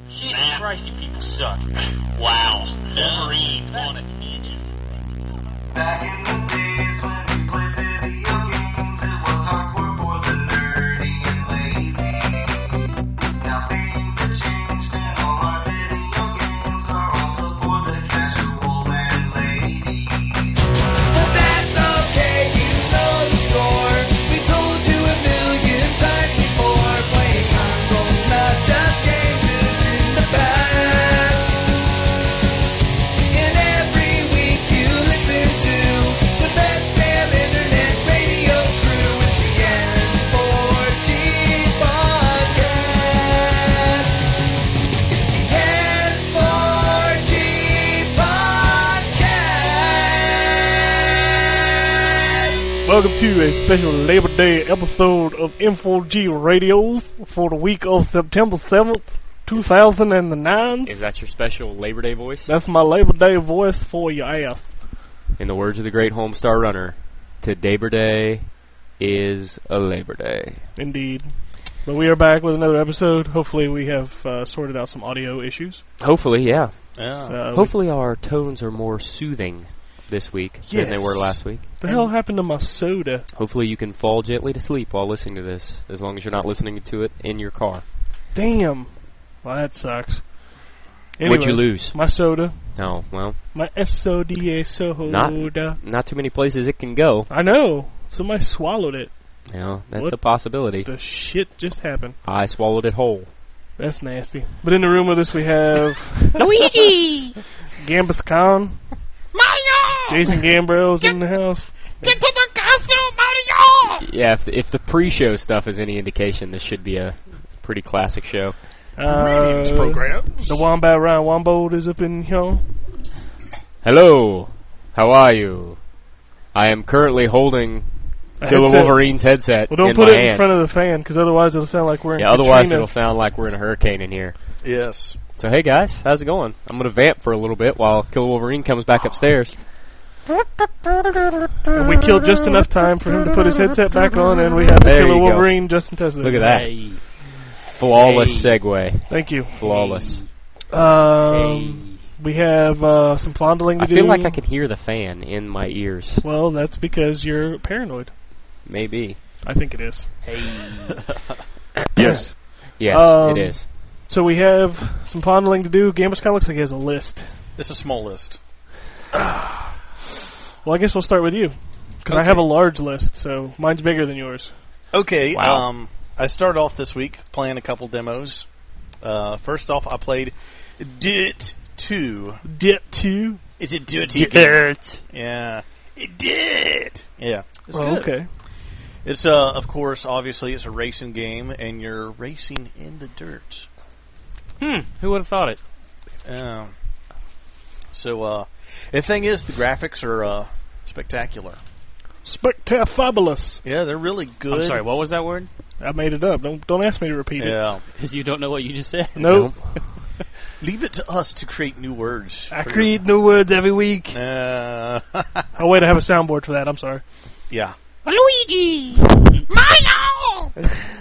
Jesus Christ, you people suck. Wow. Wolverine on a tangent. Back in the days when we played video games, it was hardcore for the nerdy and lazy. Now things have changed and all our video games are also for the casual and lady. But that's okay, you know the score. We told you a million times before. Playing consoles, not just games, is in the past. And every week you listen to the best damn internet radio crew. It's the N4G podcast. It's the N4G podcast. Welcome to a special Labor Day episode of M4G Radios for the week of September 7th, 2009. Is that your special Labor Day voice? That's my Labor Day voice for your ass. In the words of the great Homestar Runner, today Day is a Labor Day. Indeed. But we are back with another episode. Hopefully we have sorted out some audio issues. Hopefully, yeah. So, Hopefully our tones are more soothing this week than they were last week. What the hell happened to my soda? Hopefully you can fall gently to sleep while listening to this, as long as you're not listening to it in your car. Damn. Well, that sucks. Anyway, What'd you lose? My soda. Oh, well, My SODA soda. not too many places it can go. I know. Somebody swallowed it. You know, that's What a possibility. The shit just happened. I swallowed it whole. That's nasty. But in the room with us we have Luigi! Gambus Khan, Mario! Jason Gambro's in the house. Get to the castle, Mario! Yeah, if the pre-show stuff is any indication, this should be a pretty classic show. Programs. The Wombat Ryan Wombold is up in here. Hello, how are you? I am currently holding Killer headset. Wolverine's headset Well, don't in put my it in hand. front of the fan, because otherwise it'll sound like we're in Yeah, otherwise Katrina. it'll sound like we're in a hurricane in here. Yes. So hey guys, how's it going? I'm gonna vamp for a little bit while Killer Wolverine comes back upstairs. And we killed just enough time for him to put his headset back on, and we have the There Killer you go. Wolverine just in Tesla. Look at that. Flawless segue. Thank you. Flawless. We have some fondling to I do. feel like I can hear the fan in my ears. Well, that's because you're paranoid. Maybe. I think it is. Yes. Yes, Um, it is. So we have some fondling to do. Gambus Khan looks like he has a list. It's a small list. Well, I guess we'll start with you. Because I Okay. have a large list, so mine's bigger than yours. Okay. Wow. I started off this week playing a couple demos. First off, I played Dirt 2. Dit 2. Is it Dirt? Yeah. It did. Yeah. It's Oh, good. okay. It's of course, obviously, it's a racing game, and you're racing in the dirt. Who would have thought it? So, the thing is, the graphics are spectacular. Spectafabulous. Yeah, they're really good. I'm sorry, what was that word? I made it up. Don't ask me to repeat it. Yeah. Because you don't know what you just said. Nope. Leave it to us to create new words. I create new words every week. Yeah. Oh, wait, I have a soundboard for that. I'm sorry. Luigi! Mario!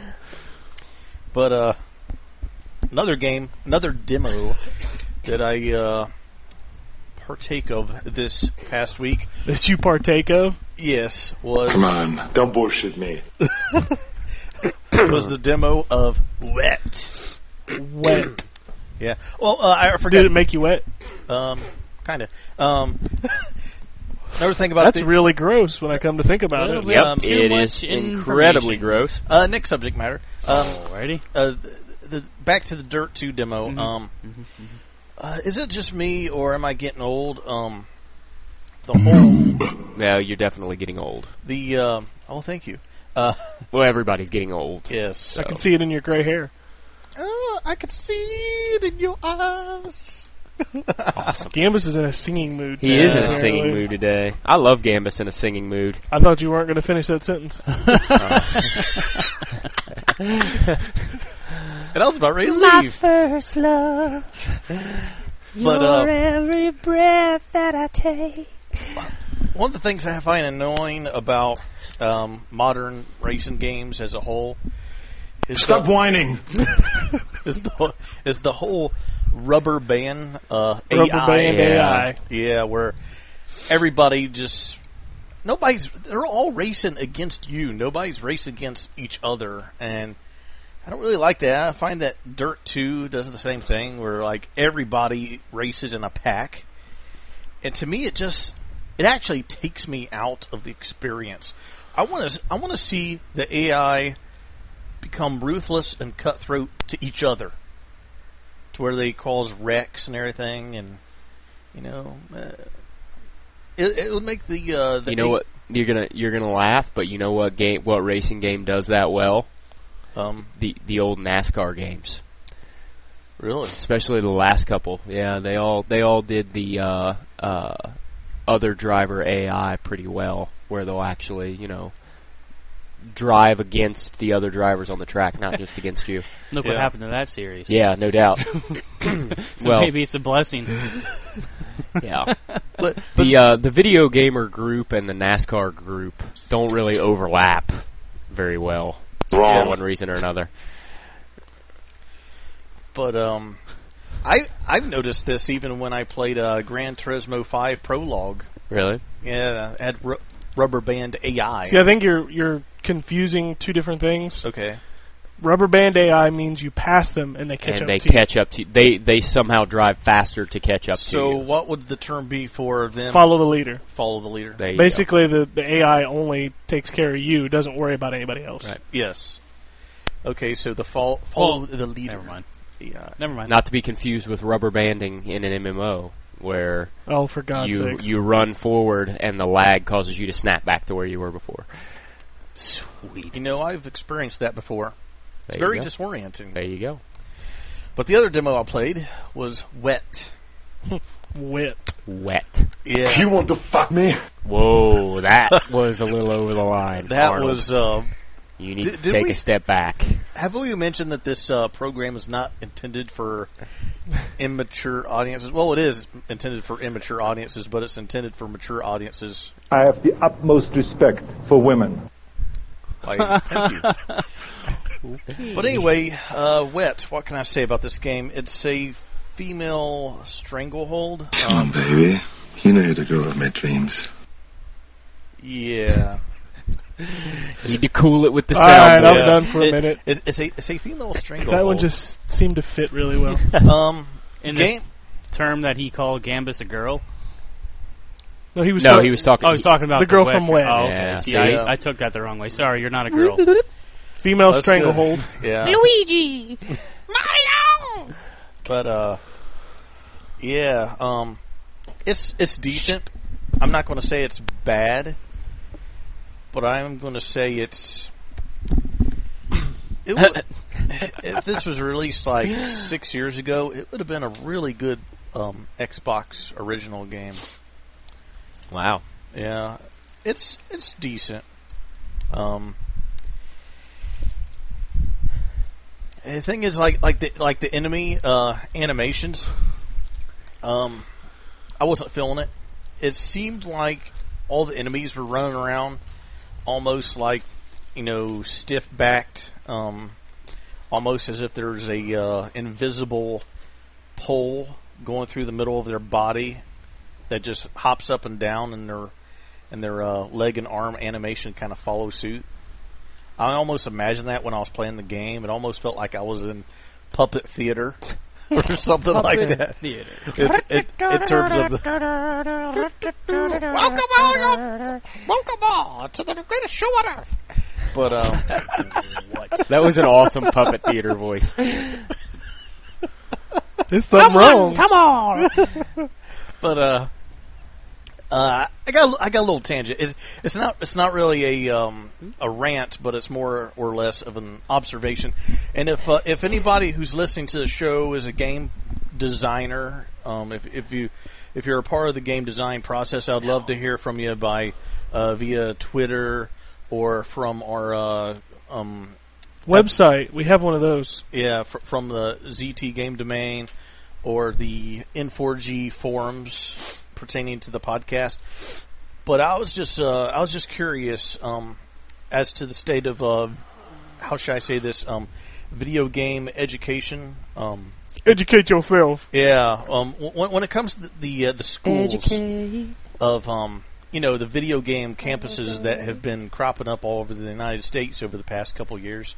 But another demo that I partake of this past week, That you partake of. yes, was Come on, don't bullshit me. was the demo of Wet. Wet. Yeah. Well, I forget. Did it make you wet? Kind of. Another thing about That's really gross when I come to think about it. Yep, it too is much incredibly information. gross. next subject matter. Alrighty. The back to the Dirt 2 demo. Is it just me or am I getting old? The whole No, you're definitely getting old. oh, thank you. Well, everybody's getting old. Yes. I can see it in your gray hair. I can see it in your eyes. Awesome. Gambus is in a singing mood. He is in a today, singing apparently. mood today. I love Gambus in a singing mood. I thought you weren't going to finish that sentence. And I was about ready to leave. First love, But every breath that I take. one of the things I find annoying about modern racing games as a whole Stop whining. is the whole rubber band AI. AI. Yeah, where everybody just they're all racing against you. Nobody's racing against each other, and I don't really like that. I find that Dirt 2 does the same thing, where like everybody races in a pack, and to me, it actually takes me out of the experience. I want to see the AI become ruthless and cutthroat to each other, to where they cause wrecks and everything, and it would make the you know what, you're gonna laugh, but you know what racing game does that well? The old NASCAR games. Really? Especially the last couple. Yeah, they all did the other driver AI pretty well, where they'll actually, drive against the other drivers on the track, not just against you. Look what happened to that series. Yeah, no doubt. So maybe it's a blessing. Yeah. But the video gamer group and the NASCAR group don't really overlap very well. Wrong. For one reason or another. But I've noticed this even when I played Gran Turismo 5 Prologue. Really? Yeah, it had rubber band AI. See, I think you're confusing two different things. Okay. Rubber band AI means you pass them and they catch up to you. catch up to you. They somehow drive faster to catch up to you. So what would the term be for them? Follow the leader. Follow the leader. There you Basically, the AI only takes care of you, doesn't worry about anybody else. Right. Yes. Okay, so the follow the leader. Never mind. Yeah. Never mind. Not to be confused with rubber banding in an MMO, where Oh, for God's sake. you run forward and the lag causes you to snap back to where you were before. Sweet. I've experienced that before. It's There you very go. disorienting. There you go. But the other demo I played was Wet. Wet. Wet. Yeah. You want to fuck me? Whoa, that was a little over the line. That Arnold. was. You need Did to take we- a step back. Have we mentioned that this program is not intended for immature audiences? Well, it is intended for immature audiences, but it's intended for mature audiences. I have the utmost respect for women. Thank you. But anyway, Wet. What can I say about this game? It's a female stranglehold. Come on, baby. You know you're the girl of my dreams. Yeah. Need to cool it with the All right, sound. I'm done for a minute. It's a female stranglehold. That one just seemed to fit really well. In game. the term that he called Gambus a girl. No, he was No, he was talking. Oh, he's talking about The girl from Wet. Oh, okay. Yeah, See, see? I took that the wrong way. Sorry, you're not a girl. female That's stranglehold. good. Yeah. Luigi! Mario! But yeah, it's decent. I'm not going to say it's bad, but I'm going to say it's. If this was released like 6 years ago, it would have been a really good Xbox original game. Wow. Yeah, it's decent. The thing is, like the enemy animations. I wasn't feeling it. It seemed like all the enemies were running around, almost like stiff backed, almost as if there's a invisible pole going through the middle of their body that just hops up and down, and their leg and arm animation kind of follow suit. I almost imagined that when I was playing the game. It almost felt like I was in puppet theater or something like that. Theater. In terms of the welcome all to the greatest show on earth. But What? That was an awesome puppet theater voice. There's something wrong. Come on! But I got a little tangent. It's not really a rant, but it's more or less of an observation. And if anybody who's listening to the show is a game designer, if you're a part of the game design process, I'd love to hear from you by via Twitter or from our Website. We have one of those. yeah from the ZT Game Domain or the N4G forums pertaining to the podcast. But I was just curious as to the state of how should I say this? Video game education. Educate yourself. Yeah. When it comes to the schools of the video game campuses that have been cropping up all over the United States over the past couple years,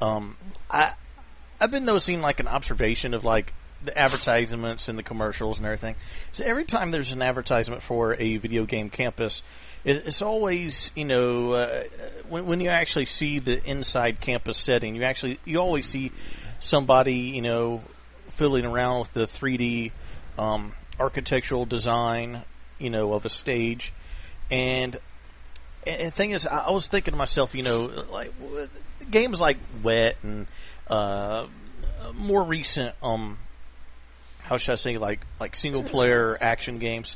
I've been noticing like an observation of like the advertisements and the commercials and everything. So every time there's an advertisement for a video game campus, it's always, when you actually see the inside campus setting, you always see somebody, fiddling around with the 3D architectural design, of a stage. And the thing is, I was thinking to myself, like games like Wet and more recent, how should I say, like single player action games,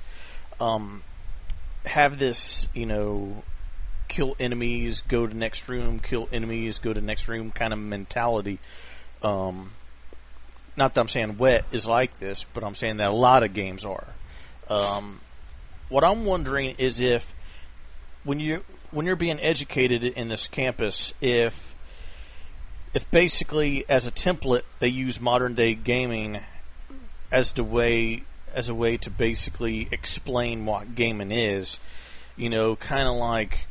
have this, kill enemies, go to next room, kill enemies, go to next room kind of mentality. Not that I'm saying Wet is like this, but I'm saying that a lot of games are. What I'm wondering is if when you're being educated in this campus, if basically as a template they use modern day gaming as a way to basically explain what gaming is, kind of like,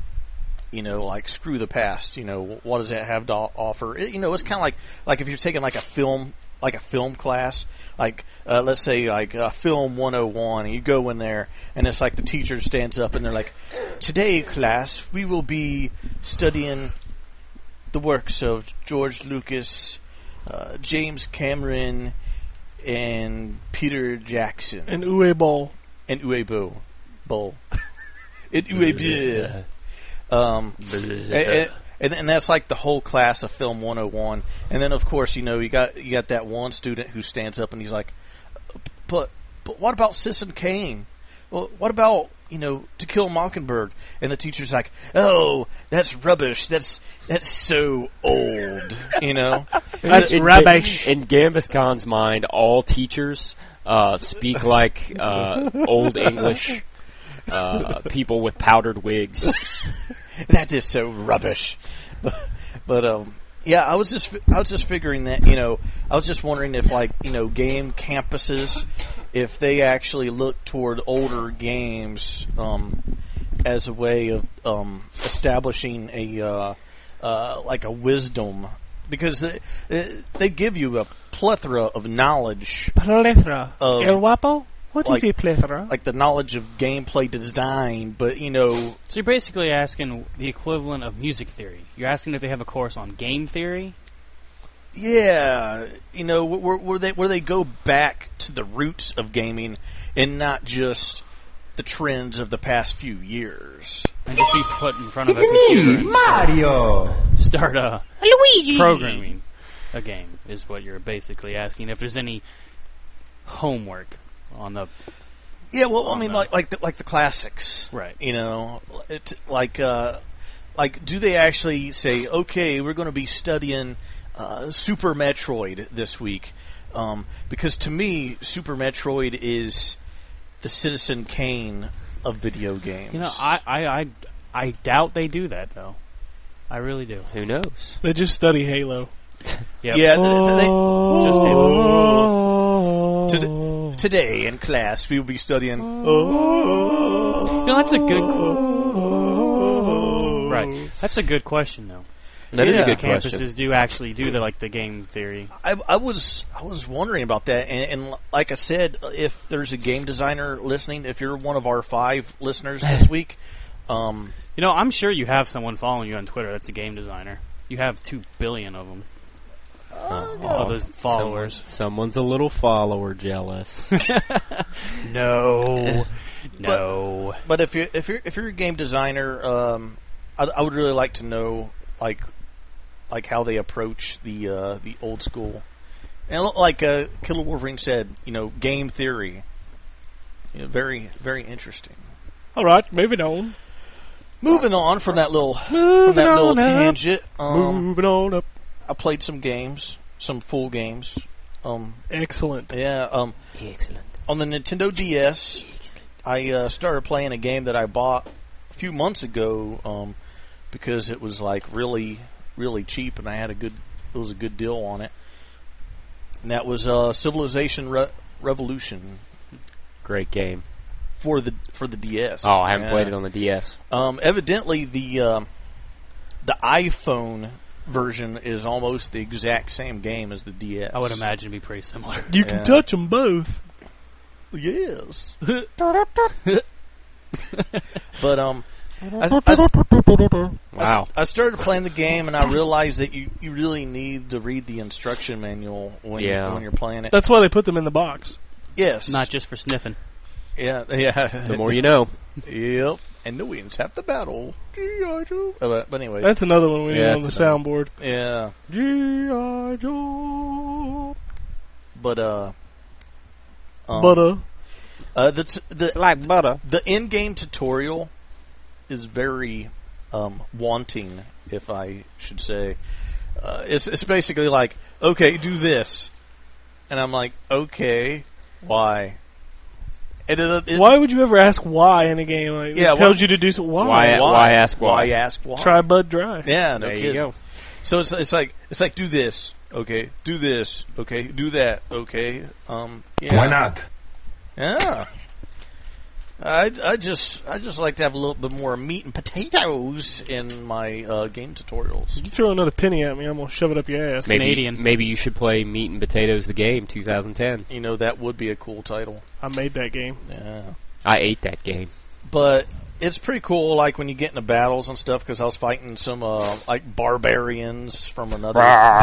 like Screw the Past, what does that have to offer? It's kind of like if you're taking like a film class, like let's say like Film 101, and you go in there and it's like the teacher stands up and they're like, today class we will be studying the works of George Lucas, James Cameron, and Peter Jackson. And Uwe Boll. And Uwe Boll. And Uwe Boll. And that's like the whole class of Film 101. And then, of course, you got that one student who stands up and he's like, but what about Citizen Kane? Well, what about, To Kill a Mockingbird? And the teacher's like, oh, that's rubbish. That's so old, That's rubbish. In Gambuscon's mind, all teachers speak like old English people with powdered wigs. That is so rubbish. But yeah, I was just figuring that, I was just wondering if game campuses, if they actually look toward older games as a way of establishing a wisdom, because they give you a plethora of knowledge. Plethora. El Guapo? What do you say, plethora? Like the knowledge of gameplay design, but So you're basically asking the equivalent of music theory. You're asking if they have a course on game theory? Yeah, where they go back to the roots of gaming and not just the trends of the past few years. And just be put in front of a computer and start Luigi programming a game is what you're basically asking. If there's any homework on the like the classics, right? Like do they actually say, okay, we're going to be studying Super Metroid this week? Because to me, Super Metroid is the Citizen Kane of video games. I doubt they do that though. I really do. Who knows? They just study Halo. Yep. Yeah, they just Halo. Today in class we will be studying. That's a good. Right, that's a good question though. That is a good campuses question. do actually do the game theory. I was wondering about that, and like I said, if there's a game designer listening, if you're one of our 5 listeners this week, I'm sure you have someone following you on Twitter that's a game designer. You have 2 billion of them. All those followers. Someone's a little follower jealous. No. But if you're a game designer, I would really like to know like how they approach the old school, and like Killer Wolverine said, game theory. Very very interesting. All right, moving on. Moving on from that little tangent. Moving on up. I played some games, some full games. Excellent. Yeah. Excellent. On the Nintendo DS, I started playing a game that I bought a few months ago because it was like really really cheap, and I had it was a good deal on it. And that was Civilization Revolution Great game. for the DS. Oh, I haven't played it on the DS. Evidently, the iPhone version is almost the exact same game as the DS. I would imagine it'd be pretty similar. You can touch them both. Yes. But Wow. I started playing the game, and I realized that you really need to read the instruction manual when you're playing it. That's why they put them in the box. Yes. Not just for sniffing. Yeah. The more you know. Yep. And the winds have the battle. But anyway. That's another one we need on the that's another soundboard. Yeah. G.I. Joe. But Butter. Like butter. The in-game tutorial is very wanting, if I should say. It's basically like, okay, do this, and I'm like, okay, why? Why would you ever ask why in a game? Like, it tells you to do so. Why ask why? Why ask why? Try Bud Dry. Yeah, no There kidding. you go. So it's like do this, okay, do this, okay, do that, okay. Yeah. Why not? Yeah. I just like to have a little bit more meat and potatoes in my game tutorials. You throw another penny at me, I'm gonna shove it up your ass. Maybe you should play Meat and Potatoes the Game 2010. You know, that would be a cool title. I made that game. Yeah. I ate that game. But it's pretty cool, like when you get into battles and stuff, because I was fighting some like barbarians from another.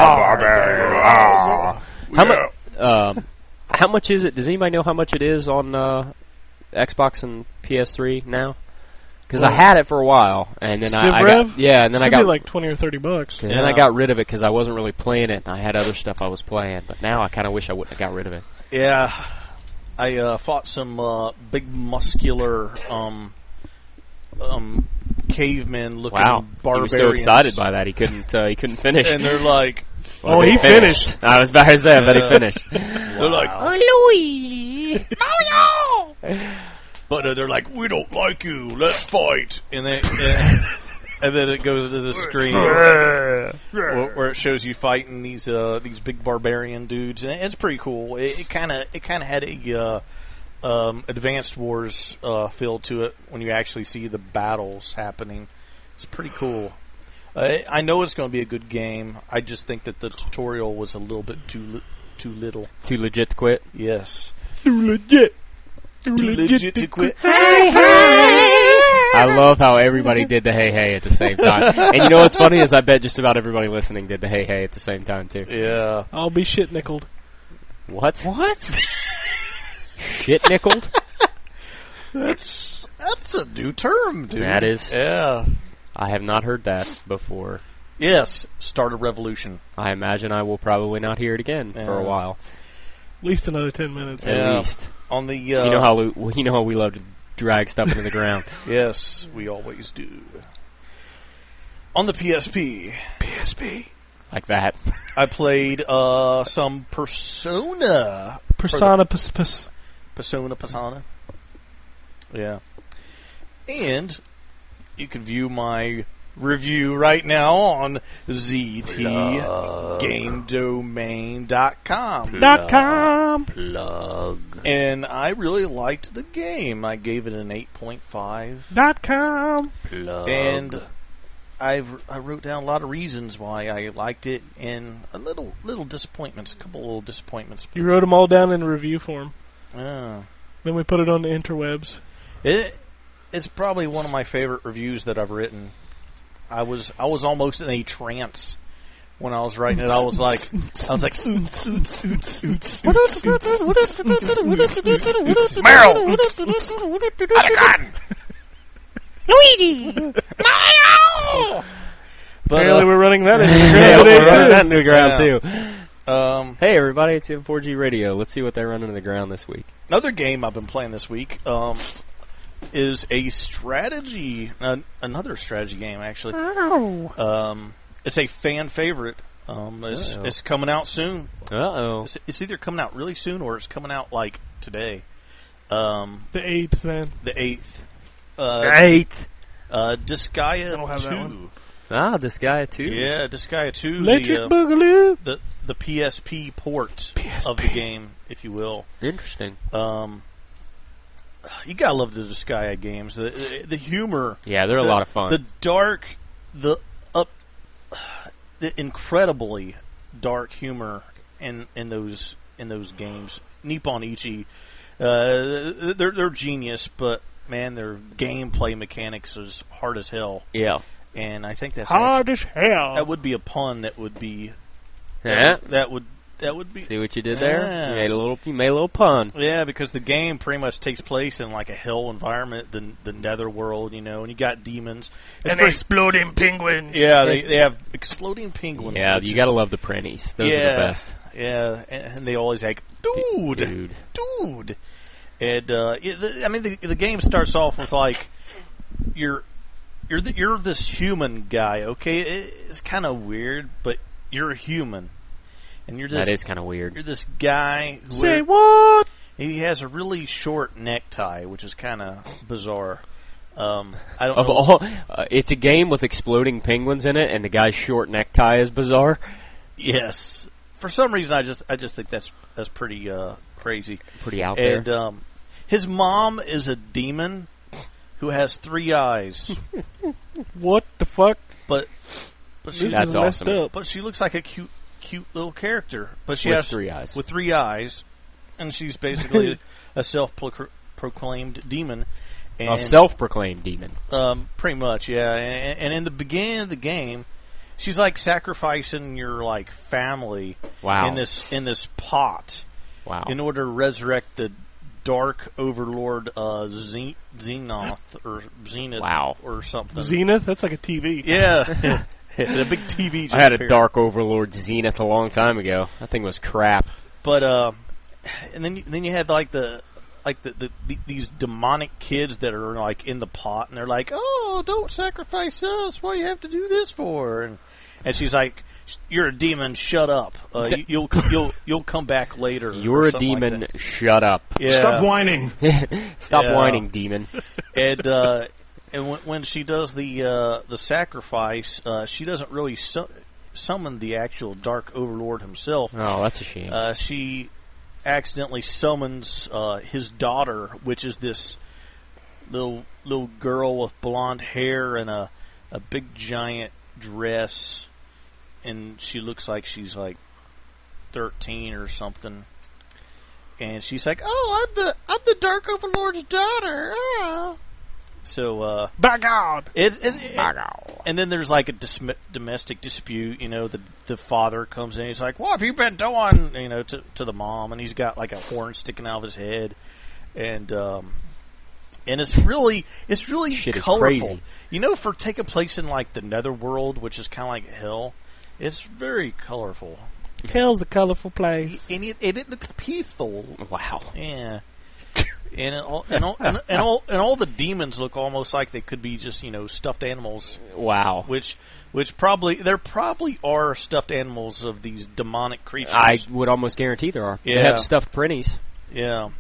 How much is it? Does anybody know how much it is on Xbox and PS3 now? Because I had it for a while, and then I got Should be like $20 or $30. And then I got rid of it because I wasn't really playing it, and I had other stuff I was playing. But now I kind of wish I wouldn't have got rid of it. Yeah, I fought some big muscular cavemen looking barbarians. He was so excited by that he couldn't finish. And they're like, "Oh, he finished." I was about to say, I bet he finished. They're like, "Oh, Luigi, Mario!" But they're like, "We don't like you. Let's fight." And then it goes to the screen where it shows you fighting these big barbarian dudes, and it's pretty cool. It kind of had a Advanced Wars feel to it when you actually see the battles happening. It's pretty cool. I know it's going to be a good game. I just think that the tutorial was a little bit too little. Too legit to quit? Yes. Too legit. Too legit to quit. I love how everybody did the hey hey at the same time. And you know what's funny is I bet just about everybody listening did the hey hey at the same time too. Yeah. I'll be shit nickeled. What? Shit nickeled? That's a new term, dude. That is. Yeah. I have not heard that before. Yes. Start a revolution. I imagine I will probably not hear it again for a while. At least another 10 minutes. At least. On the you know how we love to drag stuff into the ground. Yes, we always do. On the PSP. Like that. I played some Persona. Persona. Yeah. And you can view my review right now on ZTGameDomain.com. Plug. And I really liked the game. I gave it an 8.5. .com. Plug. And I wrote down a lot of reasons why I liked it, and a couple little disappointments. You wrote them all down in review form. Yeah. Then we put it on the interwebs. It's probably one of my favorite reviews that I've written. I was almost in a trance when I was writing it. I was like, Meryl! Luigi! Mario! But, Apparently we're running that into the Yeah, ground we're today, running too. that into the ground too. Hey everybody, it's M4G Radio. Let's see what they're running into the ground this week. Another game I've been playing this week is a strategy, another strategy game actually. It's a fan favorite. It's coming out soon. It's either coming out really soon or it's coming out like today. The 8th, then. The 8th. The 8th. Disgaea I don't have that 2. one. Disgaea 2. Yeah, Disgaea 2. Electric Boogaloo. The PSP port of the game, if you will. Interesting. You gotta love the Disgaea games. The humor. Yeah, they're a lot of fun. The dark, the incredibly dark humor in those games. Nippon Ichi, they're genius, but man, their gameplay mechanics is hard as hell. Yeah. And I think that's hard as hell. That would be a pun. That would be. Yeah. That would be. See what you did there? Yeah. You made a little pun. Yeah, because the game pretty much takes place in like a hell environment, the netherworld, and you got demons and exploding penguins. Yeah, they have exploding penguins. Yeah, you gotta love the prennies. Those are the best. Yeah, and they always like, dude. And the game starts off with like you're this human guy. Okay, it's kind of weird, but you're a human. And you're this, that is kind of weird. You're this guy. Say what? He has a really short necktie, which is kind of bizarre. I don't know. It's a game with exploding penguins in it, and the guy's short necktie is bizarre. Yes, for some reason, I just think that's pretty crazy, pretty out there. And his mom is a demon who has 3 eyes. What the fuck? But she's that's awesome. Up. But she looks like a cute little character, but she with has 3 eyes. With 3 eyes, and she's basically a self-proclaimed demon. And, a self-proclaimed demon. Pretty much, yeah. And in the beginning of the game, she's like sacrificing your like family. Wow. In this pot. Wow. In order to resurrect the Dark Overlord Xenoth or Zenith. Wow. Or something. Zenith? That's like a TV. Yeah. The big TV just I had a appeared. Dark Overlord Zenith a long time ago. That thing was crap. But and then you had like these demonic kids that are like in the pot, and they're like, "Oh, don't sacrifice us! What do you have to do this for?" And she's like, "You're a demon. Shut up. You'll come back later." You're a demon. Like shut up. Yeah. Stop whining. Stop whining, demon. And when she does the sacrifice, she doesn't really summon the actual Dark Overlord himself. Oh, that's a shame. She accidentally summons his daughter, which is this little girl with blonde hair and a big giant dress, and she looks like she's like 13 or something. And she's like, "Oh, I'm the Dark Overlord's daughter." Ah. So, by God! And then there's like a domestic dispute. The father comes in. He's like, "What have you been doing?" To the mom, and he's got like a horn sticking out of his head, and it's really shit colorful. Is crazy. For taking place in like the netherworld, which is kind of like hell, it's very colorful. Hell's a colorful place, and it looks peaceful. Wow. Yeah. And all the demons look almost like they could be just stuffed animals. Wow. Which there probably are stuffed animals of these demonic creatures. I would almost guarantee there are. Yeah. They have stuffed prinnies. Yeah.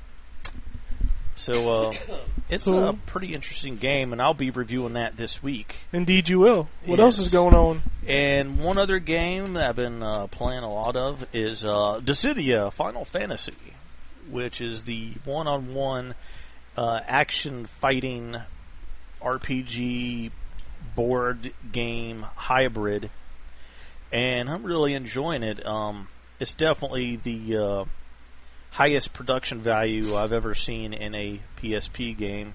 So it's a pretty interesting game, and I'll be reviewing that this week. Indeed, you will. What else is going on? And one other game that I've been playing a lot of is Dissidia Final Fantasy, which is the one-on-one action fighting RPG board game hybrid, and I'm really enjoying it. It's definitely the highest production value I've ever seen in a PSP game.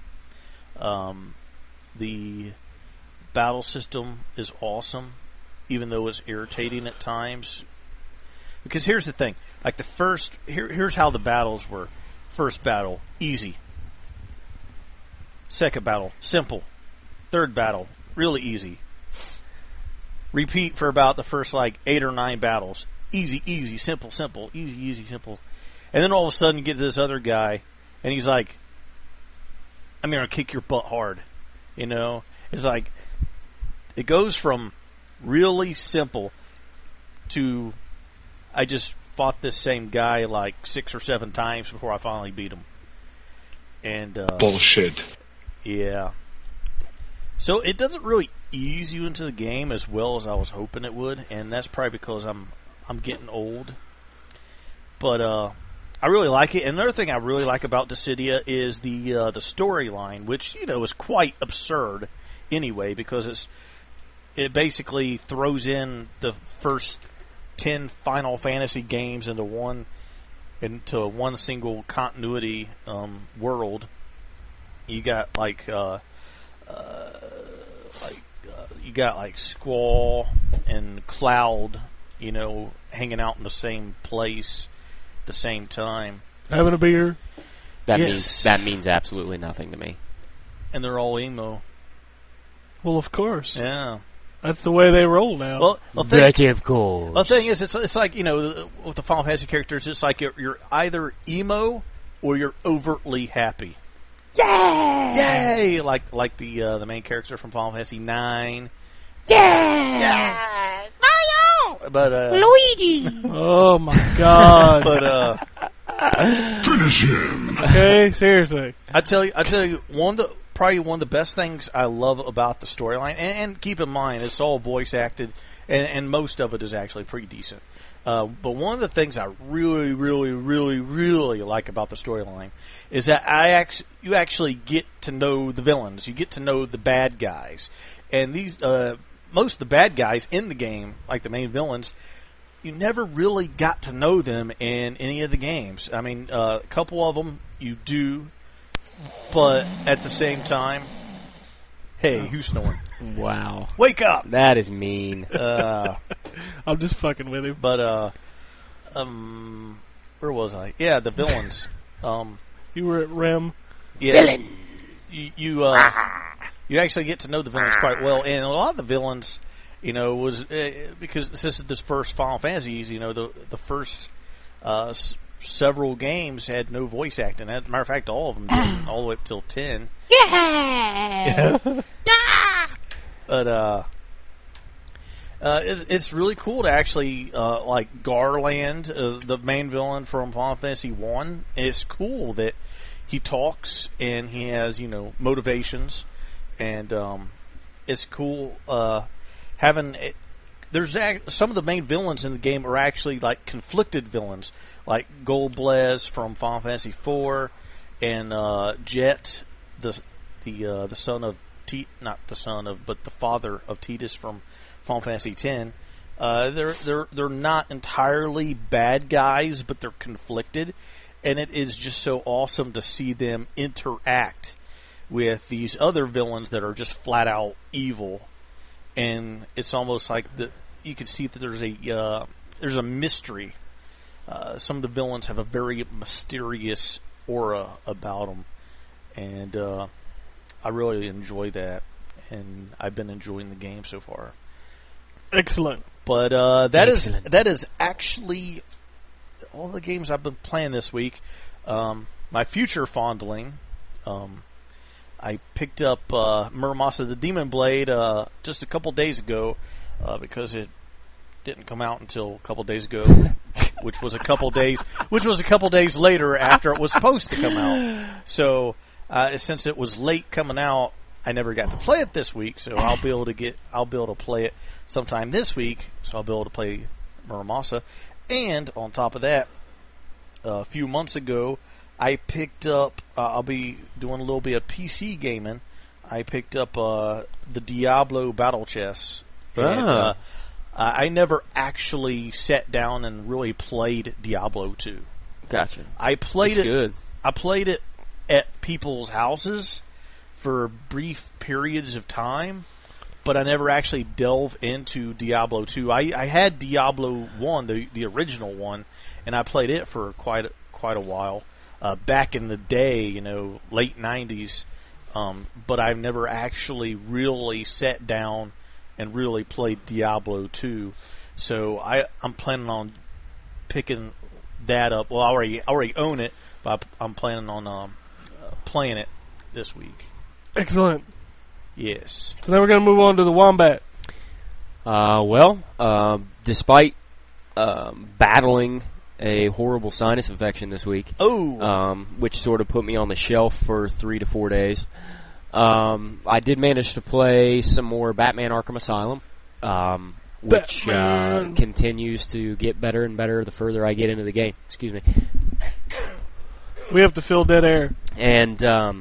The battle system is awesome, even though it's irritating at times. Because here's the thing, like here's how the battles were. First battle, easy. Second battle, simple. Third battle, really easy. Repeat for about the first 8 or 9 battles. Easy, simple, easy, simple. And then all of a sudden you get this other guy, and he's like, "I'm gonna kick your butt hard." It's like, it goes from really simple to, I just fought this same guy 6 or 7 times before I finally beat him. And bullshit. Yeah. So it doesn't really ease you into the game as well as I was hoping it would, and that's probably because I'm getting old. But I really like it. And another thing I really like about Dissidia is the storyline, which is quite absurd anyway, because it basically throws in the first 10 Final Fantasy games into one single continuity world. You got you got Squall and Cloud, hanging out in the same place, at the same time, having a beer. That means absolutely nothing to me. And they're all emo. Well, of course. Yeah. That's the way they roll now. But of course. The thing is, it's like, with the Final Fantasy characters, it's like you're either emo or you're overtly happy. Yay! Like the main character from Final Fantasy 9. Yeah! Mario! But Luigi! Oh my God! But Finish him. Okay, seriously. I tell you, probably one of the best things I love about the storyline, and keep in mind it's all voice acted, and most of it is actually pretty decent. But one of the things I really, really, really, really like about the storyline is that you actually get to know the villains. You get to know the bad guys, and these most of the bad guys in the game, like the main villains, you never really got to know them in any of the games. I mean, a couple of them you do, but at the same time, hey, who's snoring? Wow. Wake up! That is mean. I'm just fucking with him. But where was I? Yeah, the villains. You were at Rem. Yeah, villain. You actually get to know the villains quite well, and a lot of the villains, was because this is the first Final Fantasies. The first several games had no voice acting. As a matter of fact, all of them did, all the way up till 10. Yeah! But it's really cool to actually like Garland, the main villain from Final Fantasy 1. It's cool that he talks and he has motivations, and it's cool having it. There's some of the main villains in the game are actually like conflicted villains, like Golblez from Final Fantasy 4, and Jet, the son of not the son of, but the father of Tidus from Final Fantasy 10. They're not entirely bad guys, but they're conflicted, and it is just so awesome to see them interact with these other villains that are just flat out evil. And it's almost like you can see that there's a mystery. Some of the villains have a very mysterious aura about them, and I really enjoy that, and I've been enjoying the game so far. Excellent. But that is actually all the games I've been playing this week. My future fondling, I picked up Muramasa the Demon Blade just a couple days ago because it didn't come out until a couple days ago, which was a couple days later after it was supposed to come out. So since it was late coming out, I never got to play it this week. So I'll be able to play it sometime this week. So I'll be able to play Muramasa. And on top of that, a few months ago, I picked up, I'll be doing a little bit of PC gaming. I picked up the Diablo Battle Chess. And, I never actually sat down and really played Diablo 2. Gotcha. I played That's it. Good. I played it at people's houses for brief periods of time, but I never actually delved into Diablo 2. I had Diablo 1, the original one, and I played it for quite a while. Back in the day, late 90s, but I've never actually really sat down and really played Diablo 2. So I'm planning on picking that up. Well, I already own it, but I'm planning on playing it this week. Excellent. Yes. So now we're going to move on to the Wombat. Despite battling a horrible sinus infection this week, which sort of put me on the shelf for 3 to 4 days, I did manage to play some more Batman Arkham Asylum, which continues to get better and better the further I get into the game. Excuse me. We have to fill dead air. And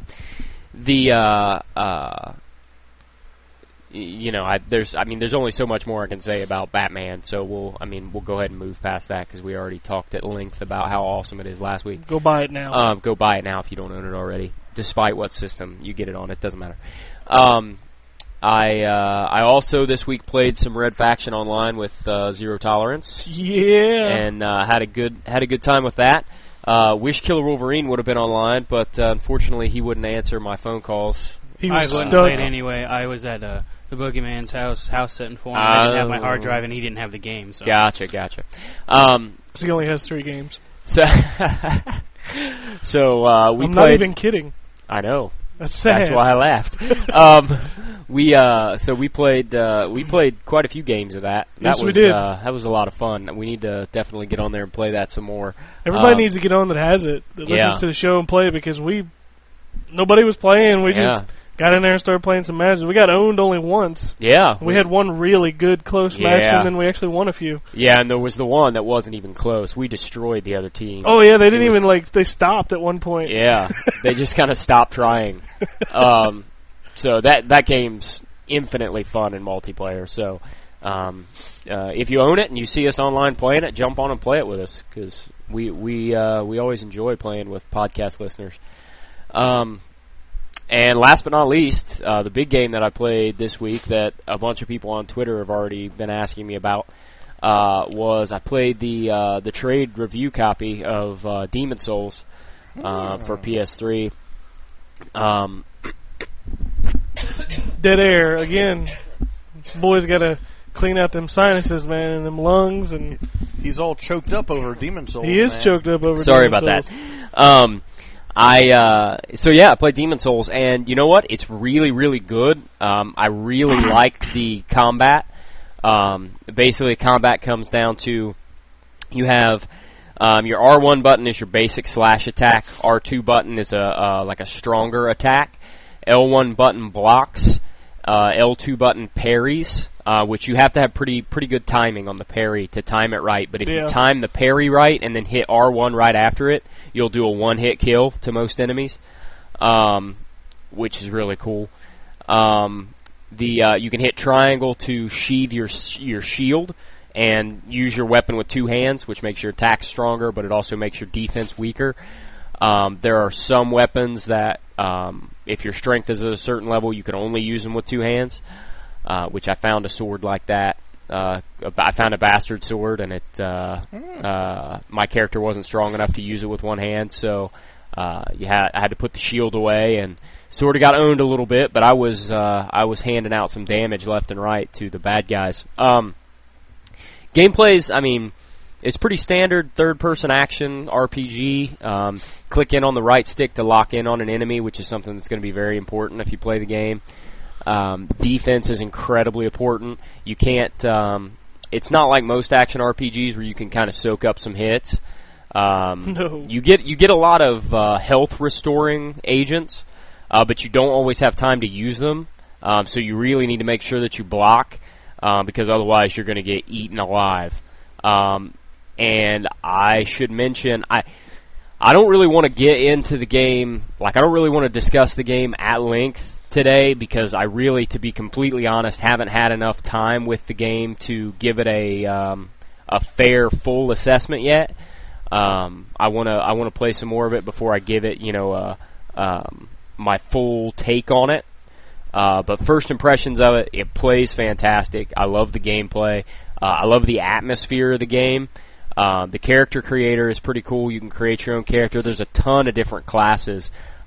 there's only so much more I can say about Batman, so we'll go ahead and move past that because we already talked at length about how awesome it is last week. Go buy it now. Go buy it now if you don't own it already, despite what system you get it on. It doesn't matter. I also this week played some Red Faction Online with Zero Tolerance. Yeah. And had a good time with that. Wish Killer Wolverine would have been online, but unfortunately he wouldn't answer my phone calls. He I was wouldn't stuck. play it anyway. I was at the Boogeyman's house sitting for him. I didn't have my hard drive, and he didn't have the game. So. Gotcha. He only has 3 games. So we I'm played. not even kidding. I know. That's sad. That's why I laughed. We played quite a few games of that. Yes, That we was, did. That was a lot of fun. We need to definitely get on there and play that some more. Everybody needs to get on that has it, that listens to the show and play it, because nobody was playing. We just got in there and started playing some matches. We got owned only once. Yeah. We had one really good close match, and then we actually won a few. Yeah, and there was the one that wasn't even close. We destroyed the other team. Oh, yeah, they didn't even, they stopped at one point. Yeah, they just kind of stopped trying. So that game's infinitely fun in multiplayer. So if you own it and you see us online playing it, jump on and play it with us, because we always enjoy playing with podcast listeners. And last but not least, the big game that I played this week that a bunch of people on Twitter have already been asking me about was I played the trade review copy of Demon Souls for PS3. Dead air again. Boy's got to clean out them sinuses, man, and them lungs, and he's all choked up over Demon Souls. He is choked up over. Sorry Demon about Souls. that. I played Demon Souls, and you know what? It's really, really good. I really like the combat. Basically, combat comes down to you have your R1 button is your basic slash attack. R2 button is a stronger attack. L1 button blocks. L2 button parries, which you have to have pretty good timing on the parry to time it right. But if you time the parry right and then hit R1 right after it, you'll do a one-hit kill to most enemies, which is really cool. You can hit triangle to sheathe your shield and use your weapon with 2 hands, which makes your attack stronger, but it also makes your defense weaker. There are some weapons that, if your strength is at a certain level, you can only use them with 2 hands, which I found a sword like that. I found a bastard sword, and my character wasn't strong enough to use it with 1 hand, so I had to put the shield away, and sort of got owned a little bit, but I was handing out some damage left and right to the bad guys. Gameplay's, it's pretty standard third-person action RPG. Click in on the right stick to lock in on an enemy, which is something that's going to be very important if you play the game. Defense is incredibly important. You can't. It's not like most action RPGs where you can kind of soak up some hits. No. You get a lot of health restoring agents, but you don't always have time to use them. So you really need to make sure that you block, because otherwise you're going to get eaten alive. And I should mention, I don't really want to get into the game, I don't really want to discuss the game at length today, because I really, to be completely honest, haven't had enough time with the game to give it a fair, full assessment yet. I want to play some more of it before I give it, my full take on it. But first impressions of it, it plays fantastic. I love the gameplay. I love the atmosphere of the game. The character creator is pretty cool. You can create your own character. There's a ton of different classes.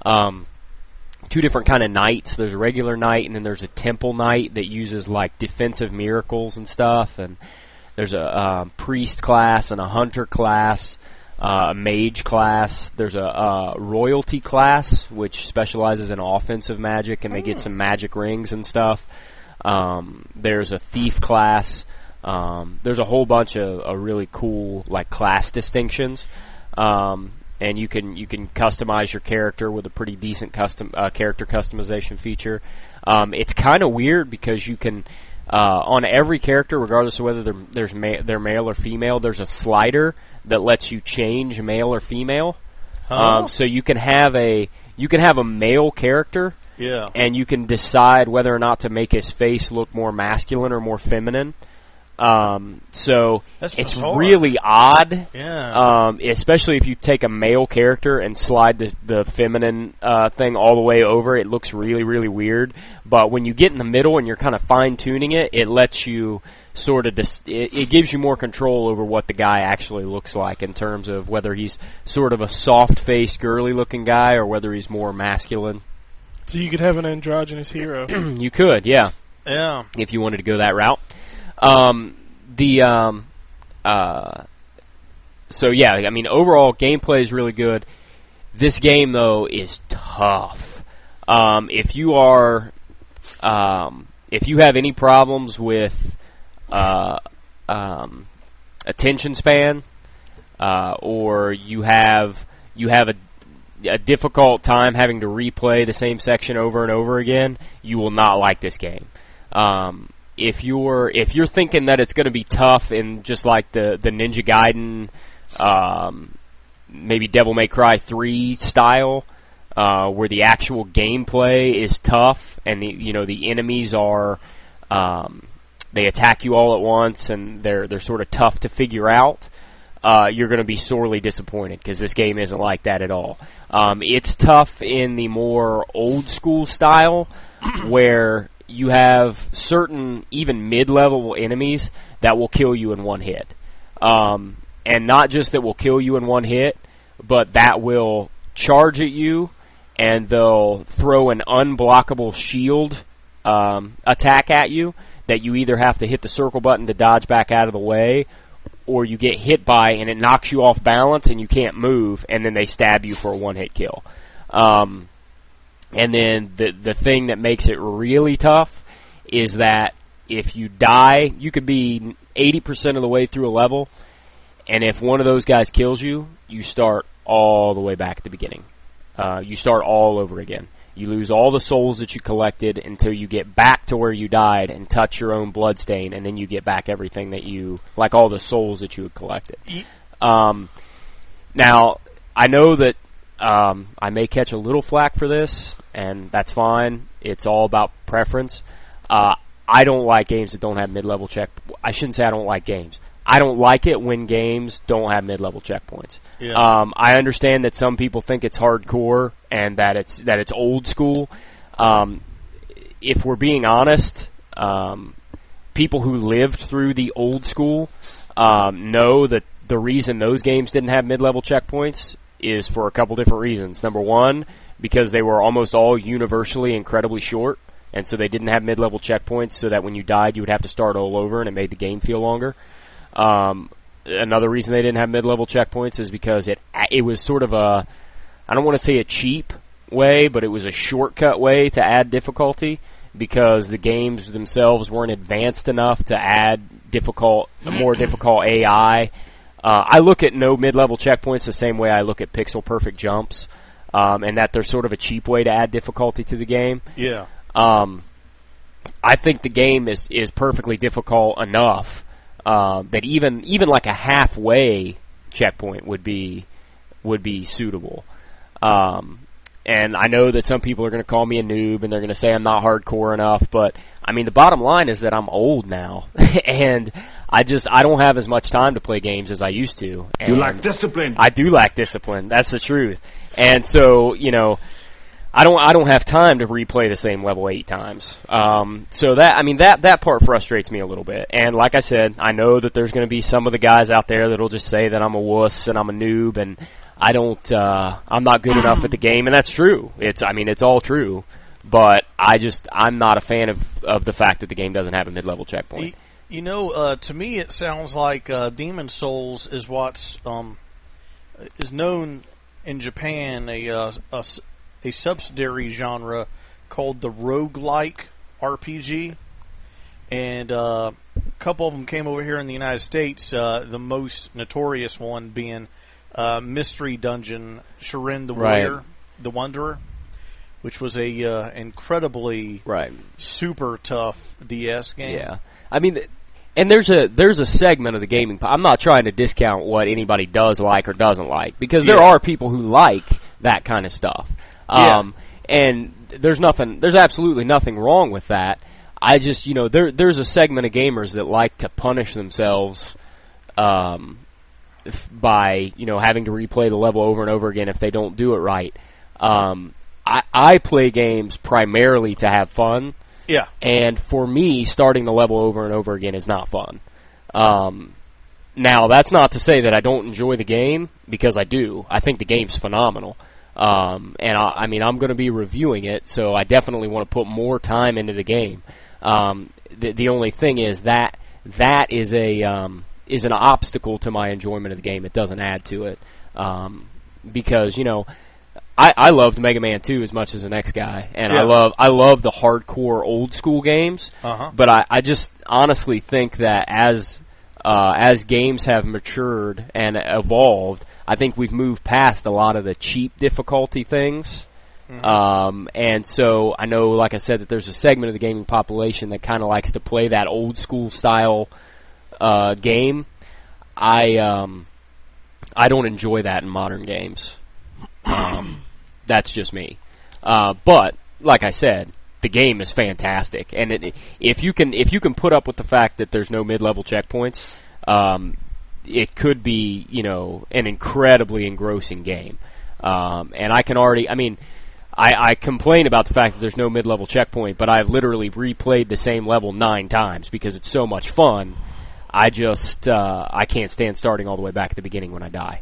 2 different kind of knights. There's a regular knight, and then there's a temple knight that uses defensive miracles and stuff. And there's a priest class and a hunter class, a mage class. There's a royalty class, which specializes in offensive magic, and they get some magic rings and stuff. There's a thief class. There's a whole bunch of really cool class distinctions. and you can customize your character with a pretty decent character customization feature. It's kind of weird because you can on every character, regardless of whether they're male or female, there's a slider that lets you change male or female. So you can have a male character. Yeah. And you can decide whether or not to make his face look more masculine or more feminine. So That's it's bizarre. really odd. Yeah. Especially if you take a male character and slide the feminine thing all the way over, it looks really, really weird. But when you get in the middle and you're kind of fine tuning it, it lets you sort of it gives you more control over what the guy actually looks like in terms of whether he's sort of a soft-faced, girly-looking guy or whether he's more masculine. So you could have an androgynous hero. You could, yeah. Yeah. If you wanted to go that route. So yeah, I mean, overall gameplay is really good. This game though is tough. If you have any problems with attention span, or you have a difficult time having to replay the same section over and over again, you will not like this game. If you're thinking that it's going to be tough in just like the Ninja Gaiden, maybe Devil May Cry 3 style, where the actual gameplay is tough and the enemies are they attack you all at once and they're sort of tough to figure out, you're going to be sorely disappointed because this game isn't like that at all. It's tough in the more old school style where you have certain even mid-level enemies that will kill you in one hit. And not just that will kill you in one hit, but that will charge at you and they'll throw an unblockable shield attack at you that you either have to hit the circle button to dodge back out of the way, or you get hit by and it knocks you off balance and you can't move, and then they stab you for a one-hit kill. And then the thing that makes it really tough is that if you die, you could be 80% of the way through a level, and if one of those guys kills you, you start all the way back at the beginning. You start all over again. You lose all the souls that you collected until you get back to where you died and touch your own bloodstain, and then you get back everything that like all the souls that you had collected. Now, I know that I may catch a little flack for this, and that's fine. It's all about preference. I don't like games that don't have mid-level check. I shouldn't say I don't like games. I don't like it when games don't have mid-level checkpoints. Yeah. I understand that some people think it's hardcore and that it's old school. If we're being honest, people who lived through the old school know that the reason those games didn't have mid-level checkpoints is for a couple different reasons. Number one, because they were almost all universally incredibly short, and so they didn't have mid-level checkpoints, so that when you died you would have to start all over and it made the game feel longer. Another reason they didn't have mid-level checkpoints is because it was sort of I don't want to say a cheap way, but it was a shortcut way to add difficulty because the games themselves weren't advanced enough to add more difficult AI. I look at no mid-level checkpoints the same way I look at pixel perfect jumps, and that they're sort of a cheap way to add difficulty to the game. Yeah. I think the game is perfectly difficult enough that even like a halfway checkpoint would be suitable. And I know that some people are going to call me a noob and they're going to say I'm not hardcore enough, but I mean the bottom line is that I'm old now and I don't have as much time to play games as I used to. And You lack discipline. I do lack discipline. That's the truth. And so, I don't have time to replay the same level 8 times. So that part frustrates me a little bit. And like I said, I know that there's going to be some of the guys out there that'll just say that I'm a wuss and I'm a noob and I'm not good enough at the game, and that's true. It's all true. But I'm not a fan of the fact that the game doesn't have a mid-level checkpoint. To me it sounds like Demon Souls is what's is known in Japan a subsidiary genre called the roguelike RPG, and a couple of them came over here in the United States, the most notorious one being Mystery Dungeon, Shirin the Right. Warrior, the Wanderer, which was a incredibly super tough DS game. Yeah, I mean, and there's a segment of the gaming. I'm not trying to discount what anybody does like or doesn't like, because there are people who like that kind of stuff. And there's absolutely nothing wrong with that. I just, there's a segment of gamers that like to punish themselves, by, having to replay the level over and over again if they don't do it right. I play games primarily to have fun. Yeah. And for me, starting the level over and over again is not fun. Now, that's not to say that I don't enjoy the game, because I do. I think the game's phenomenal. And I'm going to be reviewing it, so I definitely want to put more time into the game. The only thing is that is is an obstacle to my enjoyment of the game. It doesn't add to it. Because, I loved Mega Man 2 as much as the next guy, and I love the hardcore old school games. But I just honestly think that as games have matured and evolved, I think we've moved past a lot of the cheap difficulty things. And so I know, like I said, that there's a segment of the gaming population that kind of likes to play that old school style game. I don't enjoy that in modern games. That's just me. But like I said, the game is fantastic, and if you can put up with the fact that there's no mid-level checkpoints, it could be an incredibly engrossing game. And I can already, I complain about the fact that there's no mid-level checkpoint, but I've literally replayed the same level 9 times because it's so much fun. I just I can't stand starting all the way back at the beginning when I die.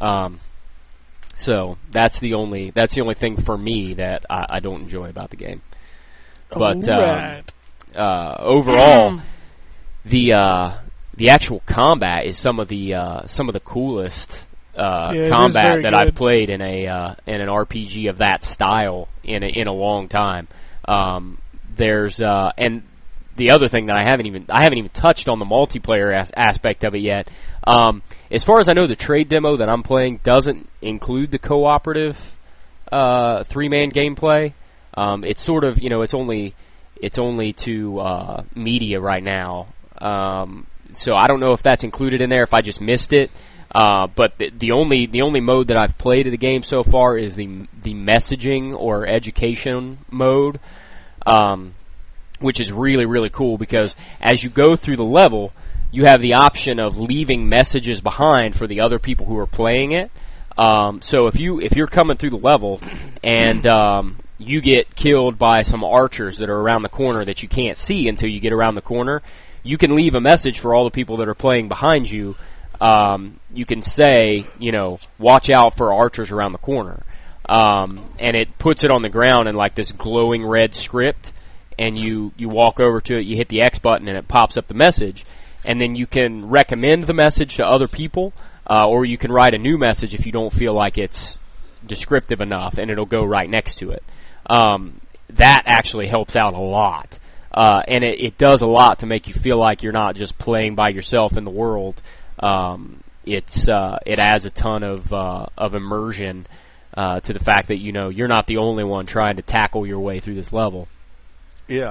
So that's the only thing for me that I don't enjoy about the game. But overall, the actual combat is some of the coolest combat that I've played in an RPG of that style in a long time. There's and the other thing that I haven't even touched on the multiplayer aspect of it yet. As far as I know, the trade demo that I'm playing doesn't include the cooperative 3-man gameplay. It's sort of it's only to media right now. So I don't know if that's included in there, if I just missed it. But the only mode that I've played of the game so far is the messaging or education mode, which is really, really cool, because as you go through the level, you have the option of leaving messages behind for the other people who are playing it. So if you're coming through the level and you get killed by some archers that are around the corner that you can't see until you get around the corner, you can leave a message for all the people that are playing behind you. You can say, watch out for archers around the corner. And it puts it on the ground in like this glowing red script, and you walk over to it, you hit the X button, and it pops up the message. And then you can recommend the message to other people, or you can write a new message if you don't feel like it's descriptive enough, and it'll go right next to it. That actually helps out a lot. And it does a lot to make you feel like you're not just playing by yourself in the world. It adds a ton of immersion to the fact that you're not the only one trying to tackle your way through this level. Yeah.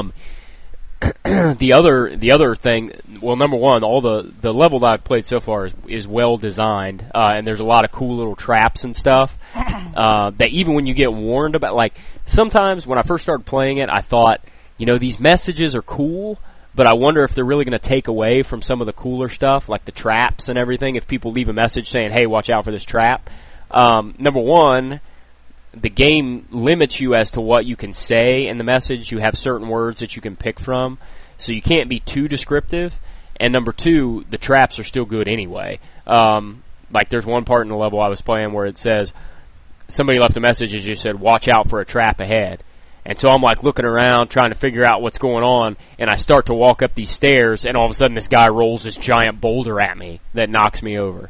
The other thing, well, number one, all the level that I've played so far is well designed, and there's a lot of cool little traps and stuff that even when you get warned about, like sometimes when I first started playing it, I thought, these messages are cool, but I wonder if they're really going to take away from some of the cooler stuff, like the traps and everything, if people leave a message saying, hey, watch out for this trap. Number one, the game limits you as to what you can say in the message. You have certain words that you can pick from, so you can't be too descriptive. And number two, the traps are still good anyway. Like there's one part in the level I was playing where it says, somebody left a message and just said, watch out for a trap ahead. And so I'm like looking around trying to figure out what's going on, and I start to walk up these stairs, and all of a sudden this guy rolls this giant boulder at me that knocks me over.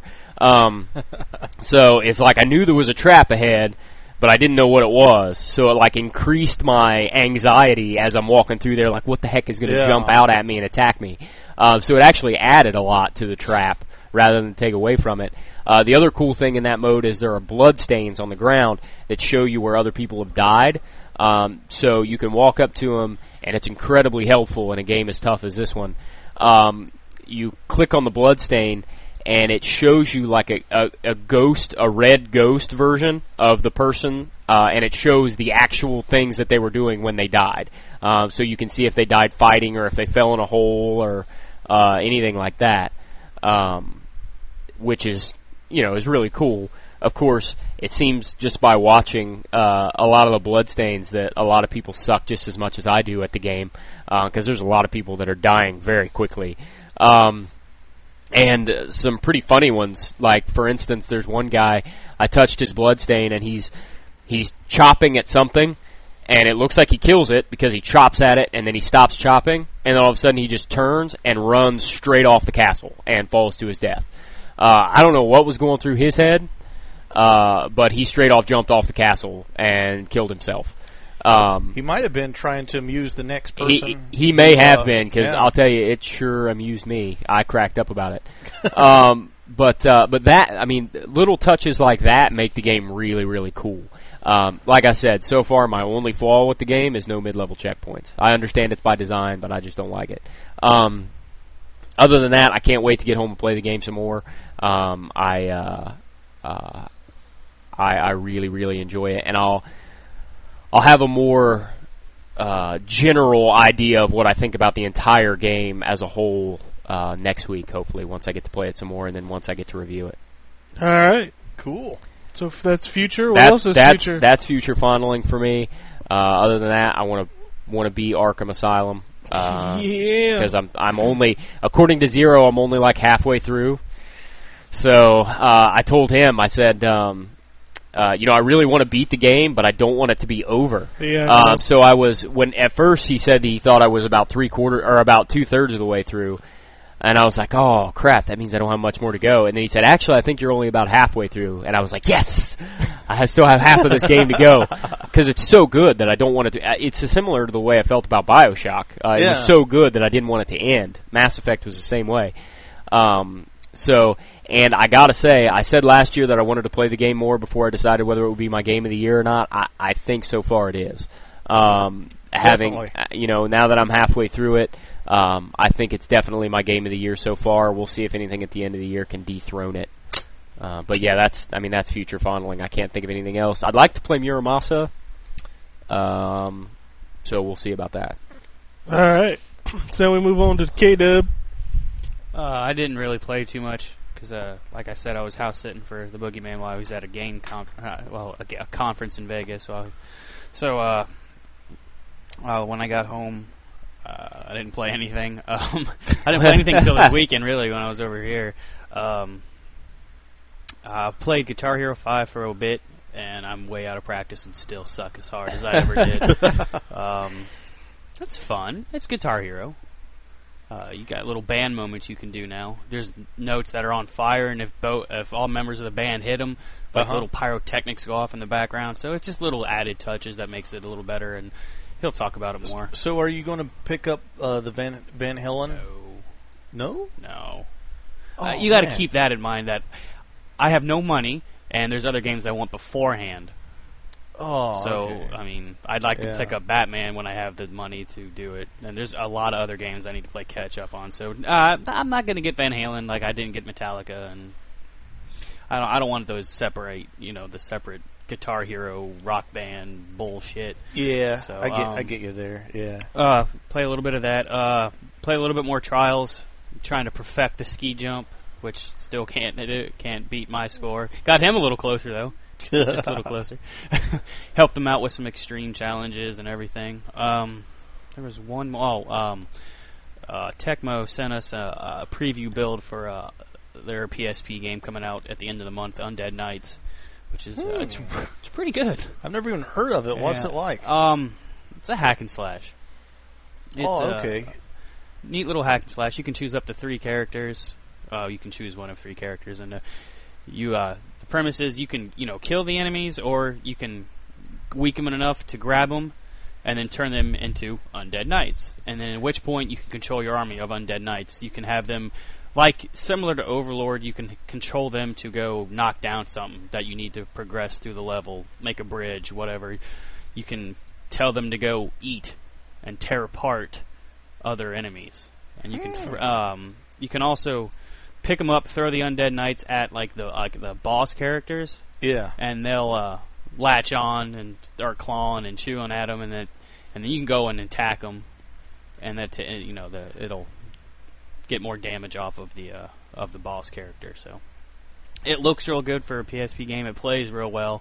So it's like I knew there was a trap ahead, but I didn't know what it was. So it like increased my anxiety as I'm walking through there, like what the heck is going to jump out at me and attack me. So it actually added a lot to the trap rather than take away from it. The other cool thing in that mode is there are blood stains on the ground that show you where other people have died. So you can walk up to them, and it's incredibly helpful in a game as tough as this one. You click on the blood stain, and it shows you like a ghost, a red ghost version of the person, and it shows the actual things that they were doing when they died. So you can see if they died fighting or if they fell in a hole or anything like that, which is really cool. Of course, it seems just by watching a lot of the bloodstains that a lot of people suck just as much as I do at the game, because there's a lot of people that are dying very quickly. And some pretty funny ones, like, for instance, there's one guy, I touched his bloodstain, and he's chopping at something, and it looks like he kills it because he chops at it, and then he stops chopping, and then all of a sudden he just turns and runs straight off the castle and falls to his death. I don't know what was going through his head, but he straight off jumped off the castle and killed himself. He might have been trying to amuse the next person. He may have been, because yeah. I'll tell you, it sure amused me. I cracked up about it. But that, I mean, little touches like that make the game really, really cool. Like I said, so far my only flaw with the game is no mid-level checkpoints. I understand it's by design, but I just don't like it. Other than that, I can't wait to get home and play the game some more. I really, really enjoy it, and I'll have a more general idea of what I think about the entire game as a whole next week, hopefully, once I get to play it some more, and then once I get to review it. All right. Cool. So if that's future. What else is future? That's future fondling for me. Other than that, I want to beat Arkham Asylum. Yeah. Because I'm only, according to Zero, I'm only like halfway through. So I told him, I said, I really want to beat the game, but I don't want it to be over. Yeah. So I was, when at first he said he thought I was about 2/3 of the way through, and I was like, oh crap, that means I don't have much more to go. And then he said, actually, I think you're only about halfway through. And I was like, yes, I still have half of this game to go, because it's so good that I don't want it to. It's similar to the way I felt about BioShock. It was so good that I didn't want it to end. Mass Effect was the same way. And I gotta say, I said last year that I wanted to play the game more before I decided whether it would be my game of the year or not. I think so far it is. Having, now that I'm halfway through it, I think it's definitely my game of the year so far. We'll see if anything at the end of the year can dethrone it. But yeah, that's future fondling. I can't think of anything else. I'd like to play Muramasa. So we'll see about that. All right. So we move on to K-Dub. I didn't really play too much because, like I said, I was house sitting for the Boogeyman while I was at a a conference in Vegas. So when I got home, I didn't play anything. I didn't play anything until this weekend, really, when I was over here. I played Guitar Hero 5 for a bit, and I'm way out of practice and still suck as hard as I ever did. That's fun. It's Guitar Hero. You got little band moments you can do now. There's notes that are on fire, and if all members of the band hit them, little pyrotechnics go off in the background. So it's just little added touches that makes it a little better, and he'll talk about it more. So are you going to pick up the Van Halen? No. Oh, you got to keep that in mind, that I have no money, and there's other games I want beforehand. Oh, so, okay. I mean, I'd like to pick up Batman when I have the money to do it. And there's a lot of other games I need to play catch up on. So, I'm not going to get Van Halen like I didn't get Metallica. And I don't want those separate, the separate Guitar Hero rock band bullshit. Yeah, so, I get you there, yeah. Play a little bit of that. Play a little bit more Trials. I'm trying to perfect the ski jump, which still can't beat my score. Got him a little closer, though. Just a little closer. Helped them out with some extreme challenges and everything. There was one more. Tecmo sent us a preview build for their PSP game coming out at the end of the month, Undead Nights, which is it's pretty good. I've never even heard of it. What's it like? It's a hack and slash. It's okay. Neat little hack and slash. You can choose up to 3 characters. You can choose one of 3 characters, and the premise is you can, kill the enemies, or you can weaken them enough to grab them and then turn them into undead knights. And then at which point you can control your army of undead knights. You can have them like similar to Overlord, you can control them to go knock down something that you need to progress through the level, make a bridge, whatever. You can tell them to go eat and tear apart other enemies, and you can also pick them up, throw the undead knights at like the boss characters, and they'll latch on and start clawing and chewing at them, and then you can go and attack them, and it'll get more damage off of the boss character. So it looks real good for a PSP game. It plays real well.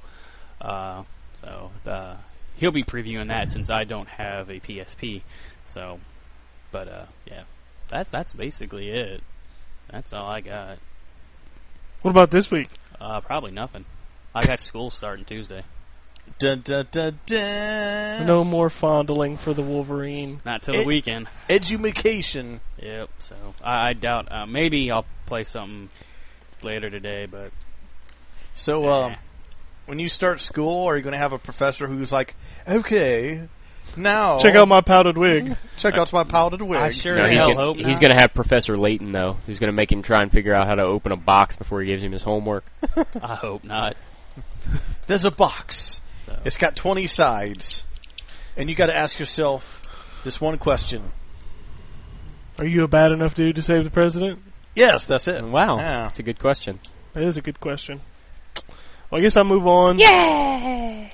He'll be previewing that since I don't have a PSP. So, but yeah, that's basically it. That's all I got. What about this week? Probably nothing. I got school starting Tuesday. Dun, dun, dun, dun. No more fondling for the Wolverine. Not till the weekend. Edumacation. Yep. So I doubt. Maybe I'll play something later today, but. So when you start school, are you going to have a professor who's like, okay, now check out my powdered wig. Check out my powdered wig. I sure as hell hope he's going to have Professor Layton, though, who's going to make him try and figure out how to open a box before he gives him his homework. I hope not. There's a box. So. It's got 20 sides. And you got to ask yourself this one question. Are you a bad enough dude to save the president? Yes, that's it. Wow. Yeah. That's a good question. That is a good question. Well, I guess I'll move on. Yeah!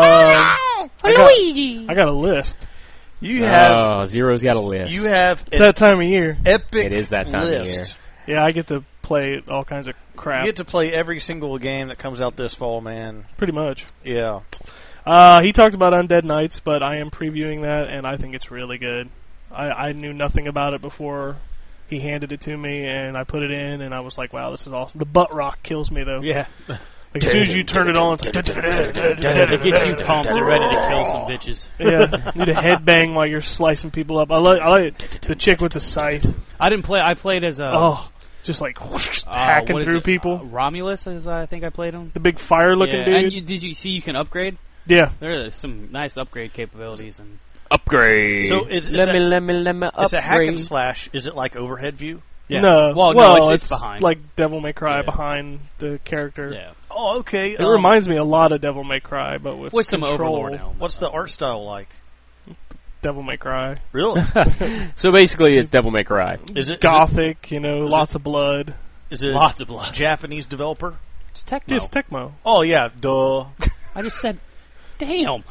I got a list. You have Zero's got a list. You have It's that time of year. Epic It is that time list. of year. Yeah, I get to play all kinds of crap. You get to play every single game that comes out this fall, man. Pretty much. Yeah. He talked about Undead Knights, but I am previewing that, and I think it's really good. I knew nothing about it before he handed it to me, and I put it in, and I was like, wow, this is awesome. The butt rock kills me, though. Yeah. Like, as soon as you turn it on, It gets you pumped and ready to kill some bitches. Yeah, you need a headbang while you're slicing people up. I like the chick with the scythe. I didn't play. I played as just like whoosh, hacking what is through it? people. Romulus, as I think I played him. The big fire-looking dude. And did you see you can upgrade? Yeah. There are some nice upgrade capabilities. And Upgrade. So is let me upgrade. It's a hack and slash. Is it like overhead view? yeah. No, Well, it's behind. like Devil May Cry Yeah. behind the character. Yeah. Oh, okay. It reminds me a lot of Devil May Cry, but with some control. Overlord now. What's the art style like? Devil May Cry. Really? So basically, it's Devil May Cry. Is it Gothic, lots of blood. Is it Lots of blood. Japanese developer? It's Tecmo. It's Tecmo. Oh yeah, duh. I just said, damn.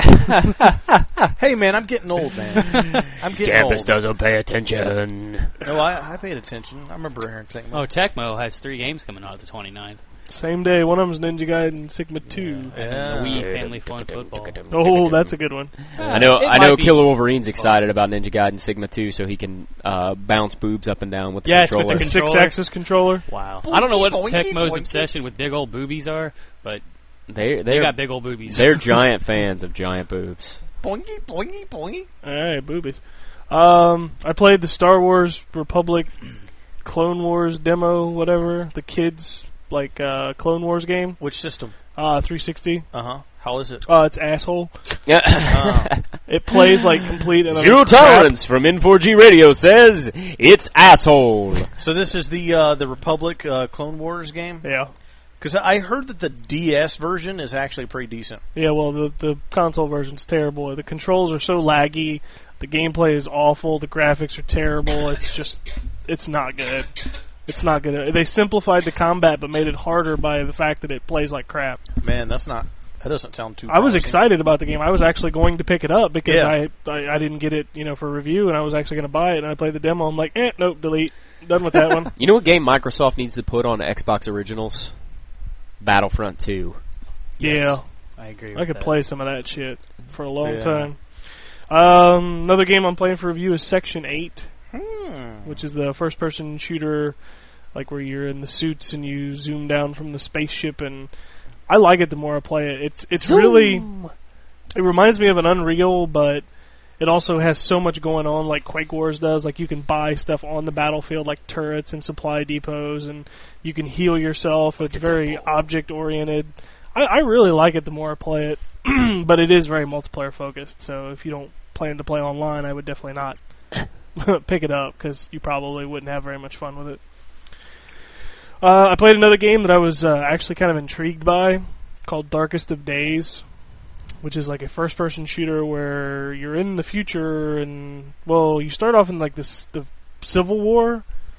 Hey man, I'm getting old, man. I'm getting Campus old. doesn't pay attention. No, I paid attention. I remember hearing Tecmo. Oh, Tecmo has 3 games coming out the 29th. Same day. One of them's Ninja Gaiden Sigma 2. Yeah. And the Wii Family Fun Football. Oh, that's a good one. I know. It I might know. be Killer Wolverine's excited about Ninja Gaiden Sigma 2, so he can bounce boobs up and down with the Yes, with controller. the The controller. 6-axis controller. Wow. I don't know what Boinky, Tecmo's boinky. obsession with big old boobies are, but They they got big old boobies. they're giant fans of giant boobs. Boingy, boingy, boingy. Alright, boobies. I played the Star Wars Republic Clone Wars demo, whatever. The kids, Clone Wars game. Which system? 360. Uh-huh. How is it? It's asshole. Yeah. It plays complete and Zero utter crap. tolerance from N4G Radio says it's asshole. So this is the Republic Clone Wars game? Yeah. Because I heard that the DS version is actually pretty decent. Yeah, well, the console version's terrible. The controls are so laggy. The gameplay is awful. The graphics are terrible. It's not good. It's not good. They simplified the combat but made it harder by the fact that it plays like crap. Man, that doesn't sound too I was promising. excited about the game. I was actually going to pick it up because Yeah. I didn't get it, for review, and I was actually going to buy it, and I played the demo. I'm like, nope, delete. Done with that one. You know what game Microsoft needs to put on Xbox Originals? Battlefront 2. Yeah. I agree with I could that. play some of that shit for a long Yeah. time. Another game I'm playing for review is Section 8, which is the first-person shooter, where you're in the suits and you zoom down from the spaceship, and I like it the more I play it. It's really... It reminds me of an Unreal, but it also has so much going on like Quake Wars does. You can buy stuff on the battlefield like turrets and supply depots, and you can heal yourself. It's very object-oriented. I really like it the more I play it, but it is very multiplayer-focused, so if you don't plan to play online, I would definitely not pick it up, because you probably wouldn't have very much fun with it. I played another game that I was actually kind of intrigued by, called Darkest of Days, which is like a first-person shooter where you're in the future, and well, you start off in like the Civil War.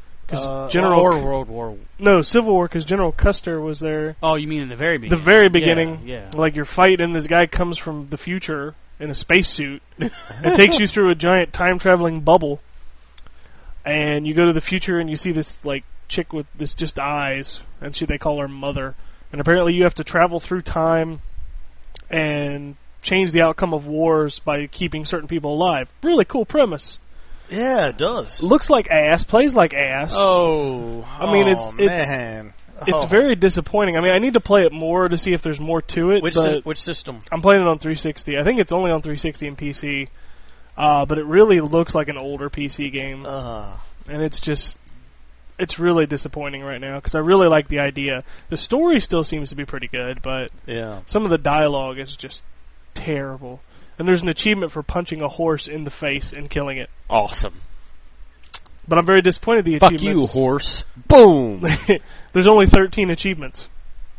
Or World War. No, Civil War, because General Custer was there. Oh, you mean in the very beginning? The very beginning. Yeah. Like you're fighting, and this guy comes from the future in a spacesuit and takes you through a giant time-traveling bubble. And you go to the future, and you see this like chick with this just eyes, and they call her Mother. And apparently you have to travel through time and change the outcome of wars by keeping certain people alive. Really cool premise. Yeah, it does. Looks like ass, plays like ass. I mean, man. It's very disappointing. I mean, I need to play it more to see if there's more to it. Which system? I'm playing it on 360. I think it's only on 360 and PC. But it really looks like an older PC game. And it's really disappointing right now, because I really like the idea. The story still seems to be pretty good, but some of the dialogue is just terrible. And there's an achievement for punching a horse in the face and killing it. Awesome. But I'm very disappointed the Fuck achievements... you, horse. Boom! There's only 13 achievements.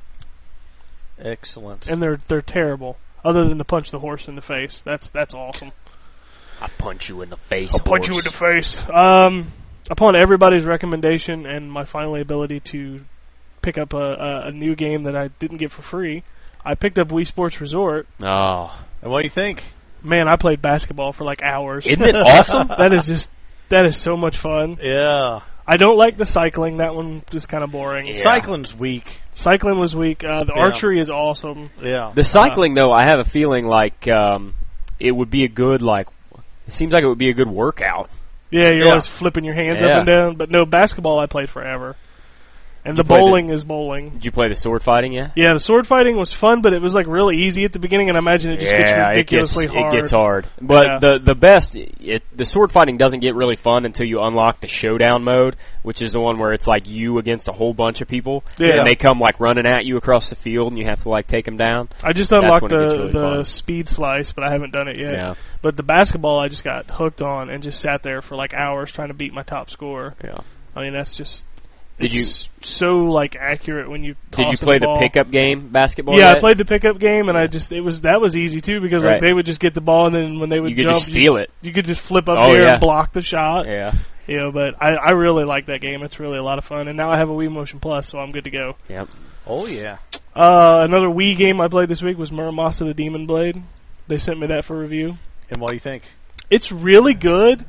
Excellent. And they're terrible. Other than to punch the horse in the face. That's awesome. I punch you in the face, I'll punch you in the face. Upon everybody's recommendation and my final ability to pick up a new game that I didn't get for free, I picked up Wii Sports Resort. Oh. And what do you think? Man, I played basketball for like hours. Isn't it awesome? That is so much fun. Yeah. I don't like the cycling. That one is kind of boring. Yeah. Cycling's weak. Cycling was weak. The archery is awesome. Yeah. The cycling, though, I have a feeling like it would be a good, like, it seems like it would be a good workout. Yeah, you're always flipping your hands up and down. But no, basketball I played forever. And the bowling is bowling. Did you play the sword fighting yet? Yeah, the sword fighting was fun, but it was like really easy at the beginning, and I imagine it just gets ridiculously hard. It gets hard. But the best, the sword fighting doesn't get really fun until you unlock the showdown mode, which is the one where it's like you against a whole bunch of people, and they come like running at you across the field, and you have to like take them down. I just unlocked the speed slice, but I haven't done it yet. Yeah. But the basketball I just got hooked on and just sat there for like hours trying to beat my top score. Yeah. I mean, that's just... Did you so like accurate when you toss Did you play the pickup game basketball? Yeah, I played the pickup game, and that was easy too, because like they would just get the ball, and then when they would you could jump, just steal it. You could just flip up there and block the shot. Yeah. You know, but I really like that game. It's really a lot of fun, and now I have a Wii Motion Plus, so I'm good to go. Yep. Oh yeah. Another Wii game I played this week was Muramasa the Demon Blade. They sent me that for review. And what do you think? It's really good.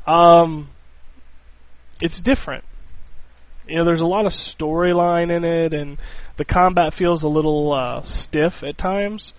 It's different. You know, there's a lot of storyline in it, and the combat feels a little stiff at times.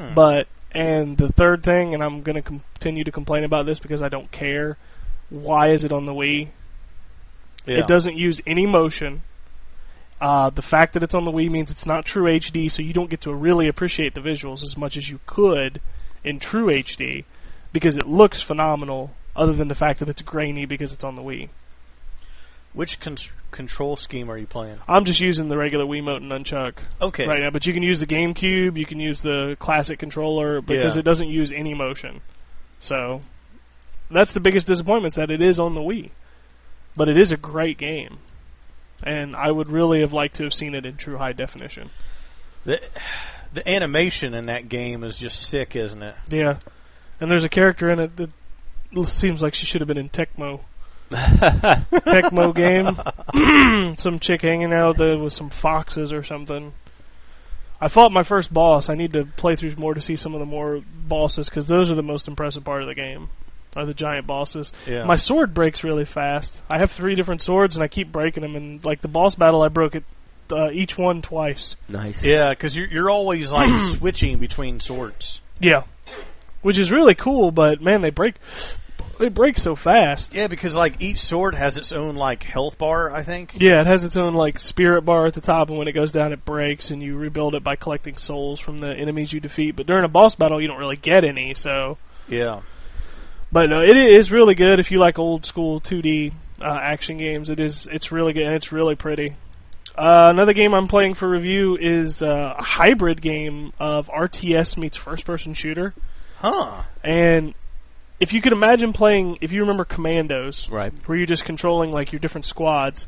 And the third thing, and I'm going to continue to complain about this because I don't care, why is it on the Wii? Yeah. It doesn't use any motion. The fact that it's on the Wii means it's not true HD, so you don't get to really appreciate the visuals as much as you could in true HD, because it looks phenomenal, other than the fact that it's grainy because it's on the Wii. Which control scheme are you playing? I'm just using the regular Wiimote and Nunchuck right now, but you can use the GameCube, you can use the classic controller, because it doesn't use any motion. So, that's the biggest disappointment, that it is on the Wii. But it is a great game. And I would really have liked to have seen it in true high definition. The animation in that game is just sick, isn't it? Yeah. And there's a character in it that seems like she should have been in Tecmo. Tecmo game. Some chick hanging out there with some foxes or something. I fought my first boss. I need to play through more to see some of the more bosses, because those are the most impressive part of the game, are the giant bosses. Yeah. My sword breaks really fast. I have 3 different swords, and I keep breaking them. And like the boss battle, I broke it each one twice. Nice. Yeah, because you're always like switching between swords. Yeah, which is really cool. But man, they break so fast. Yeah, because like each sword has its own like health bar, I think. Yeah, it has its own like spirit bar at the top, and when it goes down, it breaks, and you rebuild it by collecting souls from the enemies you defeat. But during a boss battle, you don't really get any. So yeah. But no, it is really good if you like old school 2D action games. It's really good, and it's really pretty. Another game I'm playing for review is a hybrid game of RTS meets first-person shooter. Huh. And if you could imagine playing, if you remember Commandos, right, where you're just controlling like your different squads,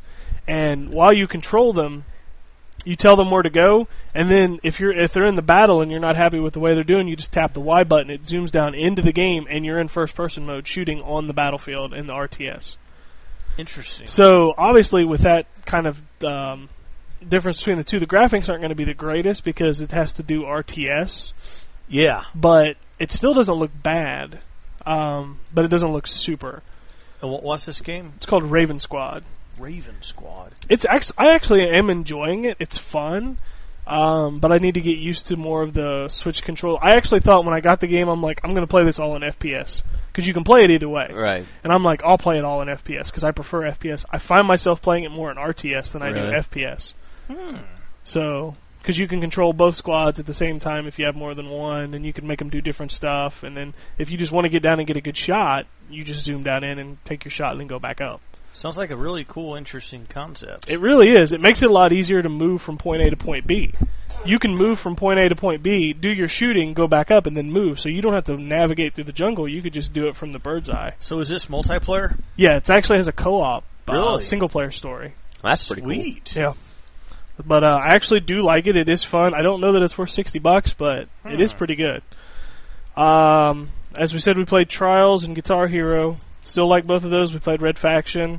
And while you control them, you tell them where to go, and then if they're in the battle and you're not happy with the way they're doing, you just tap the Y button. It zooms down into the game, and you're in first-person mode shooting on the battlefield in the RTS. Interesting. So, obviously, with that kind of difference between the two, the graphics aren't going to be the greatest because it has to do RTS. Yeah. But it still doesn't look bad, but it doesn't look super. And what's this game? It's called Raven Squad. Raven Squad. I actually am enjoying it. It's fun, but I need to get used to more of the Switch control. I actually thought when I got the game, I'm like, I'm going to play this all in FPS. Because you can play it either way. Right. And I'm like, I'll play it all in FPS because I prefer FPS. I find myself playing it more in RTS than I do FPS. So, because you can control both squads at the same time if you have more than one, and you can make them do different stuff. And then if you just want to get down and get a good shot, you just zoom down in and take your shot and then go back up. Sounds like a really cool, interesting concept. It really is. It makes it a lot easier to move from point A to point B. You can move from point A to point B, do your shooting, go back up, and then move. So you don't have to navigate through the jungle. You could just do it from the bird's eye. So is this multiplayer? Yeah, it actually has a co-op, Really? single-player story. That's pretty cool. Sweet. Yeah. But I actually do like it. It is fun. I don't know that it's worth $60, but it is pretty good. As we said, we played Trials and Guitar Hero. Still like both of those. We played Red Faction.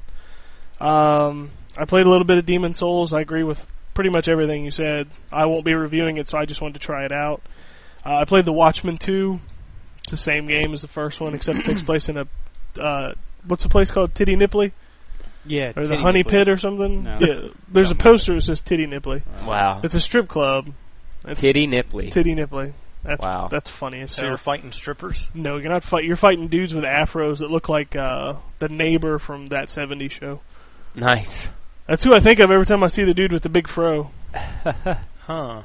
I played a little bit of Demon Souls. I agree with pretty much everything you said. I won't be reviewing it, so I just wanted to try it out. I played The Watchmen 2. It's the same game as the first one, except it takes place in a... what's the place called? Titty Nipply? Yeah. Or the Titty Honey Nipply. Pit or something? No. Yeah. There's a poster that says Titty Nipply. Wow. It's a strip club. It's Titty Nipply. Titty Nipply. Wow. That's funny as So hell. you're fighting strippers? No, you're not You're fighting dudes with afros that look like the neighbor from That 70s Show. Nice. That's who I think of every time I see the dude with the big fro. Huh.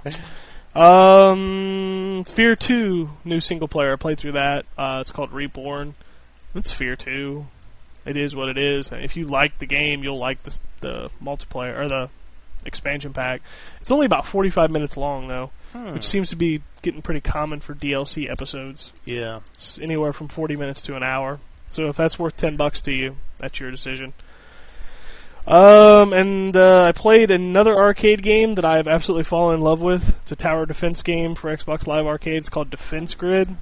Fear 2, new single player. I played through that. It's called Reborn. It's Fear 2. It is what it is. If you like the game, you'll like the multiplayer or the expansion pack. It's only about 45 minutes long, though, which seems to be getting pretty common for DLC episodes. Yeah. It's anywhere from 40 minutes to an hour. So if that's worth $10 to you, that's your decision. I played another arcade game that I've absolutely fallen in love with. It's a tower defense game for Xbox Live Arcade. It's called Defense Grid.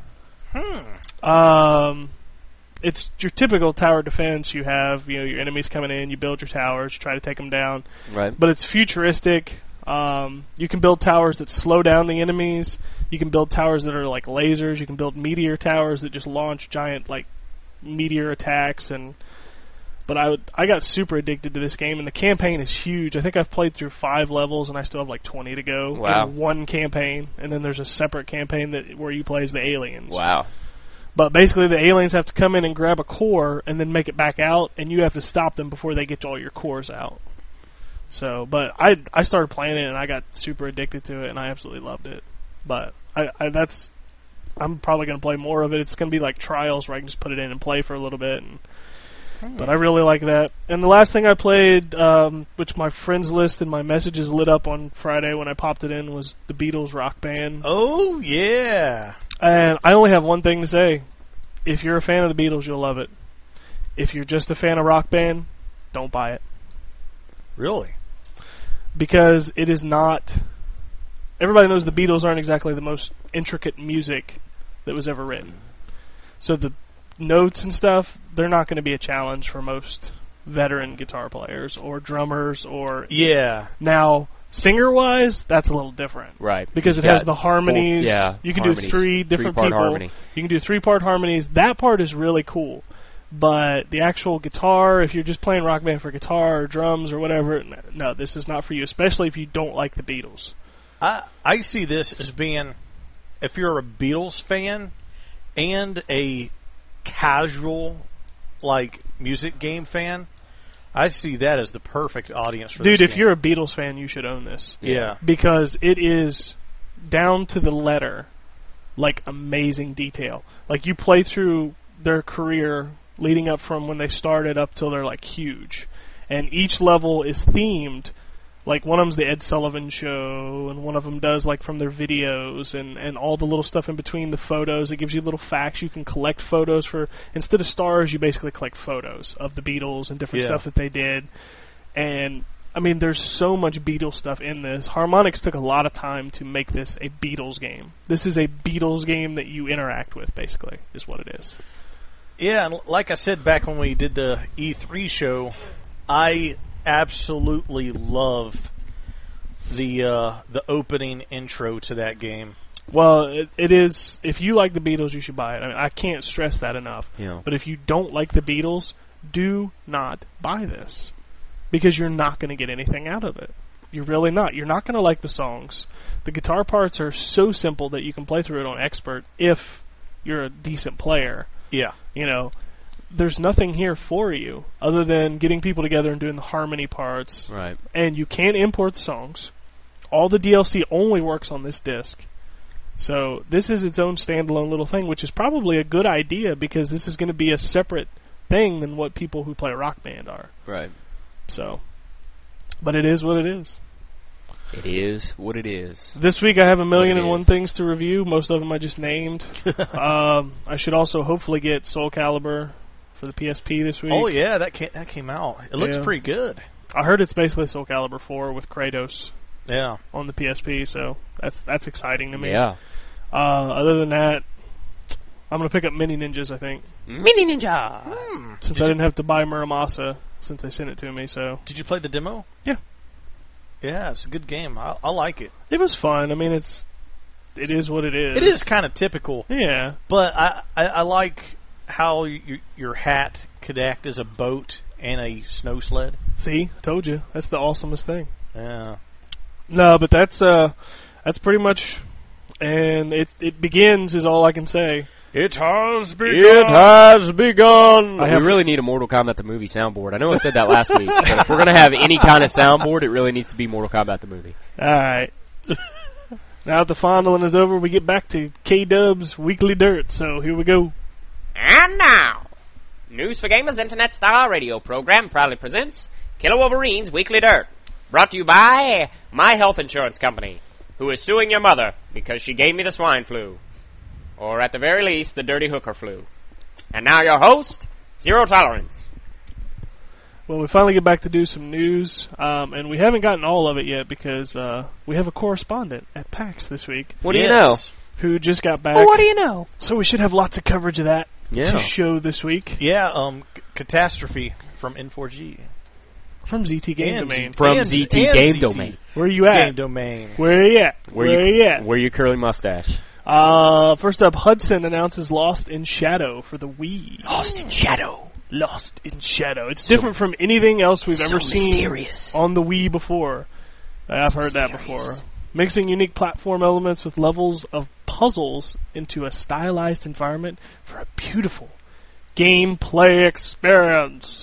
It's your typical tower defense. You have, your enemies coming in, you build your towers, you try to take them down. Right. But it's futuristic. You can build towers that slow down the enemies. You can build towers that are like lasers. You can build meteor towers that just launch giant, like, meteor attacks. But I got super addicted to this game, and the campaign is huge. I think I've played through 5 levels, and I still have like 20 to go. Wow. In one campaign, and then there's a separate campaign where you play as the aliens. Wow. But basically, the aliens have to come in and grab a core, and then make it back out, and you have to stop them before they get all your cores out. So, but I started playing it, and I got super addicted to it, and I absolutely loved it. But I'm probably going to play more of it. It's going to be like Trials, where I can just put it in and play for a little bit. But I really like that. And the last thing I played, which my friends list and my messages lit up on Friday when I popped it in, was the Beatles Rock Band. Oh, yeah. And I only have one thing to say. If you're a fan of the Beatles, you'll love it. If you're just a fan of Rock Band, don't buy it. Really? Because it is not... Everybody knows the Beatles aren't exactly the most intricate music that was ever written. So the notes and stuff, they're not going to be a challenge for most veteran guitar players or drummers or... Yeah. Now, singer-wise, that's a little different. Right. Because it You've has got the harmonies. full- you can harmonies. do 3 different Three-part people. harmony. You can do 3-part harmonies. That part is really cool. But the actual guitar, if you're just playing Rock Band for guitar or drums or whatever, no, this is not for you, especially if you don't like the Beatles. I see this as being, if you're a Beatles fan and a casual, like, music game fan, I see that as the perfect audience for Dude, this if game. you're a Beatles fan, you should own this. Yeah. Because it is down to the letter, like, amazing detail. Like, you play through their career leading up from when they started up till they're, like, huge. And each level is themed. Like, one of them's the Ed Sullivan Show, and one of them does, like, from their videos, and all the little stuff in between the photos. It gives you little facts. You can collect photos for... Instead of stars, you basically collect photos of the Beatles and different Yeah. stuff that they did. And I mean, there's so much Beatles stuff in this. Harmonix took a lot of time to make this a Beatles game. This is a Beatles game that you interact with, basically, is what it is. Yeah, and like I said back when we did the E3 show, I absolutely love the opening intro to that game. Well, it is. If you like the Beatles, you should buy it. I mean, I can't stress that enough. Yeah. But if you don't like the Beatles, do not buy this. Because you're not going to get anything out of it. You're really not. You're not going to like the songs. The guitar parts are so simple that you can play through it on Expert if you're a decent player. Yeah. You know, there's nothing here for you other than getting people together and doing the harmony parts. Right. And you can't import the songs. All the DLC only works on this disc. So this is its own standalone little thing, which is probably a good idea because this is going to be a separate thing than what people who play Rock Band are. Right. So, but it is what it is. It is what it is. This week I have 1,000,001 What it is. things to review. Most of them I just named. I should also hopefully get Soul Calibur for the PSP this week. Oh yeah, that came out. It looks Yeah. pretty good. I heard it's basically Soul Calibur 4 with Kratos Yeah. on the PSP, so that's exciting to me. Yeah. Other than that, I'm going to pick up Mini Ninjas, I think. Mini Ninja! Since I didn't have to buy Muramasa since they sent it to me, so. Did you play the demo? Yeah. Yeah, it's a good game. I like it. It was fun. I mean, it is what it is. It is kind of typical. Yeah. But I like how your hat could act as a boat and a snow sled. See? I told you. That's the awesomest thing. Yeah. No, but that's pretty much, and it begins is all I can say. It has It has begun! I We have- really need a Mortal Kombat the movie soundboard. I know I said that last week, but if we're going to have any kind of soundboard, it really needs to be Mortal Kombat the movie. Alright. Now that the fondling is over, we get back to K-Dub's Weekly Dirt, so here we go. And now, News for Gamers Internet Star Radio program proudly presents Killer Wolverine's Weekly Dirt. Brought to you by my health insurance company, who is suing your mother because she gave me the swine flu. Or at the very least, the dirty hooker flu. And now your host, Zero Tolerance. Well, we finally get back to do some news, and we haven't gotten all of it yet because we have a correspondent at PAX this week What do you know? who just got back. Well, what do you know? So we should have lots of coverage of that Yeah. to show this week Yeah, Catastrophe from N4G. from ZT Game And Domain. From And ZT ZT. Game Domain. Where are you at? Game Domain. Where are you at? Where are you at? Where your curly mustache? First up, Hudson announces Lost in Shadow for the Wii. Lost in Shadow. Lost in Shadow. It's different from anything else we've ever seen mysterious. on the Wii before. I've heard that before. Mixing unique platform elements with levels of puzzles into a stylized environment for a beautiful gameplay experience.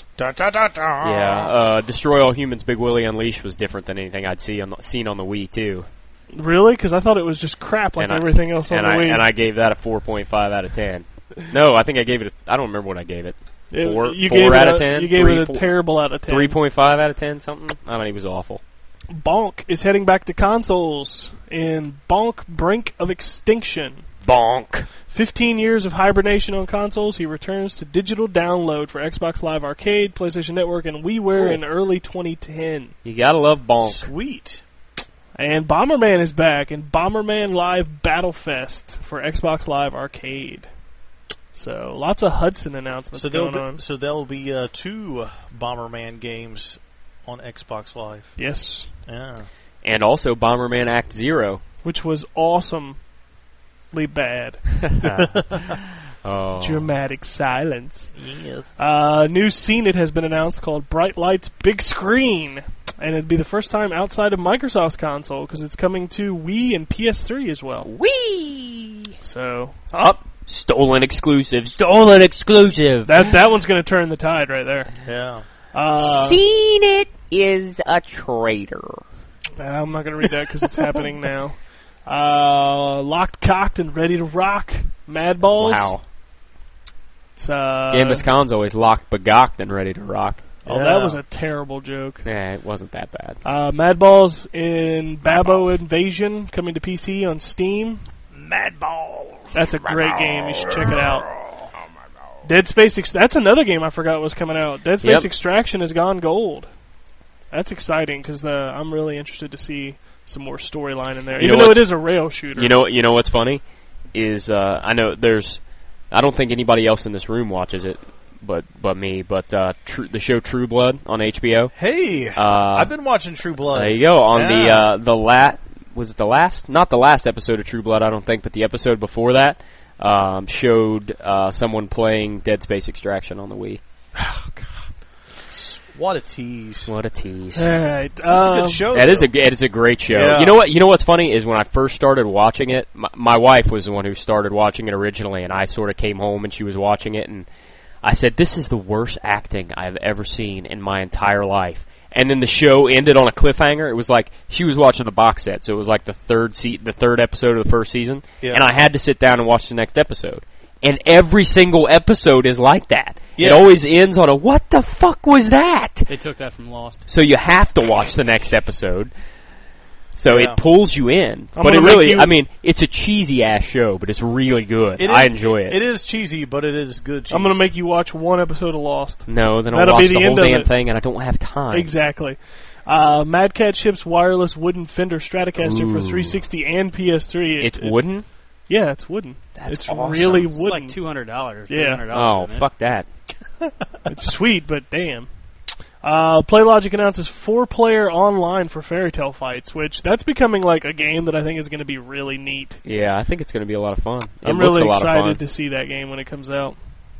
Yeah, Destroy All Humans Big Willie Unleashed was different than anything I'd seen on the Wii, too. Really? Because I thought it was just crap like And I- everything else on And the Wii. I gave that a 4.5 out of 10. No, I think I gave it I don't remember what I gave it. You Four gave out it of 10? You gave it a Four- terrible out of 10. 3.5 out of 10, something? I don't know, it was awful. Bonk is heading back to consoles in Bonk Brink of Extinction. Bonk. 15 years of hibernation on consoles, he returns to digital download for Xbox Live Arcade, PlayStation Network, and WiiWare in early 2010. You gotta love Bonk. Sweet. And Bomberman is back in Bomberman Live Battlefest for Xbox Live Arcade. So, lots of Hudson announcements So going on. there'll be 2 Bomberman games on Xbox Live. Yes. Yeah. And also Bomberman Act Zero. Which was awesomely bad. Oh. Dramatic silence. Yes. New scene it has been announced called Bright Lights Big Screen. And it'd be the first time outside of Microsoft's console because it's coming to Wii and PS3 as well. Whee! So Up. Stolen exclusive. Stolen exclusive. that one's going to turn the tide right there. Yeah. Seen it is a traitor. I'm not going to read that because it's happening now. Locked, cocked, and ready to rock. Mad Balls. Wow. It's, Gambus Khan's always locked, begocked, and ready to rock. Oh, that was a terrible joke. Yeah, it wasn't that bad. Mad Balls in Babbo Invasion coming to PC on Steam. Mad Balls. That's a great game. You should check it out. Dead Space. That's another game I forgot was coming out. Dead Space Yep. Extraction has gone gold. That's exciting because I'm really interested to see some more storyline in there. You Even know though what's- it is a rail shooter. You know what's funny is I know I don't think anybody else in this room watches it, but me. But the show True Blood on HBO. Hey, I've been watching True Blood. There you go on was it the last? Not the last episode of True Blood, I don't think, but the episode before that showed someone playing Dead Space Extraction on the Wii. Oh, God. What a tease! What a tease! All right, It's a good show. It is a great show. Yeah. You know what? You know what's funny is when I first started watching it, my wife was the one who started watching it originally, and I sort of came home and she was watching it, and I said, "This is the worst acting I've ever seen in my entire life." And then the show ended on a cliffhanger. It was like she was watching the box set, so it was like the third episode of the first season, Yeah. and I had to sit down and watch the next episode. And every single episode is like that. Yeah. It always ends on a "What the fuck was that?" They took that from Lost. So you have to watch the next episode. So Yeah. it pulls you in. I'm But it gonna make really, you- I mean, it's a cheesy ass show, but it's really good. It I is- enjoy it. It is cheesy, but it is good cheese. I'm going to make you watch one episode of Lost. No, then I'll That'll be watch the the whole end of damn it. thing, and I don't have time. Exactly. Mad Cat ships wireless wooden Fender Stratocaster for Ooh. 360 and PS3. It's wooden? Yeah, it's wooden. That's it's awesome. really It's wooden. like $200. Yeah. $300, Oh, isn't it? fuck that. It's sweet, but damn. PlayLogic announces 4-player online for Fairy Tale Fights, which that's becoming like a game that I think is going to be really neat. Yeah, I think it's going to be a lot of fun. It I'm looks really a lot of fun. excited to see that game when it comes out.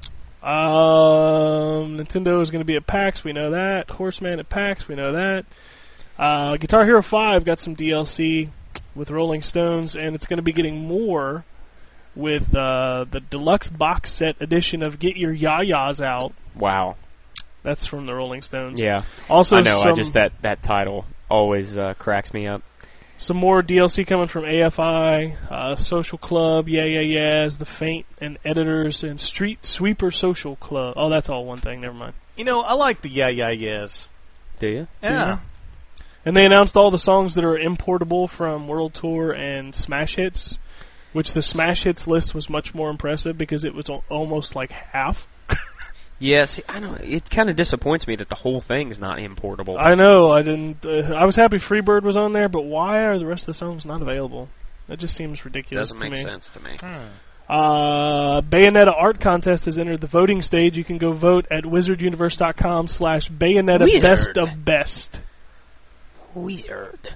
Nintendo is going to be at PAX, we know that. Horseman at PAX, we know that. Guitar Hero 5 got some DLC with Rolling Stones, and it's going to be getting more with the deluxe box set edition of Get Your Ya-Ya's Out. Wow. That's from the Rolling Stones. Yeah. Also, I know, some, I just, that title always cracks me up. some more DLC coming from AFI, Social Club, Yeah Yeah Yeahs, The Faint, and Editors, and Street Sweeper Social Club. Oh, that's all one thing, never mind. You know, I like the Yeah Yeah Yeahs. Do you? Yeah. And they announced all the songs that are importable from World Tour and Smash Hits, which the Smash Hits list was much more impressive because it was almost like half. Yeah, see, I know, it kind of disappoints me that the whole thing's not importable. I know, I didn't. I was happy Freebird was on there, but why are the rest of the songs not available? That just seems ridiculous Doesn't to make me. sense to me. Bayonetta Art Contest has entered the voting stage. You can go vote at wizarduniverse.com/Bayonetta Wizard. Best of Best. Wizard.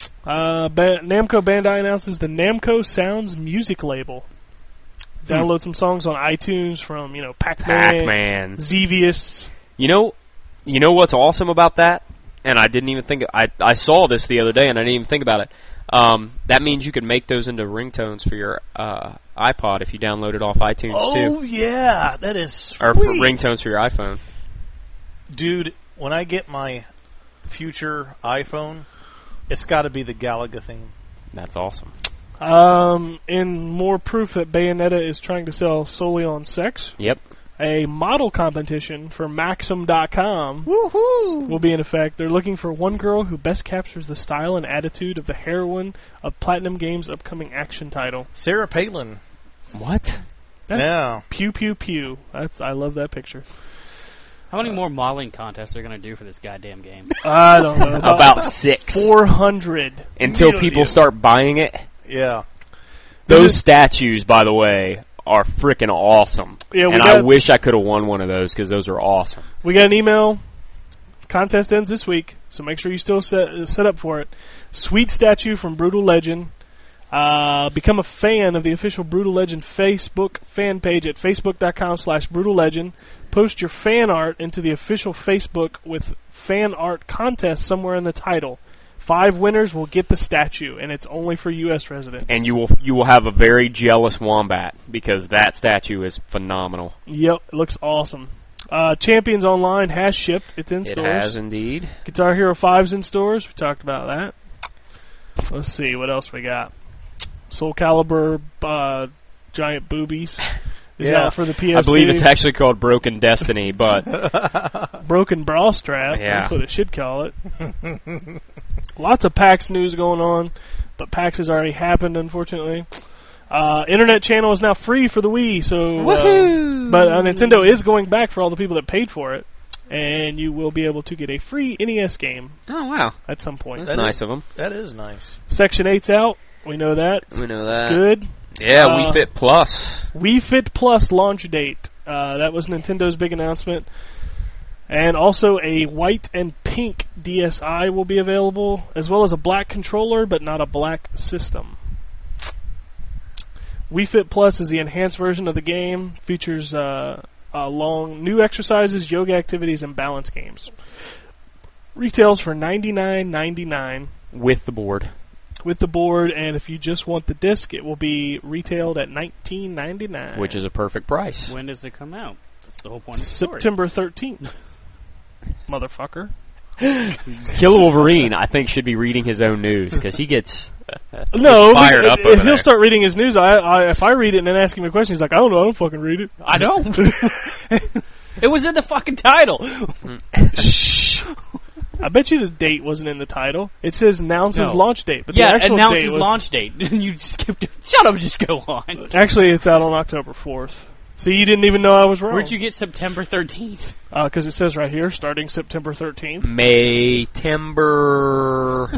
Namco Bandai announces the Namco Sounds music label. Download some songs on iTunes from, Pac-Man, Xevious. You know what's awesome about that? And I didn't even think, I saw this the other day and I didn't even think about it. That means you can make those into ringtones for your iPod if you download it off iTunes too. Oh, yeah. That is sweet. Or for ringtones for your iPhone. Dude, when I get my future iPhone, it's got to be the Galaga theme. That's awesome. In more proof that Bayonetta is trying to sell solely on sex, Yep. a model competition for Maxim.com Woohoo! will be in effect. They're looking for one girl who best captures the style and attitude of the heroine of Platinum Games' upcoming action title. Sarah Palin. What? That's Yeah. pew pew pew. I love that picture. How many more modeling contests are going to do for this goddamn game? I don't know. About 6. 400. Until million. people start buying it. Yeah. Those statues, by the way, are freaking awesome. Yeah, we and got- I wish I could have won one of those because those are awesome. We got an email. Contest ends this week, so make sure you still set up for it. Sweet statue from Brutal Legend. Become a fan of the official Brutal Legend Facebook fan page at facebook.com/Brutal Legend. Post your fan art into the official Facebook with fan art contest somewhere in the title. 5 winners will get the statue, and it's only for U.S. residents. And you will have a very jealous wombat because that statue is phenomenal. Yep, it looks awesome. Champions Online has shipped. It's in It stores. has indeed. Guitar Hero 5's in stores. We talked about that. Let's see what else we got. Soul Calibur Giant Boobies is Yeah. out for the PSP. I believe it's actually called Broken Destiny, but Broken Bra Strap. Yeah. That's what it should call it. Lots of PAX news going on, but PAX has already happened, unfortunately. Internet channel is now free for the Wii, so but Nintendo is going back for all the people that paid for it. and you will be able to get a free NES game Oh, wow. at some point. That's nice of them. That is nice. Section 8's out. We know that. We know It's that. good. Yeah, Wii Fit Plus. Wii Fit Plus launch date. That was Nintendo's big announcement. And also a white and pink DSi will be available, as well as a black controller, but not a black system. Wii Fit Plus is the enhanced version of the game. Features long new exercises, yoga activities, and balance games. Retails for $99.99 With the board. with the board, and if you just want the disc, it will be retailed at $19.99. Which is a perfect price. When does it come out? That's the whole point of the story. September 13th. Motherfucker. Killer Wolverine, I think, should be reading his own news, because he gets No, fired up over he'll there. start reading his news. If I read it and then ask him a question, he's like, I don't know, I don't fucking read it. I don't. It was in the fucking title. Shh. I bet you the date wasn't in the title. It says announces No. launch date, but Yeah, the actual announces date was, launch date. You skipped it. Shut up, just go on. Actually, it's out on October 4th. See, you didn't even know I was wrong. Where'd you get September 13th? Because it says right here, starting September 13th. May-tember.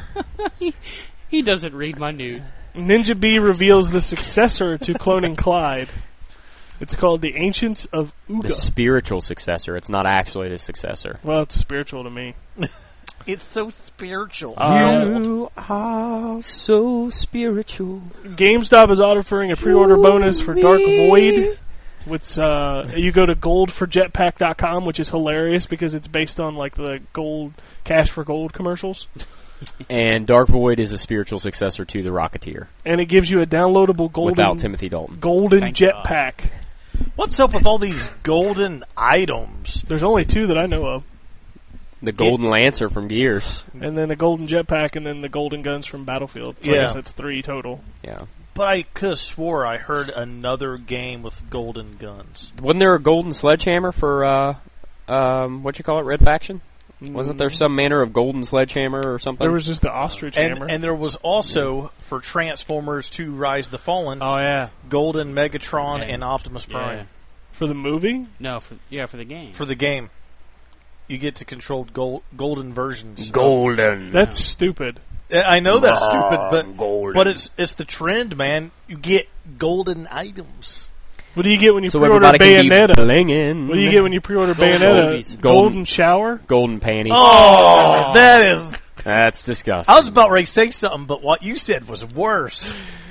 He doesn't read my news. Ninja B reveals the successor to cloning Clyde. It's called the Ancients of The Uga. spiritual successor. It's not actually the successor. Well, it's spiritual to me. It's so spiritual. You are so spiritual. GameStop is offering a pre-order bonus for Dark Void. Which you go to goldforjetpack.com, which is hilarious because it's based on like the gold Cash for Gold commercials, And Dark Void is a spiritual successor to the Rocketeer. and it gives you a downloadable Without Timothy Dalton. golden Thank God. jetpack. What's up with all these golden items? There's only 2 that I know of, The Golden Lancer from Gears. and then the golden jetpack, and then the golden guns from Battlefield. So I Yeah. guess that's 3 total. Yeah. But I could have swore I heard another game with golden guns. Wasn't there a golden sledgehammer for, what you call it, Red Faction? Wasn't there some manner of golden sledgehammer or something? There was just the ostrich hammer. And there was also, for Transformers 2 Rise of the Fallen, Oh, yeah. Golden Megatron Yeah. and Optimus Prime. Yeah. For the movie? No, for the game. For the game. You get to control golden versions. Golden. That's stupid. I know that's stupid, golden. but it's the trend, man. You get golden items. What do you get when you So pre-order everybody can be Bayonetta? blinging. What do you get when you pre-order Golden Bayonetta? goldies. Golden shower? Golden panties. Oh, that is. That's disgusting. I was about ready to say something, but what you said was worse.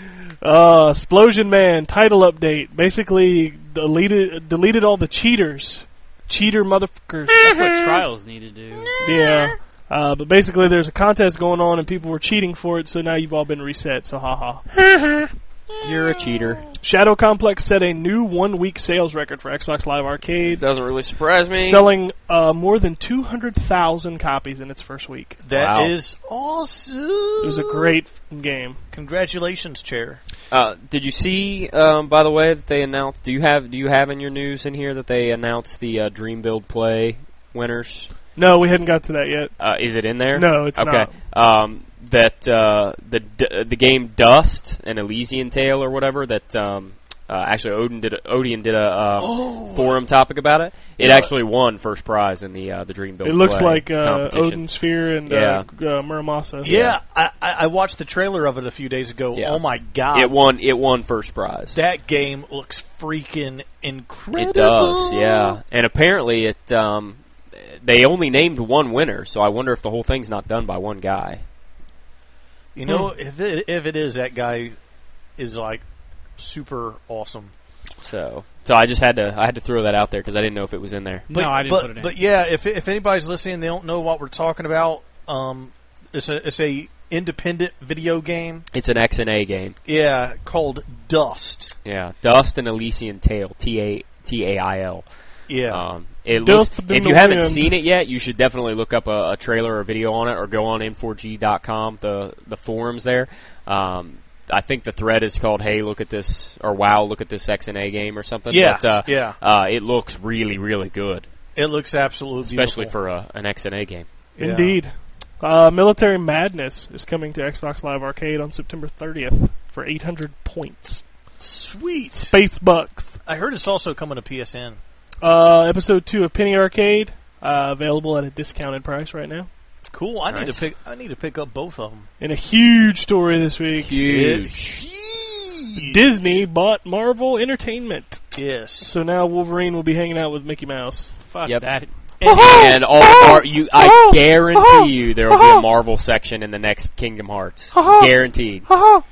Explosion Man title update. Basically, deleted all the cheaters. Cheater motherfuckers. That's what Trials need to do. Yeah. But basically, there's a contest going on, and people were cheating for it, so now you've all been reset, so haha. You're a cheater. Shadow Complex set a new one-week sales record for Xbox Live Arcade, Doesn't really surprise me. selling more than 200,000 copies in its first week. That is awesome. It was a great game. Congratulations, Chair. Did you see, by the way, that they announced? Do you have in your news in here that they announced the Dream Build Play winners? No, we hadn't got to that yet. Is it in there? No, it's okay. not. That the game Dust, an Elysian Tale or whatever, that actually Odeon did a forum topic about it. It actually won first prize in the Dream Build. It looks Play like competition. Odin Sphere and Yeah. Muramasa. Yeah, I watched the trailer of it a few days ago. Yeah. Oh my god. It won first prize. That game looks freaking incredible. It does, yeah. And apparently it they only named one winner, so I wonder if the whole thing's not done by one guy. You know, if it is, that guy is like super awesome. So I just had to throw that out there because I didn't know if it was in there. No, I didn't put it in. But yeah, if anybody's listening, and they don't know what we're talking about. It's a independent video game. It's an XNA game. Yeah, called Dust. Yeah, Dust and Elysian Tale. Tail. Yeah. It Dust looks. in If the you haven't wind. seen it yet, you should definitely look up a trailer or video on it, or go on N4G.com, the forums there. I think the thread is called "Hey, look at this," or "Wow, look at this XNA game" or something. Yeah, But, yeah. It looks really, really good, It looks absolutely especially beautiful. for an XNA game. Yeah. Indeed. Military Madness is coming to Xbox Live Arcade on September 30th for 800 points. Sweet. Space Bucks. I heard it's also coming to PSN. Episode 2 of Penny Arcade. available at a discounted price right now. Cool. I Nice. need to pick up both of them. In a huge story this week, Huge. Disney bought Marvel Entertainment. Yes. So now Wolverine will be hanging out with Mickey Mouse. Fuck Yep. that. And all I guarantee you there will be a Marvel section in the next Kingdom Hearts. Guaranteed.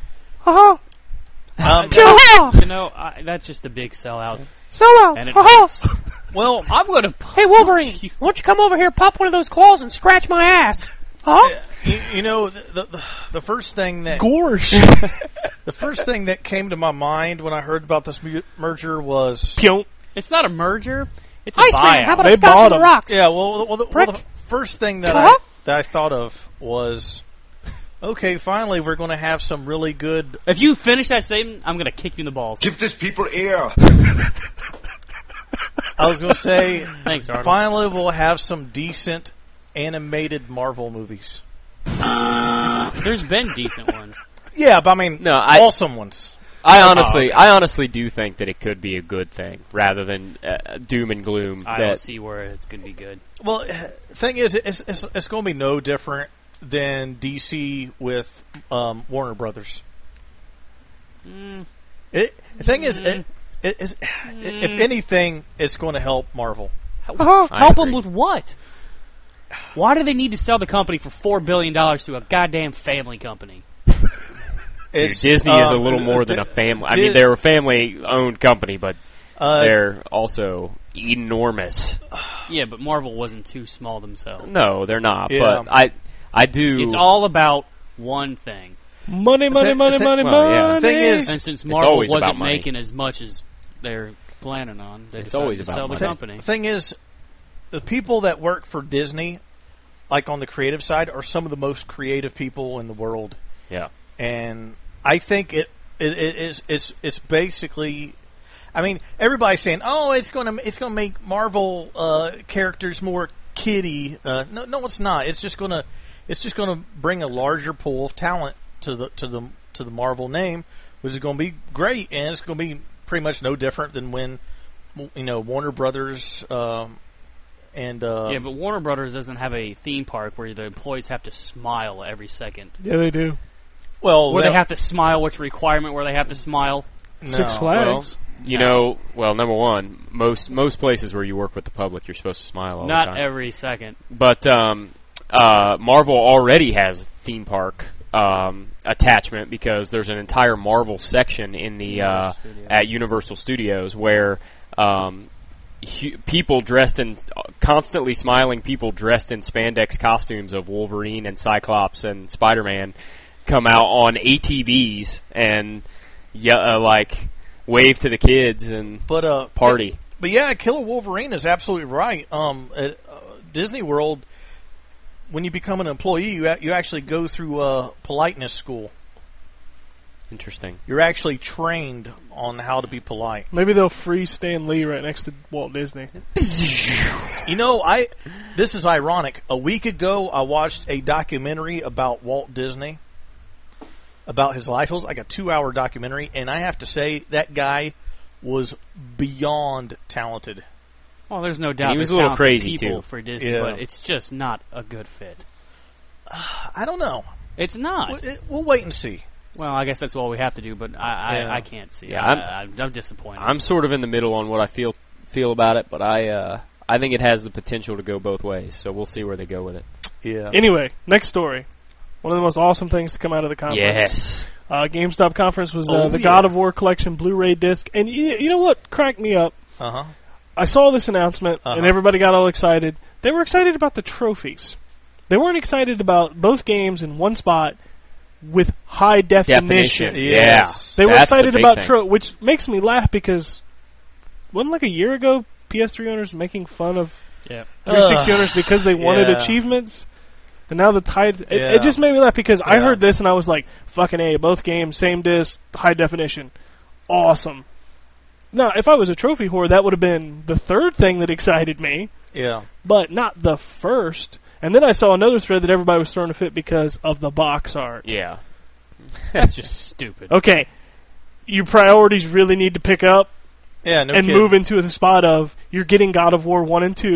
You know, that's just a big sellout. And it hurts. Well, I'm gonna. Hey, Wolverine, why don't you come over here, pop one of those claws, and scratch my ass? you know, the first thing that Gorsh. the first thing that came to my mind when I heard about this merger was Pyong. It's not a merger. It's a Ice cream, buyout. how about They a scotch bought on the 'em. rocks? yeah. Well, the first thing that I thought of was, okay, finally we're going to have some really good. If you finish that statement, I'm gonna kick you in the balls. Give these people air. I was going to say, Thanks, Arnold. finally we'll have some decent animated Marvel movies. There's been decent ones. Yeah, but I mean, No, awesome ones. I honestly do think that it could be a good thing rather than doom and gloom. I don't see where it's gonna be good. Well, thing is, it's going to be no different than DC with Warner Brothers. The thing is, if anything, it's going to help Marvel. Help them with what? Why do they need to sell the company for $4 billion to a goddamn family company? Dude, Disney is a little more than a family. I mean, they're a family-owned company, but they're also enormous. Yeah, but Marvel wasn't too small themselves. No, they're not. Yeah. But I do. It's all about one thing. Money, money, money, money, well, yeah. money. The thing is, And since Marvel always about wasn't money. making as much as they're planning on, they It's decided always to about sell the money. company. the thing is, the people that work for Disney, like on the creative side, are some of the most creative people in the world. Yeah. And I think it's basically. I mean, everybody's saying, "Oh, it's gonna make Marvel characters more kiddie." No, it's not. It's just gonna bring a larger pool of talent to the Marvel name, which is going to be great, and it's going to be pretty much no different than when Warner Brothers and Yeah, but Warner Brothers doesn't have a theme park where the employees have to smile every second. Yeah, they do. well, Where they have to smile, which requirement where they have to smile? no. Six Flags. Well, number one, most places where you work with the public, you're supposed to smile all the Not time. every second. But Marvel already has a theme park attachment because there's an entire Marvel section in the at Universal Studios where people dressed in constantly smiling people dressed in spandex costumes of Wolverine and Cyclops and Spider-Man come out on ATVs and wave to the kids and party. But yeah, Killer Wolverine is absolutely right. At Disney World, when you become an employee, you actually go through politeness school. Interesting. You're actually trained on how to be polite. Maybe they'll freeze Stan Lee right next to Walt Disney. This is ironic. A week ago, I watched a documentary about Walt Disney, about his life. It was like a 2-hour documentary, and I have to say that guy was beyond talented. Well, there's no doubt He was there's a little talented crazy, people too. for Disney, Yeah. but it's just not a good fit. I don't know. It's not. We'll wait and see. Well, I guess that's all we have to do, but I can't see. Yeah, I'm disappointed. I'm sort of in the middle on what I feel about it, but I think it has the potential to go both ways. So we'll see where they go with it. Yeah. Anyway, next story. One of the most awesome things to come out of the conference. Yes. GameStop conference was Oh, the yeah. God of War Collection Blu-ray disc. And you know what cracked me up? Uh-huh. I saw this announcement, and Uh-huh. everybody got all excited. They were excited about the trophies. They weren't excited about both games in one spot with high definition. Yes. They were That's the excited big about thing. which makes me laugh because wasn't like a year ago PS3 owners making fun of Yeah. 360 owners because they wanted Yeah. achievements? And now the tide... Yeah. It just made me laugh because I Yeah. heard this and I was like, fucking A, both games, same disc, high definition. Awesome. Now, if I was a trophy whore, that would have been the third thing that excited me, Yeah. but not the first. And then I saw another thread that everybody was throwing a fit because of the box art. Yeah. That's just stupid. Okay, your priorities really need to pick up Yeah, no and kidding. move into the spot of you're getting God of War 1 and 2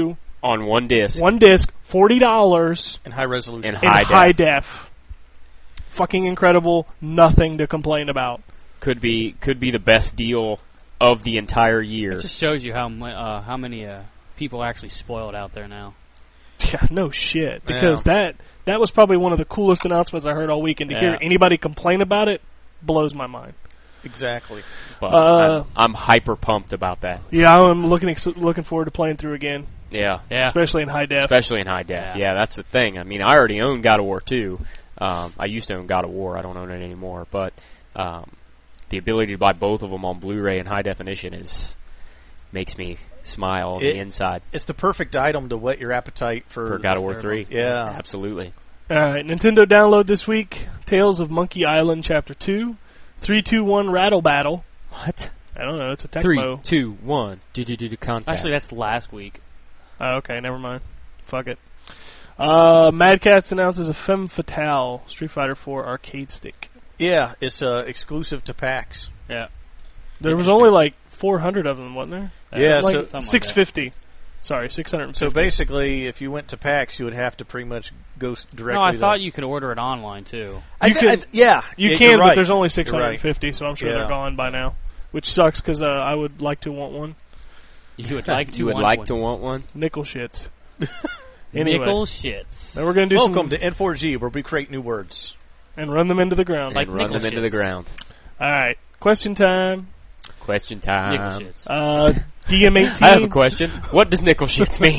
On one disc. One disc, $40 In high resolution. In in high high def. def. Fucking incredible. Nothing to complain about. Could be the best deal of the entire year. It just shows you how many people are actually spoiled out there now. Yeah, no shit. Because that was probably one of the coolest announcements I heard all week, and to hear anybody complain about it blows my mind. Exactly. But I'm hyper pumped about that. Yeah, I'm looking forward to playing through again. Yeah. Especially in high def. Especially in high def. Yeah, that's the thing. I mean, I already own God of War 2. I used to own God of War. I don't own it anymore. But the ability to buy both of them on Blu-ray in high definition makes me smile on the inside. It's the perfect item to whet your appetite for God of War 3. Yeah. Absolutely. Alright, Nintendo download this week, Tales of Monkey Island Chapter 2, 3-2-1 Rattle Battle. What? I don't know, it's a Tecmo. 3, 2, 1. Contact. Actually, that's last week. Oh, okay, never mind. Fuck it. Mad Catz announces a Femme Fatale Street Fighter 4 arcade stick. Yeah, it's exclusive to PAX. Yeah. There was only like 400 of them, wasn't there? Yeah, like so 650. Sorry, 650. So basically, if you went to PAX, you would have to pretty much go directly. No, I thought you could order it online too. You can, you're but right. there's only You're 650, right. so I'm sure Yeah. they're gone by now. Which sucks because I would like to want one. You would like to. You would want like one. to want one? Nickel shits. Anyway, Nickel shits. now we're gonna do Welcome to N4G, where we create new words and run them into the ground. Like And run nickel them into the shits. ground. All right, question time. Question Nickel time. shits. DM18. I have a question. What does nickel shits mean?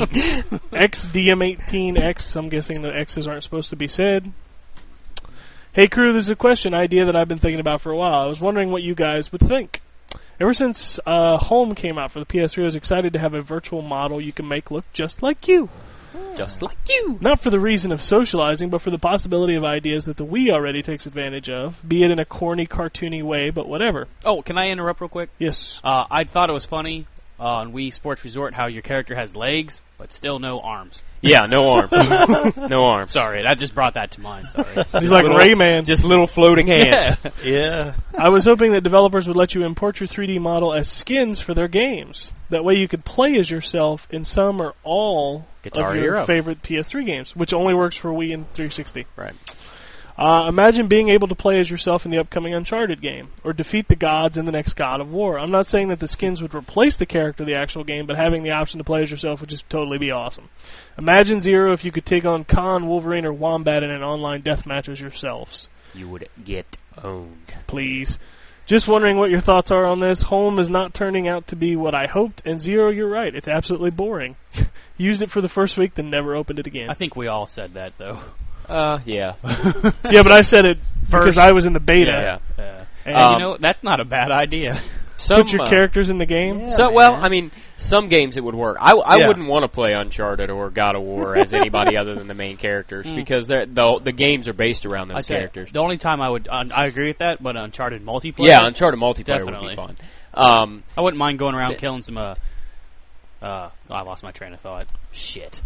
XDM18X. I'm guessing the X's aren't supposed to be said. Hey crew, this is a question idea that I've been thinking about for a while. I was wondering what you guys would think. Ever since Home came out for the PS3, I was excited to have a virtual model you can make look just like you. Just like you. Not for the reason of socializing, but for the possibility of ideas that the Wii already takes advantage of, be it in a corny, cartoony way, but whatever. Oh, can I interrupt real quick? Yes. I thought it was funny on Wii Sports Resort how your character has legs, but still no arms. Yeah, no arms. No arms. Sorry, that just brought that to mind. Sorry. He's like Rayman. Just little floating hands. Yeah. I was hoping that developers would let you import your 3D model as skins for their games. That way you could play as yourself in some or all Guitar of your Hero. favorite PS3 games, which only works for Wii and 360. Right. Imagine being able to play as yourself in the upcoming Uncharted game, or defeat the gods in the next God of War. I'm not saying that the skins would replace the character of the actual game, but having the option to play as yourself would just totally be awesome. Imagine, Zero, if you could take on Khan, Wolverine, or Wombat in an online deathmatch as yourselves. You would get owned. Please. Just wondering what your thoughts are on this. Home is not turning out to be what I hoped, and Zero, you're right. It's absolutely boring. Used it for the first week, then never opened it again. I think we all said that though. Yeah. Yeah, but I said it because I was in the beta. Yeah. And you know, that's not a bad idea. Put your characters in the game. Well, I mean, some games it would work. I Yeah. wouldn't want to play Uncharted or God of War as anybody other than the main characters because the games are based around those characters. The only time I would, I agree with that, but Uncharted multiplayer. Yeah, Uncharted multiplayer Definitely. would be fun. I wouldn't mind going around killing some. I lost my train of thought. Shit.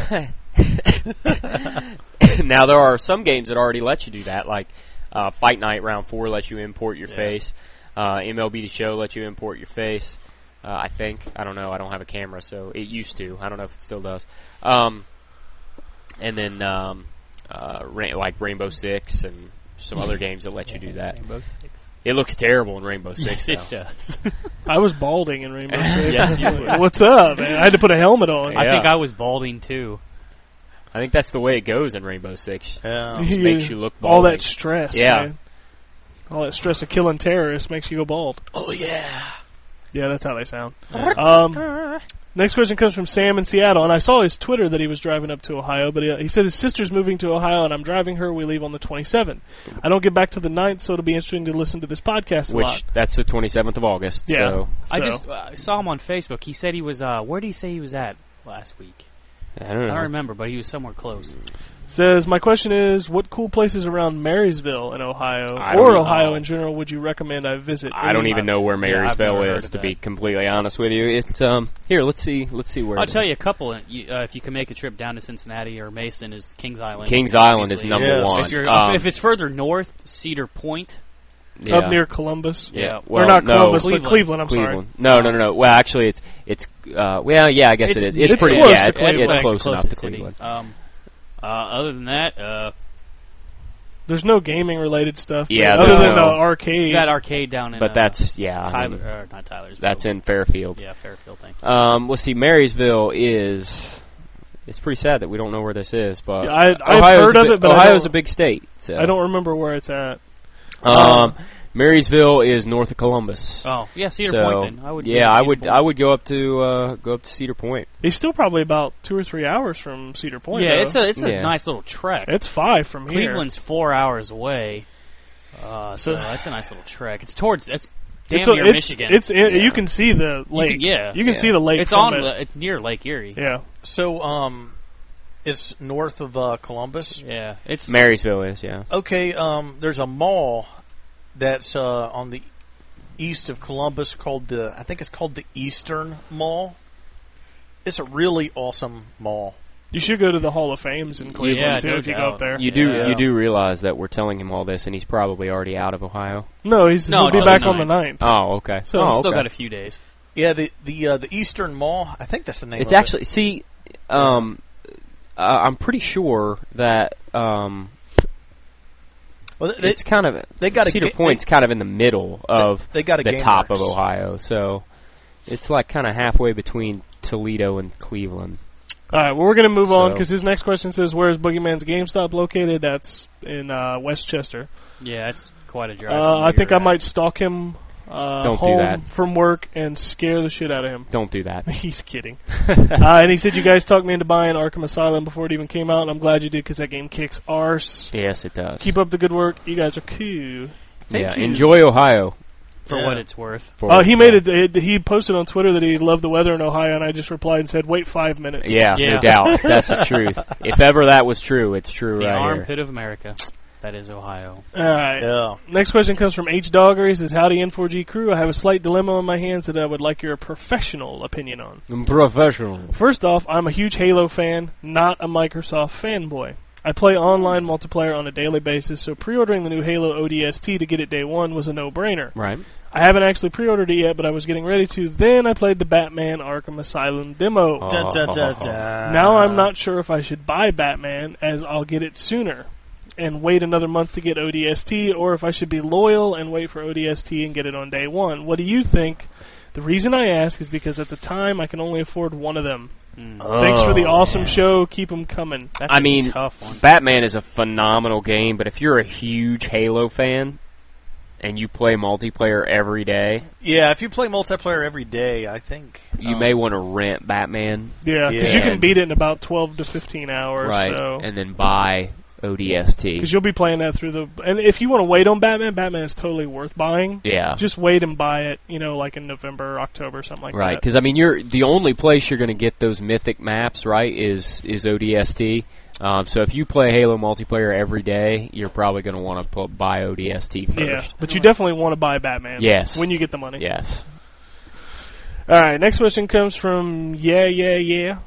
Now there are some games that already let you do that, like Fight Night Round 4 lets you import your face. MLB The Show lets you import your face. I think. I don't know. I don't have a camera, so it used to. I don't know if it still does. And then like Rainbow Six and some other games that let you do that. Rainbow Six. It looks terrible in Rainbow Six. Yes, it does. I was balding in Rainbow Six. Yes, you were. What's up, man? I had to put a helmet on. Yeah. I think I was balding too. I think that's the way it goes in Rainbow Six. Yeah. It just makes you look all balding. that stress. Yeah. Man. All that stress of killing terrorists makes you go bald. Oh yeah. Yeah, that's how they sound. Next question comes from Sam in Seattle, and I saw his Twitter that he was driving up to Ohio, but he said his sister's moving to Ohio, and I'm driving her. We leave on the 27th. I don't get back to the 9th, so it'll be interesting to listen to this podcast a lot. Which, that's the 27th of August. Yeah. So. I just saw him on Facebook. He said he was. Where did he say he was at last week? I don't know. I don't remember, but he was somewhere close. Says, my question is, what cool places around Marysville in Ohio, I don't or know. Ohio in general, would you recommend I visit? I don't even know where I've never Marysville heard is, of to that. be completely honest with you. It's here. Let's see where. I'll tell you a couple. If you can make a trip down to Cincinnati or Mason, is Kings Island. Kings Island is obviously. number one. If, you're, if it's further north, Cedar Point. Yeah. Up near Columbus. Yeah. Or not no, Columbus, but Cleveland, I'm sorry. No. Well, actually, It's well, yeah, I guess it is. It's it's pretty. close Yeah, to it's Cleveland. close enough to city. Cleveland. Other than that, There's no gaming related stuff. Yeah, other there's than no- arcade. you got arcade down in. But that's I Tyler, mean, not Tyler's. that's in Fairfield. Yeah, Fairfield. Thank you. Let's see. Marysville is. It's pretty sad that we don't know where this is, but Yeah, I've Ohio's heard a of bi- it, but I Ohio's don't- a big state. So. I don't remember where it's at. Marysville is north of Columbus. Oh, yeah, Cedar So, Point. Then I would. go yeah, to I Cedar would. Point. I would go up to Cedar Point. He's still probably about 2 or 3 hours from Cedar Point. Yeah, though. it's a Yeah. nice little trek. It's 5 from here. Cleveland's 4 hours away, so that's a nice little trek. It's towards that's damn It's, near it's, Michigan. It's you can see the lake. You can see the lake. It's from on. it. It's near Lake Erie. Yeah. So, it's north of Columbus. Yeah, it's Marysville is, yeah. Okay, there's a mall that's on the east of Columbus called I think it's called the Eastern Mall. It's a really awesome mall. You should go to the Hall of Fames in Cleveland Yeah, too no if you go doubt. up there. You do. Yeah. You do realize that we're telling him all this, and he's probably already out of Ohio. No, he'll be no, back the on the 9th. Oh, okay. So oh, still okay. got a few days. Yeah, the Eastern Mall. I think that's the name. It's of actually I'm pretty sure that Well, it's kind of they got a Cedar ga- Point's kind of in the middle of they got a the Game top Works. of Ohio, so it's like kind of halfway between Toledo and Cleveland. All right, well, we're going to move on So- because his next question says, "Where is Boogeyman's GameStop located?" That's in Westchester. Yeah, it's quite a drive. I think I might stalk him Don't do home that. from work and scare the shit out of him. Don't do that. He's kidding. And he said, "You guys talked me into buying Arkham Asylum before it even came out, and I'm glad you did because that game kicks arse. Yes, it does. Keep up the good work. You guys are cool." Thank you. Enjoy Ohio. for what it's worth. He made it. He posted on Twitter that he loved the weather in Ohio, and I just replied and said, "Wait 5 minutes." Yeah, no doubt. That's the truth. If ever that was true, it's true The right armpit here. of America. That is Ohio. All right. Yeah. Next question comes from H Dogger. He says, "Howdy N4G crew. I have a slight dilemma on my hands that I would like your professional opinion on. I'm professional. First off, I'm a huge Halo fan, not a Microsoft fanboy. I play online multiplayer on a daily basis, so pre-ordering the new Halo ODST to get it day one was a no-brainer. Right. I haven't actually pre-ordered it yet, but I was getting ready to. Then I played the Batman Arkham Asylum demo. Dun, dun, dun, dun. Now I'm not sure if I should buy Batman, as I'll get it sooner, and wait another month to get ODST, or if I should be loyal and wait for ODST and get it on day one. What do you think? The reason I ask is because at the time I can only afford one of them. Thanks for the awesome show. Keep them coming." That's I a mean, tough one. Batman is a phenomenal game, but if you're a huge Halo fan and you play multiplayer every day, Yeah, if you play multiplayer every day, I think you may want to rent Batman. Yeah, because you can beat it in about 12 to 15 hours. Right, So. and then buy ODST. Because you'll be playing that through the... And if you want to wait on Batman, Batman is totally worth buying. Yeah. Just wait and buy it, like in November or October, something like Right, that. because I mean, you're the only place you're going to get those mythic maps, right? Is ODST. So if you play Halo multiplayer every day, you're probably going to want to buy ODST first. Yeah, but you definitely want to buy Batman. Yes. When you get the money. Yes. All right, next question comes from Yeah. Yeah.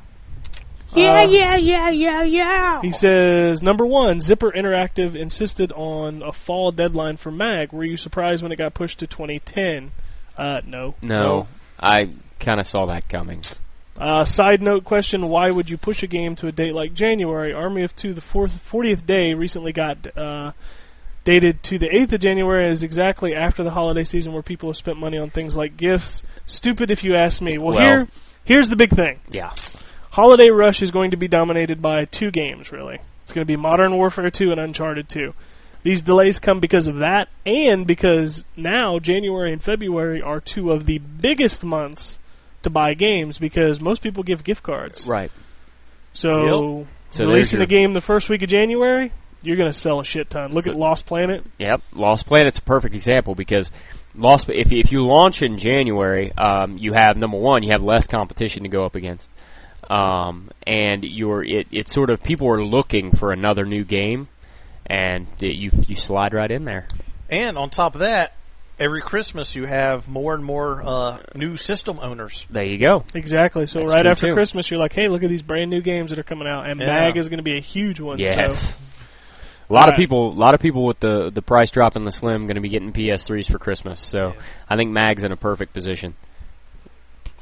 He says, number one, Zipper Interactive insisted on a fall deadline for MAG. Were you surprised when it got pushed to 2010? No. No, I kind of saw that coming. Side note question, why would you push a game to a date like January? Army of Two, the 40th day, recently got dated to the 8th of January, is exactly after the holiday season where people have spent money on things like gifts. Stupid if you ask me. Well, here's the big thing. Yeah. Holiday Rush is going to be dominated by two games, really. It's going to be Modern Warfare 2 and Uncharted 2. These delays come because of that, and because now January and February are two of the biggest months to buy games, because most people give gift cards. Right. So, So releasing there's a game the first week of January, you're going to sell a shit ton. Look at Lost Planet. Yep, Lost Planet's a perfect example because if you launch in January, you have number one, you have less competition to go up against, and it's sort of people are looking for another new game, and you slide right in there. And on top of that, every Christmas you have more and more new system owners. There you go. Exactly. So That's right true, after too. Christmas, you're like, hey, look at these brand new games that are coming out, and Yeah. MAG is going to be a huge one. Yes. So. A lot of Alright. people with the price drop in the Slim going to be getting PS3s for Christmas. So I think MAG's in a perfect position.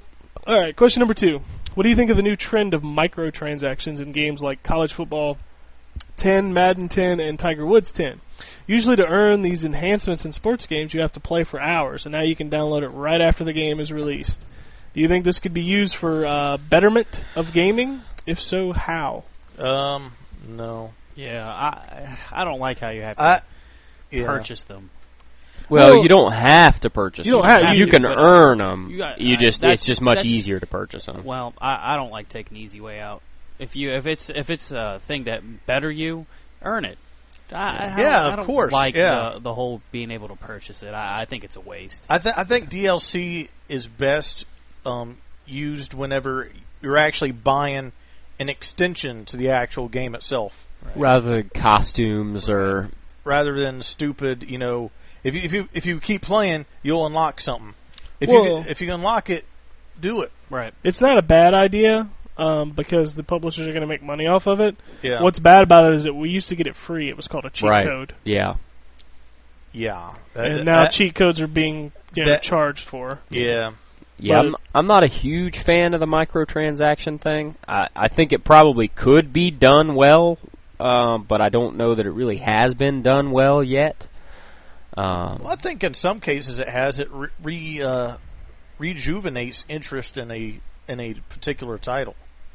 All right, question number 2. What do you think of the new trend of microtransactions in games like College Football 10, Madden 10, and Tiger Woods 10? Usually to earn these enhancements in sports games, you have to play for hours, and now you can download it right after the game is released. Do you think this could be used for betterment of gaming? If so, how? No. Yeah, I don't like how you have to purchase them. Well, you don't have to purchase you don't them. have- You can earn them. That's- It's just much that's- easier to purchase them. Well, I don't like taking the easy way out. If it's a thing that better you, earn it. I of don't course. like Yeah. the whole being able to purchase it. I think it's a waste. I think DLC is best used whenever you're actually buying an extension to the actual game itself, Rather than costumes or... rather than stupid. If you keep playing, you'll unlock something. Well- If you unlock it, do it. Right. It's not a bad idea because the publishers are going to make money off of it. Yeah. What's bad about it is that we used to get it free. It was called a cheat Right. code. Yeah. Yeah. And now cheat codes are being charged for. Yeah. Yeah, But- I'm not a huge fan of the microtransaction thing. I think it probably could be done well, but I don't know that it really has been done well yet. Well, I think in some cases it has. It rejuvenates interest in a particular title.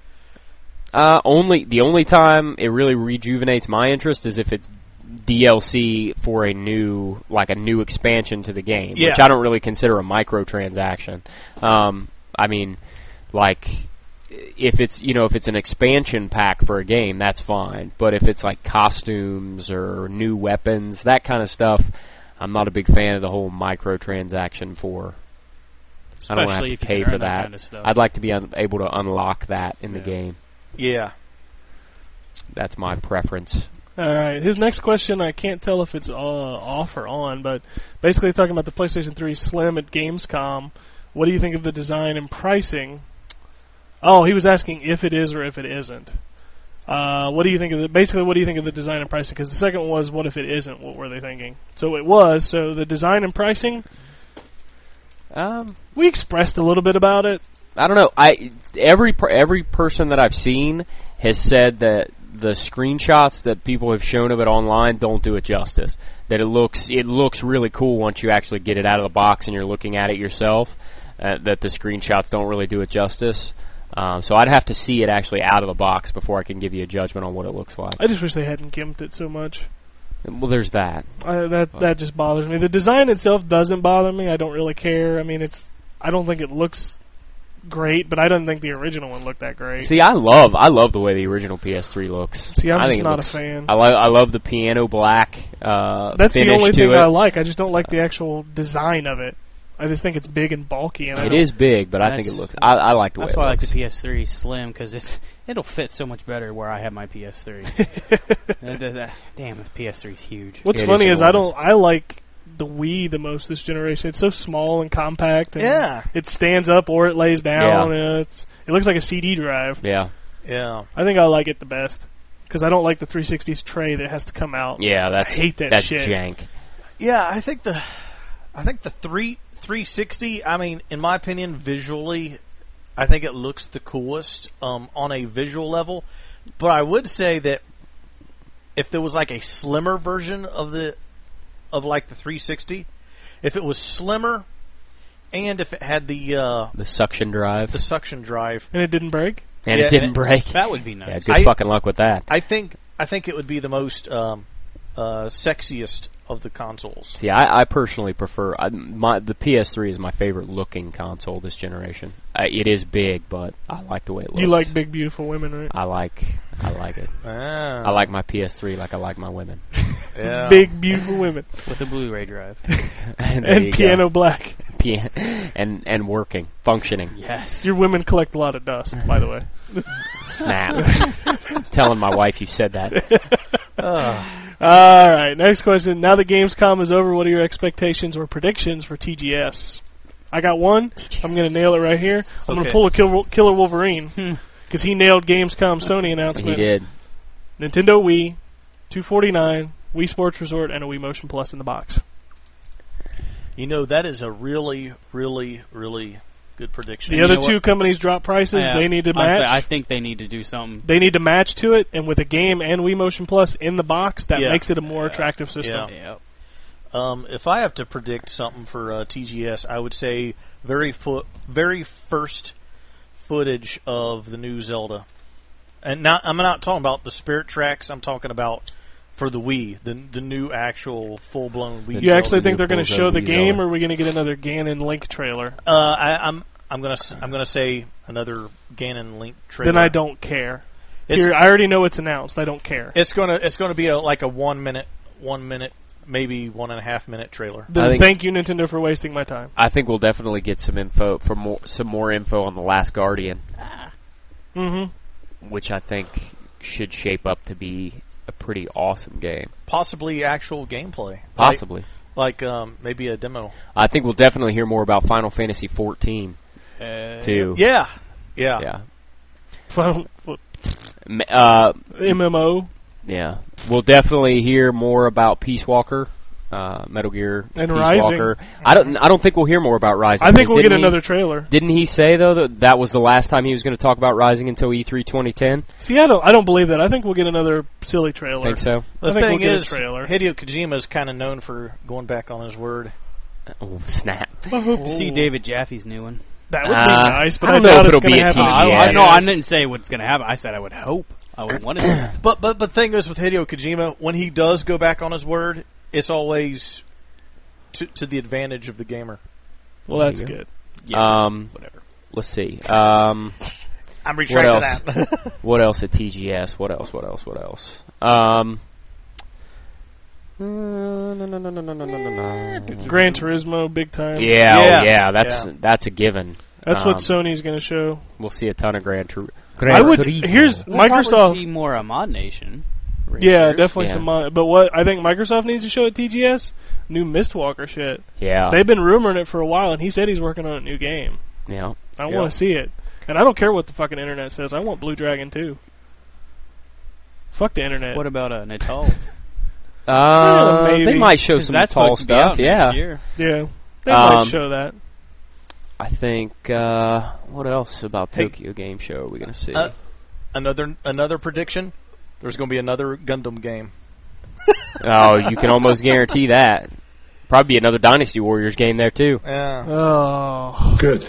The only time it really rejuvenates my interest is if it's DLC for a new expansion to the game, Yeah. which I don't really consider a microtransaction. I mean, like, if it's an expansion pack for a game, that's fine. But if it's like costumes or new weapons, that kind of stuff, I'm not a big fan of the whole microtransaction for. I don't want to Especially have if to you pay can for earn that that. kind of stuff. I'd like to be able to unlock that in the game. Yeah. That's my preference. All right. His next question, I can't tell if it's off or on, but basically it's talking about the PlayStation 3 Slim at Gamescom. What do you think of the design and pricing? Oh, he was asking if it is or if it isn't. What do you think of what do you think of the design and pricing? Because the second one was, what if it isn't? What were they thinking? So it was. So the design and pricing, we expressed a little bit about it. I don't know. Every person that I've seen has said that the screenshots that people have shown of it online don't do it justice. That it looks really cool once you actually get it out of the box and you're looking at it yourself. That the screenshots don't really do it justice. So I'd have to see it actually out of the box before I can give you a judgment on what it looks like. I just wish they hadn't gimped it so much. Well, there's that. That just bothers me. The design itself doesn't bother me. I don't really care. I mean, I don't think it looks great, but I don't think the original one looked that great. See, I love the way the original PS3 looks. See, I'm I just think it not looks- a fan. I love the piano black That's the finish only to thing it. I like. I just don't like the actual design of it. I just think it's big and bulky. And It is big, but I think it looks. I like the way That's it why I like looks. the PS3 Slim, because it'll fit so much better where I have my PS3. Damn, the PS3 is huge. What's funny is I like the Wii the most this generation. It's so small and compact. And Yeah. it stands up or it lays down. Yeah. And it looks like a CD drive. Yeah. Yeah. I think I like it the best because I don't like the 360's tray that has to come out. Yeah, I hate that shit. jank. Yeah, I think the 360. I mean, in my opinion, visually, I think it looks the coolest on a visual level. But I would say that if there was like a slimmer version of the 360, if it was slimmer, and if it had the suction drive, and it didn't break, and it didn't break, that would be nice. Yeah, good fucking luck with that. I think it would be the most sexiest of the consoles. See, I personally prefer the PS3 is my favorite looking console this generation. It is big, but I like the way it looks. you like big, beautiful women, right? I like it. Ah. I like my PS3 like I like my women. Yeah. Big, beautiful women. With a Blu-ray drive. and And piano black. And working, functioning. Yes. Your women collect a lot of dust, by the way. Snap. Telling my wife you said that. All right, next question. Now that Gamescom is over, what are your expectations or predictions for TGS? I got one. I'm going to nail it right here. I'm going to pull a Killer Wolverine because he nailed Gamescom Sony announcement. He did. Nintendo Wii, $249, Wii Sports Resort, and a Wii Motion Plus in the box. You know, that is a really, really, really Good prediction. The other two companies drop prices. Yeah, They need to honestly, match. I think they need to do something. They need to match to it, and with a game and Wii Motion Plus in the box, that makes it a more attractive system. Yeah. If I have to predict something for TGS, I would say very first footage of the new Zelda. And I'm not talking about the Spirit Tracks. I'm talking about for the Wii, the new actual full-blown Wii. You actually think they're going to show the game, or are we going to get another Ganon Link trailer? I'm gonna say another Ganon Link trailer. Then I don't care. Here, I already know it's announced. I don't care. It's gonna be like a 1 minute, maybe 1.5 minute trailer. Then thank you, Nintendo, for wasting my time. I think we'll definitely get some more info on The Last Guardian. Mm-hmm. Which I think should shape up to be a pretty awesome game. Possibly actual gameplay. Possibly. Like maybe a demo. I think we'll definitely hear more about Final Fantasy XIV, too. Yeah. Final MMO. Yeah. We'll definitely hear more about Peace Walker. Metal Gear and Peace Rising. Walker. I don't think we'll hear more about Rising. I think we'll get another trailer. Didn't he say though that was the last time he was going to talk about Rising until E3 2010? See, I don't believe that. I think we'll get another silly trailer. Think so? The I think thing we'll get is, a trailer. Hideo Kojima is kind of known for going back on his word. Oh, snap! I hope to see David Jaffe's new one. That would be nice, but I don't doubt know if it's it'll be gonna a happen. TGS. I didn't say what's going to happen. I said I would hope. I would want it. But the thing is with Hideo Kojima, when he does go back on his word, it's always to the advantage of the gamer. Well, that's good. Yeah, whatever. Let's see. I'm retracting that. What else at TGS? What else? Gran Turismo, big time. Yeah. That's a given. That's what Sony's going to show. We'll see a ton of Gran Turismo. Here's We'll Microsoft. probably see more Mod Nation. Yeah, racers. definitely some. But what I think Microsoft needs to show at TGS, new Mistwalker shit. Yeah, they've been rumoring it for a while, and he said he's working on a new game. Yeah, I want to see it, and I don't care what the fucking internet says. I want Blue Dragon too. Fuck the internet. What about Natal? Maybe. They might show some tall stuff. Next year. Yeah, they might show that. I think. What else about Tokyo Game Show are we going to see? Another prediction. There's going to be another Gundam game. Oh, you can almost guarantee that. Probably be another Dynasty Warriors game there too. Yeah. Oh, good.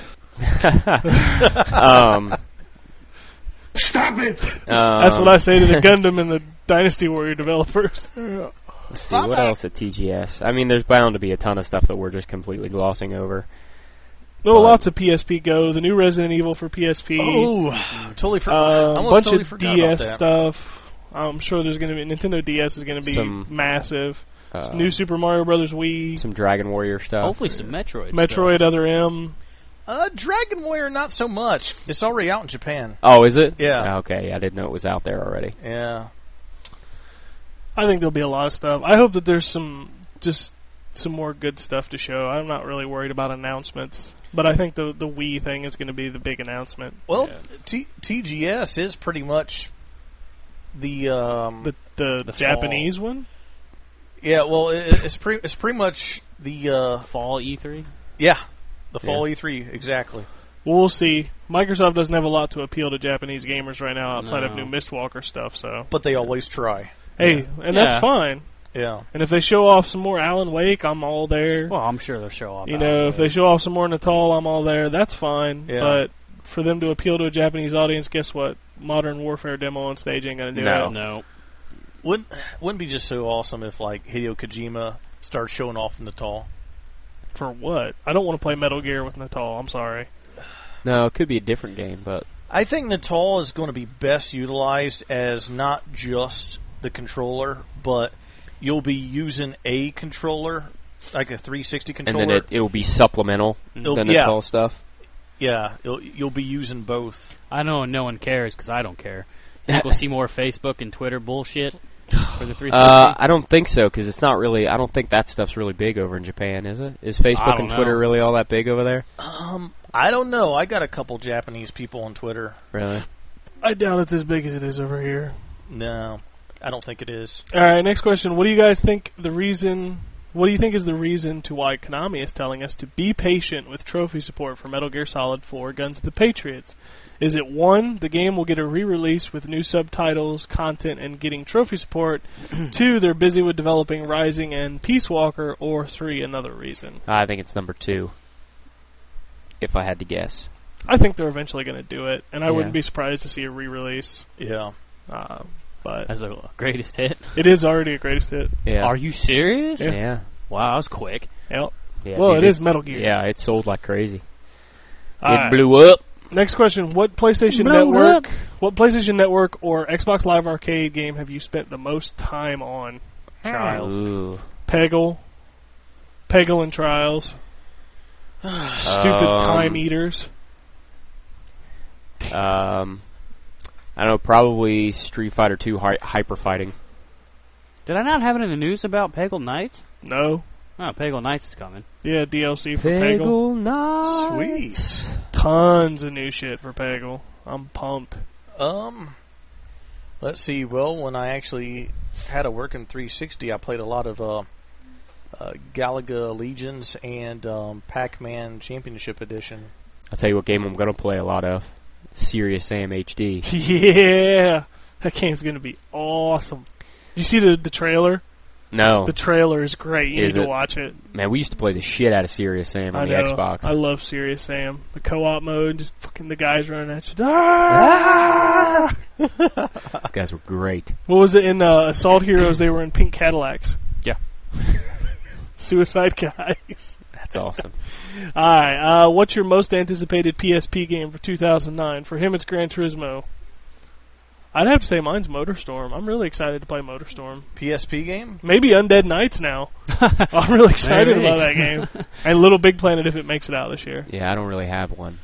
Stop it! That's what I say to the Gundam and the Dynasty Warrior developers. Let's see, what else at TGS? I mean, there's bound to be a ton of stuff that we're just completely glossing over. No, lots of PSP Go, the new Resident Evil for PSP. Oh, totally forgot. A bunch of DS stuff. I'm sure there's going to be Nintendo DS is going to be massive. New Super Mario Brothers Wii. Some Dragon Warrior stuff. Hopefully some Metroid. Metroid stuff. Other M. Dragon Warrior, not so much. It's already out in Japan. Oh, is it? Yeah. Okay, I didn't know it was out there already. Yeah. I think there'll be a lot of stuff. I hope that there's some more good stuff to show. I'm not really worried about announcements. But I think the Wii thing is going to be the big announcement. Well, TGS is pretty much the Japanese one. Yeah, well, it's pretty much the fall E3. Yeah, the fall E3 exactly. Well, we'll see. Microsoft doesn't have a lot to appeal to Japanese gamers right now outside of new Mistwalker stuff. So, but they always try. Hey, and that's fine. Yeah. And if they show off some more Alan Wake, I'm all there. Well, I'm sure they'll show off. If they show off some more Natal, I'm all there. That's fine. Yeah. But for them to appeal to a Japanese audience, guess what? Modern Warfare demo on stage ain't going to do it. No. Wouldn't be just so awesome if like Hideo Kojima starts showing off Natal? For what? I don't want to play Metal Gear with Natal. I'm sorry. No, it could be a different game, but I think Natal is going to be best utilized as not just the controller, but you'll be using a controller, like a 360 controller. And then it'll be supplemental to Natal stuff. Yeah, you'll be using both. I know no one cares because I don't care. Think we'll see more Facebook and Twitter bullshit for the 360? I don't think so, because it's not really... I don't think that stuff's really big over in Japan, is it? Is Facebook and Twitter really all that big over there? I don't know. I got a couple Japanese people on Twitter. Really? I doubt it's as big as it is over here. No, I don't think it is. All right, next question. What do you guys think the reason What do you think is the reason to why Konami is telling us to be patient with trophy support for Metal Gear Solid 4 Guns of the Patriots? Is it 1, the game will get a re-release with new subtitles, content, and getting trophy support? 2, they're busy with developing Rising and Peace Walker? Or 3, another reason? I think it's number 2. If I had to guess. I think they're eventually going to do it, and I Yeah. wouldn't be surprised to see a re-release. Yeah. But As a greatest hit. it is already a greatest hit. Yeah. Are you serious? Yeah. Wow, that was quick. Yep. Yeah, Well, dude, it is Metal Gear. Yeah, it sold like crazy. All It right. blew up. Next question: What PlayStation Network, what PlayStation Network or Xbox Live Arcade game have you spent the most time on? Trials. Ooh. Peggle and Trials. Stupid Time Eaters. I don't know, probably Street Fighter 2 Hyper Fighting. Did I not have it in the news about Peggle Knights? No. Oh, Peggle Knights is coming. Yeah, DLC for Peggle. Nice. Sweet. Tons of new shit for Peggle. I'm pumped. Let's see. Well, when I actually had a working 360, I played a lot of Galaga Legions and Pac-Man Championship Edition. I'll tell you what game I'm going to play a lot of. Serious Sam HD. Yeah, that game's gonna be awesome. You see the trailer? No. The trailer is great. You Is need to it? watch it. Man, we used to play the shit out of Serious Sam I on the know. Xbox. I love Serious Sam. The co-op mode, just fucking the guys running at you. Ah! These guys were great. What was it in Assault Heroes? They were in pink Cadillacs. Yeah. Suicide guys. That's awesome. Alright, what's your most anticipated PSP game for 2009? For him, it's Gran Turismo. I'd have to say mine's MotorStorm. I'm really excited to play MotorStorm. PSP game? Maybe Undead Nights now. I'm really excited Maybe. about that game. And Little Big Planet if it makes it out this year. Yeah, I don't really have one.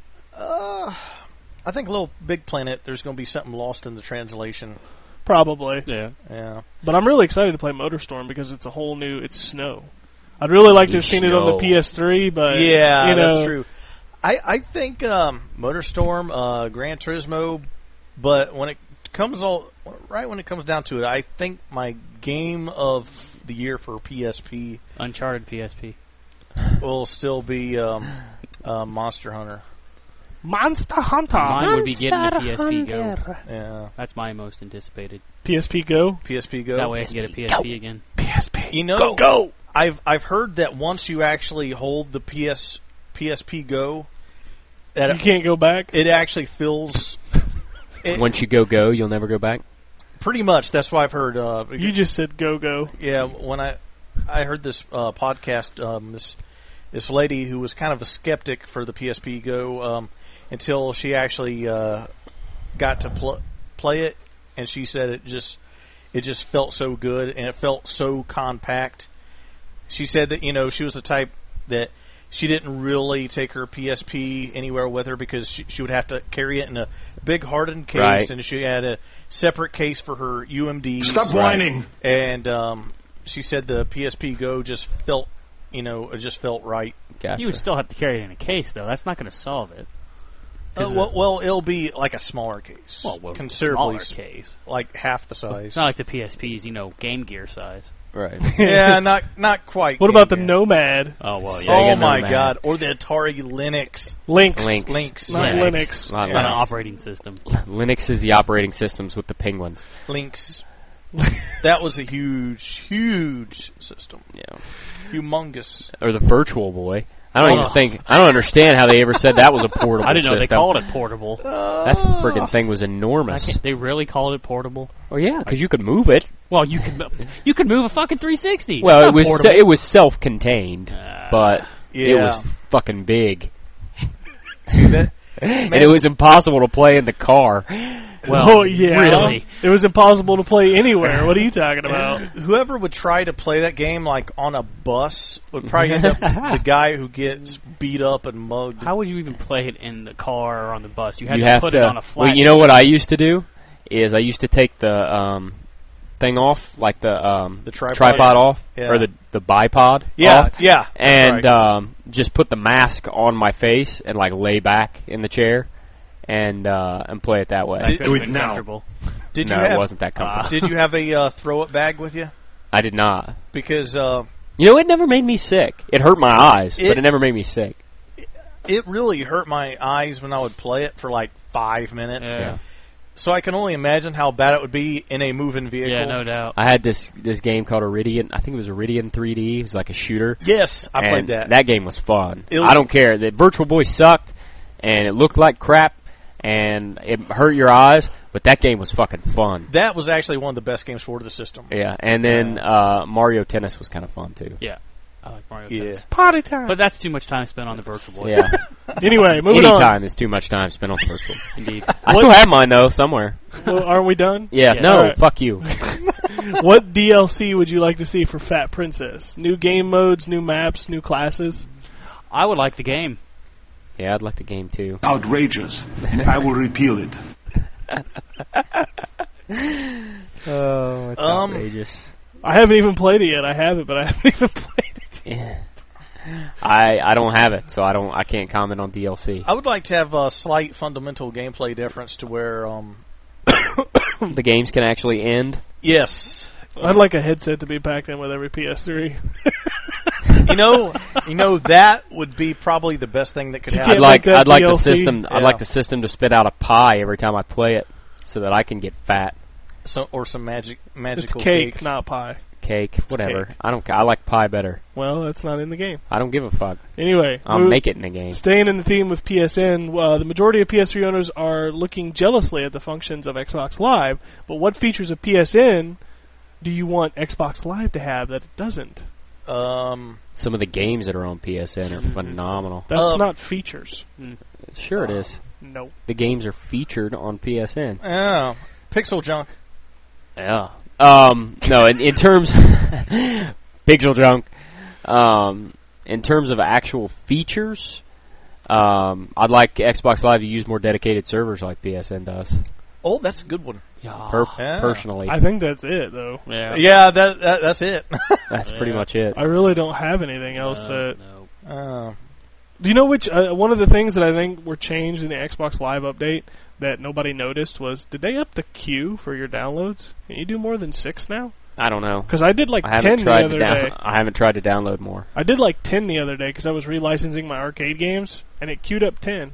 I think Little Big Planet, there's going to be something lost in the translation. Probably. Yeah. Yeah. But I'm really excited to play MotorStorm because it's a whole new, it's snow. I'd really like to have seen it on the PS3, but Yeah, you know, that's true. I think MotorStorm, Gran Turismo, but when it comes when it comes down to it, I think my game of the year for PSP Uncharted PSP. will still be Monster Hunter. Monster Hunter. Mine would be getting the PSP Go. Yeah, That's my most anticipated. PSP Go. PSP Go. That way I can get a PSP again. PSP. You know, Go. I've heard that once you actually hold the PSP Go, that You can't go back. it actually feels. Once you go, you'll never go back? Pretty much. That's what I've heard. You just said go. Yeah, when I heard this podcast, this lady who was kind of a skeptic for the PSP Go until she actually got to play it, and she said it just felt so good and it felt so compact. She said that she was the type that she didn't really take her PSP anywhere with her because she would have to carry it in a big hardened case, Right. and she had a separate case for her UMDs. Stop whining. And she said the PSP Go just felt, it just felt right. Gotcha. You would still have to carry it in a case, though. That's not going to solve it. Well, it'll be like a smaller case. Well, considerably smaller case. like half the size. It's not like the PSP's, Game Gear size. Right. Yeah, not quite. What about the Game Gear. Nomad? Oh, well, Sega Oh my Nomad. God! Or the Atari Lynx. Lynx. Lynx. Not Linux. Linux. Not It's not an Linux. operating system. Linux is the operating systems with the penguins. Lynx. That was a huge system. Yeah. Humongous. Or the Virtual Boy. I don't understand how they ever said that was a portable I didn't know they system. called it portable. That friggin' thing was enormous. They really called it portable? Oh yeah, because you could move it. Well, you could move a fucking 360. Well, That's it was not portable. it was self-contained, but it Yeah. was fucking big, See that? and it was impossible to play in the car. Well, Oh, yeah. really. It was impossible to play anywhere. What are you talking about? Whoever would try to play that game like on a bus would probably end up the guy who gets beat up and mugged. How would you even play it in the car or on the bus? You had You to have put to. it on a flat. Well, you know what I used to do is I used to take the thing off, like the tripod? off, Yeah. or the bipod Yeah, off, yeah. that's and right. just put the mask on my face and like lay back in the chair and play it that way. That could've Do it been now. comfortable. Did no, you it have, wasn't that comfortable. Did you have a throw it bag with you? I did not. Because You know, it never made me sick. It hurt my eyes, but it never made me sick. It really hurt my eyes when I would play it for like 5 minutes. Yeah. So I can only imagine how bad it would be in a moving vehicle. Yeah, no doubt. I had this game called Iridian. I think it was Iridian 3D. It was like a shooter. Yes, I played And that. That game was fun. It was- I don't care. The Virtual Boy sucked, and it looked like crap, and it hurt your eyes, but that game was fucking fun. That was actually one of the best games for the system. Yeah, and then Mario Tennis was kind of fun, too. Yeah. I like Mario Yeah. Tennis. Party time. But that's too much time spent on the Virtual Boy. Yeah. Anyway, moving on. Anytime is too much time spent on Virtual. Indeed. I still have mine, though, somewhere. Well, aren't we done? Yeah, Yeah. no, Alright. fuck you. What DLC would you like to see for Fat Princess? New game modes, new maps, new classes? I would like the game. Yeah, I'd like the game, too. Outrageous, and I will repeal it. Oh, it's outrageous. I haven't even played it yet. I have it, but I haven't even played it. Yeah. I don't have it, so I can't comment on DLC. I would like to have a slight fundamental gameplay difference to where, The games can actually end. yes, I'd like a headset to be packed in with every PS3. you know that would be probably the best thing that could You happen. can't make that I'd like the DLC? system. I'd Yeah. like the system to spit out a pie every time I play it, so that I can get fat. Or some It's magical cake, not pie. Cake, whatever. cake. I don't care. I like pie better. Well, that's not in the game. I don't give a fuck. Anyway, I'll make it in the game. Staying in the theme with PSN, the majority of PS3 owners are looking jealously at the functions of Xbox Live, but what features of PSN do you want Xbox Live to have that it doesn't? Some of the games that are on PSN are phenomenal. That's not features. Sure it is. No. The games are featured on PSN. Oh, pixel junk. Yeah. No, in terms pixel junk. In terms of actual features, I'd like Xbox Live to use more dedicated servers like PSN does. Oh, that's a good one. Yeah. Personally, I think that's it, though. Yeah. Yeah, that's it. that's pretty much it. I really don't have anything else that... No. Do you know which... one of the things that I think were changed in the Xbox Live update that nobody noticed was, did they up the queue for your downloads? Can you do more than 6 now? I don't know. Because I did like I 10 haven't the tried other to day. I haven't tried to download more. I did like 10 the other day because I was relicensing my arcade games, and it queued up 10.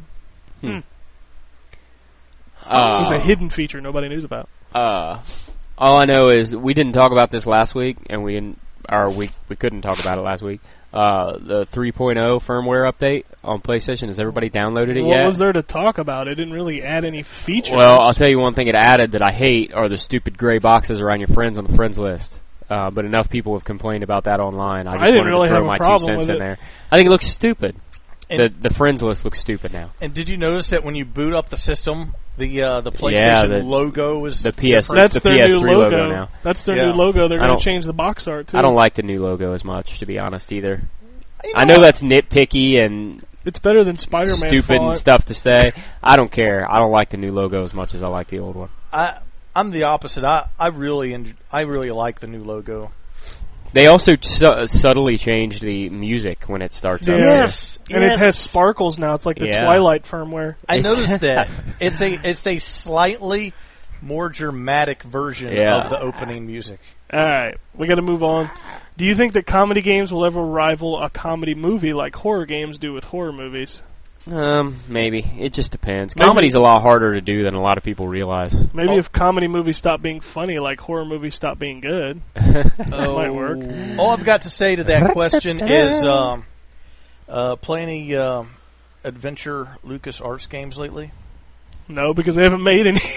It was a hidden feature nobody knows about. All I know is we didn't talk about this last week, and we couldn't talk about it last week. The 3.0 firmware update on PlayStation. Has everybody downloaded it yet? What was there to talk about? It didn't really add any features. Well, I'll tell you one thing it added that I hate are the stupid gray boxes around your friends on the friends list. But enough people have complained about that online. I just didn't wanted really to have throw a my 2 problem cents with in it. there. I think it looks stupid. And- The friends list looks stupid now. And did you notice that when you boot up the system, the PlayStation Yeah, the- logo is the PS different? That's the their PS3 new logo now. That's their Yeah. new logo. They're I going don't- to change the box art, too. I don't like the new logo as much, to be honest, either. You I know that's nitpicky and It's better than Spider-Man stupid font. and stuff to say. I don't care. I don't like the new logo as much as I like the old one. I'm the opposite. I really like the new logo. They also subtly changed the music when it starts up. Yes, And it has sparkles now. It's like the Yeah. Twilight firmware. I It's- noticed that. It's a slightly more dramatic version Yeah. of the opening music. Alright, we got to move on. Do you think that comedy games will ever rival a comedy movie like horror games do with horror movies? Maybe. It just depends. Maybe- Comedy's a lot harder to do than a lot of people realize. Maybe if comedy movies stop being funny like horror movies stop being good. That might work. All I've got to say to that question is play any adventure Lucas Arts games lately? No, because they haven't made any.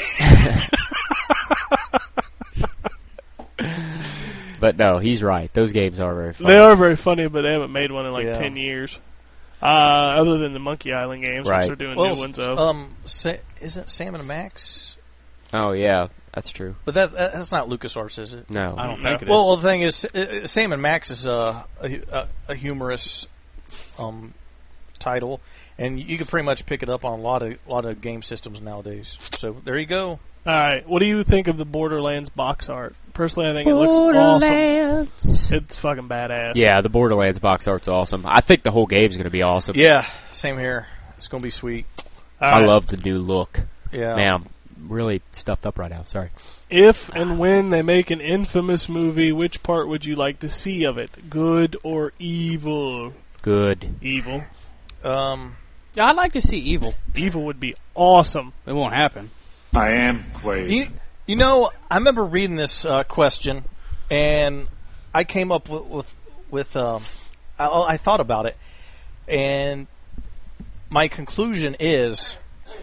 But no, he's right. Those games are very funny. They are very funny, but they haven't made one in like Yeah. 10 years. Other than the Monkey Island games, Right. which they're doing new ones of. Isn't Sam and Max? Oh, yeah. That's true. But that's not Lucas Arts, is it? No. I don't think it is. Well, the thing is, Sam and Max is a humorous title, and you can pretty much pick it up on a lot of game systems nowadays. So there you go. Alright, what do you think of the Borderlands box art? Personally, I think it looks awesome. It's fucking badass. Yeah, the Borderlands box art's awesome. I think the whole game's going to be awesome. Yeah, same here. It's gonna be sweet. I love the new look. Yeah. Man, really stuffed up right now. Sorry. If and when they make an Infamous movie, which part would you like to see of it? Good or evil? Good. Evil. Yeah, I'd like to see Evil. Evil would be awesome. It won't happen. I am Quaid. You know, I remember reading this question, and I came up with I thought about it, and my conclusion is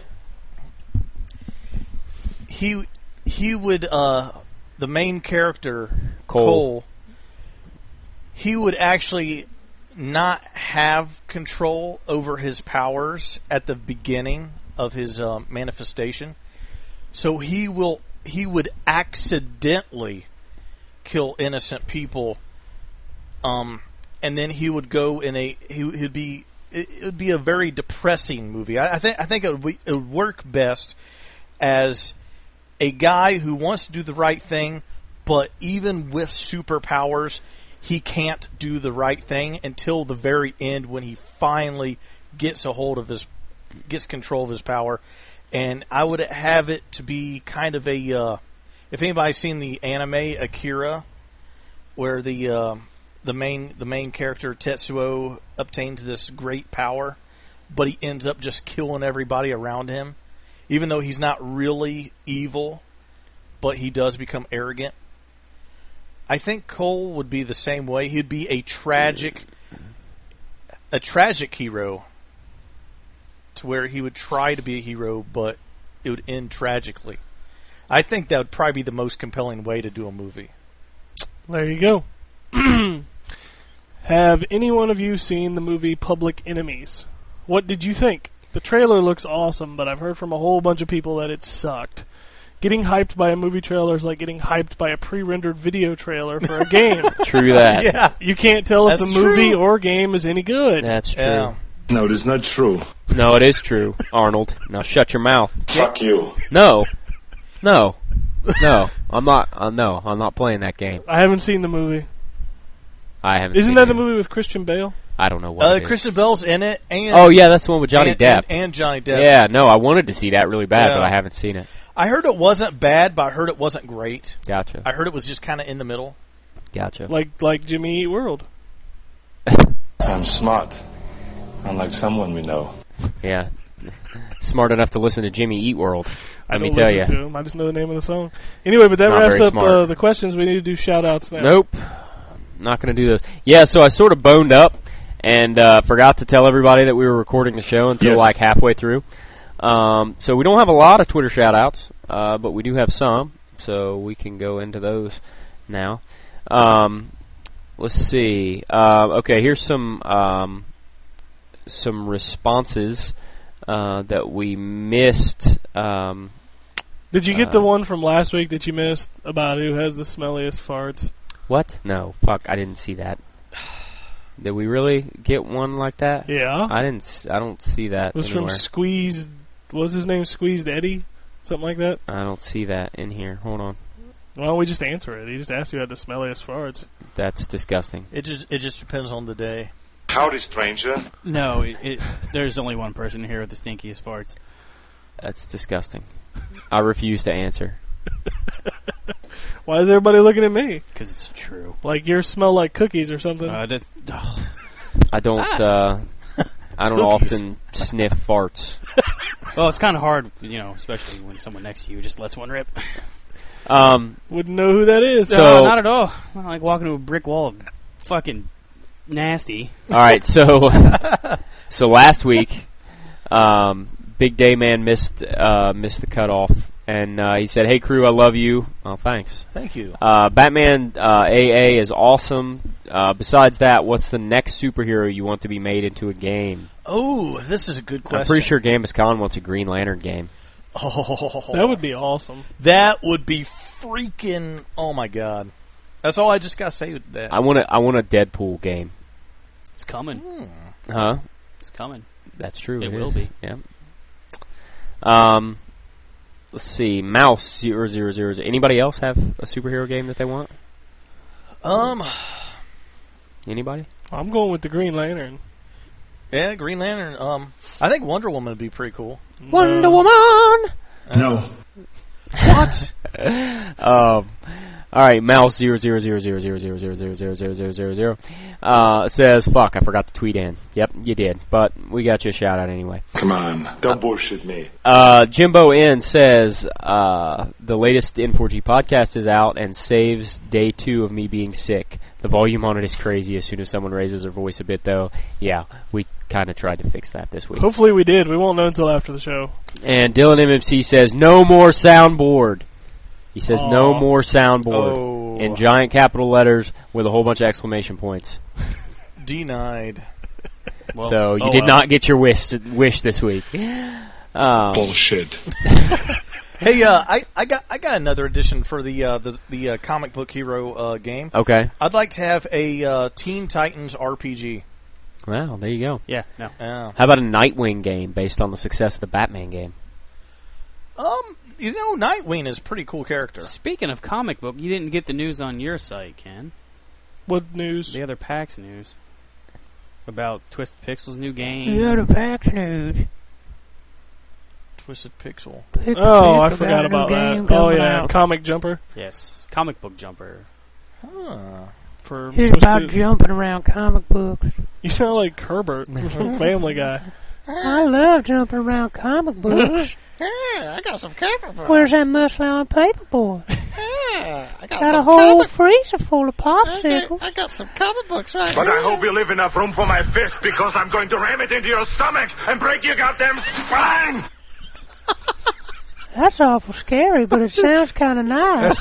he would the main character Cole, he would actually not have control over his powers at the beginning of his manifestation, so he would accidentally kill innocent people, and then he would go in it would be a very depressing movie. I think it would work best as a guy who wants to do the right thing, but even with superpowers, he can't do the right thing until the very end when he finally gets control of his power. And I would have it to be kind of a if anybody's seen the anime Akira, where the main character Tetsuo obtains this great power, but he ends up just killing everybody around him, even though he's not really evil, but he does become arrogant. I think Cole would be the same way. He'd be a tragic hero, to where he would try to be a hero, but it would end tragically. I think that would probably be the most compelling way to do a movie. There you go. Have any one of you seen the movie Public Enemies? What did you think? The trailer looks awesome, but I've heard from a whole bunch of people that it sucked. Getting hyped by a movie trailer is like getting hyped by a pre-rendered video trailer for a game. True that. Yeah. You can't tell if That's the movie true. or game is any good. That's true. Yeah. No, it is not true. No, it is true, Arnold. Now shut your mouth. Fuck you. No. I'm not playing that game. I haven't seen the movie. I haven't. Isn't seen that it. the movie with Christian Bale? I don't know what. It is. Christian Bale's in it, and Oh yeah, that's the one with Johnny Depp. and Johnny Depp. Yeah, no, I wanted to see that really bad, Yeah. but I haven't seen it. I heard it wasn't bad, but I heard it wasn't great. Gotcha. I heard it was just kind of in the middle. Gotcha. Like Jimmy Eat World. I'm smart, unlike someone we know. Yeah. Smart enough to listen to Jimmy Eat World. I Let me don't tell listen you. to him. I just know the name of the song. Anyway, but that Not wraps very up smart. the questions. We need to do shout-outs now. Nope. Not going to do this. Yeah, so I sort of boned up and forgot to tell everybody that we were recording the show until Yes. like halfway through. So we don't have a lot of Twitter shout-outs, but we do have some, so we can go into those now. Let's see. Okay, here's some responses that we missed. Did you get the one from last week that you missed about who has the smelliest farts? What? No, fuck, I didn't see that. Did we really get one like that? Yeah. I don't see that It was anywhere. from Squeezed. What was his name? Squeezed Eddie? Something like that? I don't see that in here. Hold on. Why don't we just answer it? He just asked who had the smelliest farts. That's disgusting. It just depends on the day. Howdy, stranger. No, there's only one person here with the stinkiest farts. That's disgusting. I refuse to answer. Why is everybody looking at me? Because it's true. Like yours smell like cookies or something? I don't. I don't often sniff farts. Well, it's kind of hard, especially when someone next to you just lets one rip. Wouldn't know who that is. No, not at all. Not like walking to a brick wall of fucking nasty. All right, so last week, Big Day Man missed the cutoff, and he said, "Hey crew, I love you." Oh, thanks. Thank you. Batman AA is awesome. Besides that, what's the next superhero you want to be made into a game? Oh, this is a good question. I'm pretty sure Gambus Khan wants a Green Lantern game. Oh, that would be awesome. That would be freaking. Oh my god. That's all I just gotta say with that. I want a Deadpool game. It's coming. Huh? It's coming. That's true. It will be. Yeah. Let's see. Mouse 000. Anybody else have a superhero game that they want? Anybody? I'm going with the Green Lantern. Yeah, Green Lantern. I think Wonder Woman would be pretty cool. Wonder Woman. No. What? All right, Mouse 0000000000000 says, "Fuck, I forgot to tweet in." Yep, you did, but we got you a shout out anyway. Come on, don't bullshit me. Jimbo N says the latest N4G podcast is out and saves day 2 of me being sick. The volume on it is crazy. As soon as someone raises their voice a bit, though, yeah, we kind of tried to fix that this week. Hopefully we did. We won't know until after the show. And Dylan MMC says, "No more soundboard." He says, "No more soundboard." Oh. In giant capital letters with a whole bunch of exclamation points. Denied. Well, So you did not get your wish this week. Bullshit. Hey, I got another edition for the comic book hero game. Okay. I'd like to have a Teen Titans RPG. Well, there you go. Yeah, no. Yeah. How about a Nightwing game based on the success of the Batman game? Nightwing is a pretty cool character. Speaking of comic book, you didn't get the news on your site, Ken. What news? The other PAX news. About Twisted Pixel's new game. The other PAX news. Twisted Pixel. Oh, I forgot about that. Oh, yeah, Comic Jumper. Yes, Comic Book Jumper. For It's about Twisted. jumping around comic books. You sound like Herbert from Family Guy. I love jumping around comic books. I got some comic books. Where's that muscle paperboy? I got Got a some whole comic. freezer full of popsicles. I got some comic books right But here. I hope you leave enough room for my fist because I'm going to ram it into your stomach and break your goddamn spine! That's awful scary, but it sounds kind of nice.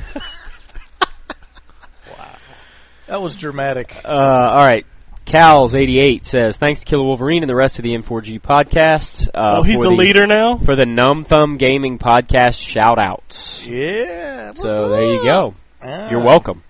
That was dramatic. All right. Cals88 says, "Thanks to Killer Wolverine and the rest of the N4G podcasts." He's for the leader now? For the Numb Thumb Gaming podcast shout-outs. Yeah. So there you go. Ah. You're welcome.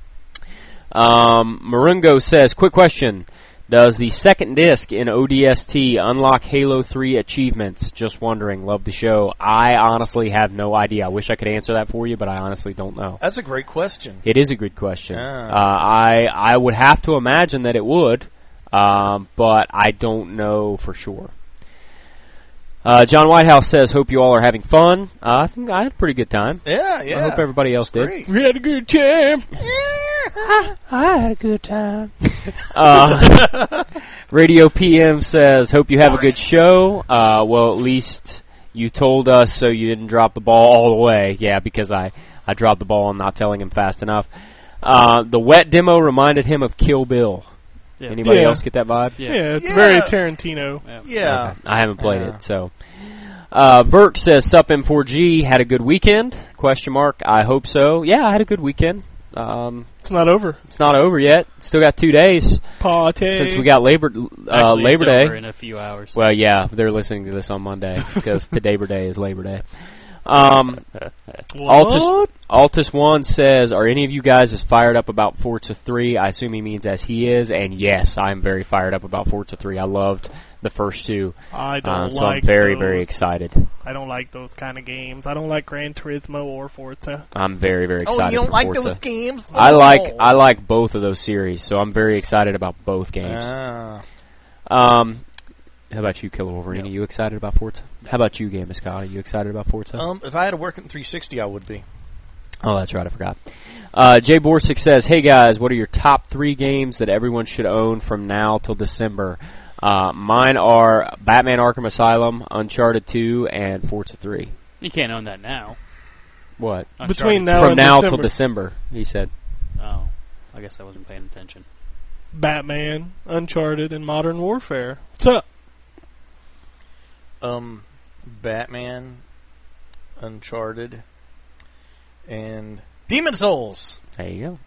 Marungo says, "Quick question. Does the second disc in ODST unlock Halo 3 achievements? Just wondering. Love the show." I honestly have no idea. I wish I could answer that for you, but I honestly don't know. That's a great question. It is a good question. Ah. I would have to imagine that it would, but I don't know for sure. John Whitehouse says, "Hope you all are having fun." I think I had a pretty good time. Yeah. I hope everybody else did. Great. We had a good time. I had a good time. Radio PM says, "Hope you have a good show." Well, at least you told us so you didn't drop the ball all the way. Yeah, because I dropped the ball and not telling him fast enough. The wet demo reminded him of Kill Bill. Yeah. Anybody Yeah. else get that vibe? Yeah, it's Yeah. very Tarantino. Yeah. Okay. I haven't played it, so. Vert says, "Sup M4G, had a good weekend? ? I hope so. Yeah, I had a good weekend. It's not over. It's not over yet. Still got 2 days Party. since we got Labor Actually, it's Day. over in a few hours. Well, yeah, they're listening to this on Monday because today Day is Labor Day. What? Altus1 says, "Are any of you guys as fired up about Forza 3? I assume he means as he is, and yes, I'm very fired up about Forza 3. I loved the first two. I don't So like I'm very, those. very excited. I don't like those kind of games. I don't like Gran Turismo or Forza. I'm very, very Oh, excited you don't for like Forza. those games? I Oh. like both of those series, so I'm very excited about both games. Ah. How about you, Killer Wolverine? Are you excited about Forza? How about you, Game Scott? Are you excited about Forza? If I had a working 360, I would be. Oh, that's right, I forgot. Jay Borsick says, "Hey guys, what are your top 3 games that everyone should own from now till December?" Mine are Batman Arkham Asylum, Uncharted 2, and Forza 3. You can't own that now. What? Between now From and now December. till December, he said. Oh, I guess I wasn't paying attention. Batman, Uncharted, and Modern Warfare. What's up? Batman, Uncharted, and Demon Souls. There you go.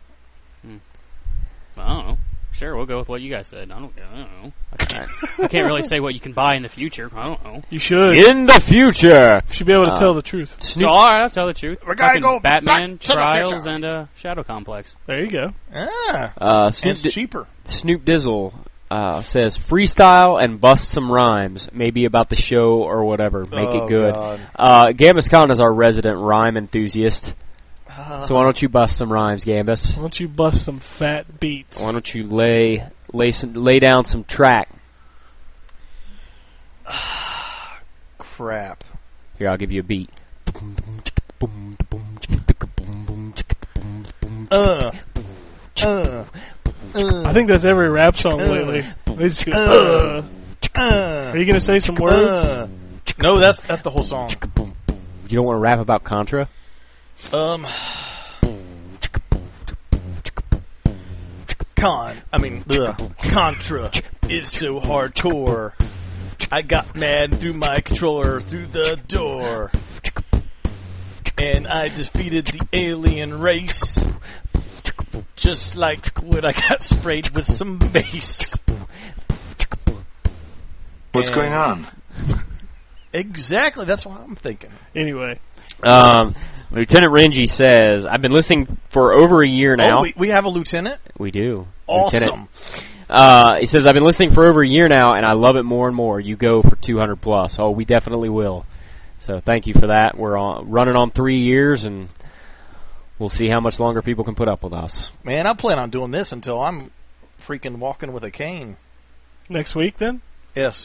I don't know. Sure, we'll go with what you guys said. I don't know. I can't really say what you can buy in the future. I don't know. You should. In the future! You should be able to tell the truth. So, all right, I'll tell the truth. We're gonna Fucking go Batman, back to the Trials, future. and Shadow Complex. There you go. Ah, and Snoop, it's cheaper. Snoop Dizzle says, "Freestyle and bust some rhymes, maybe about the show or whatever. Make Oh, it good." God. Gambus Khan is our resident rhyme enthusiast. So why don't you bust some rhymes, Gambus? Why don't you bust some fat beats? Why don't you lay down some track? Crap. Here, I'll give you a beat. I think that's every rap song lately. They just go, Are you going to say some words? No, that's the whole song. You don't want to rap about Contra? Contra is so hardcore. I got mad and threw my controller through the door. And I defeated the alien race. Just like when I got sprayed with some mace. What's going on? Exactly, that's what I'm thinking. Anyway. Lieutenant Renji says, I've been listening for over a year now. Oh, we have a lieutenant? We do. Awesome. He says, I've been listening for over a year now, and I love it more and more. You go for 200 plus. Oh, we definitely will. So thank you for that. We're running on 3 years, and we'll see how much longer people can put up with us. Man, I plan on doing this until I'm freaking walking with a cane. Next week, then? Yes.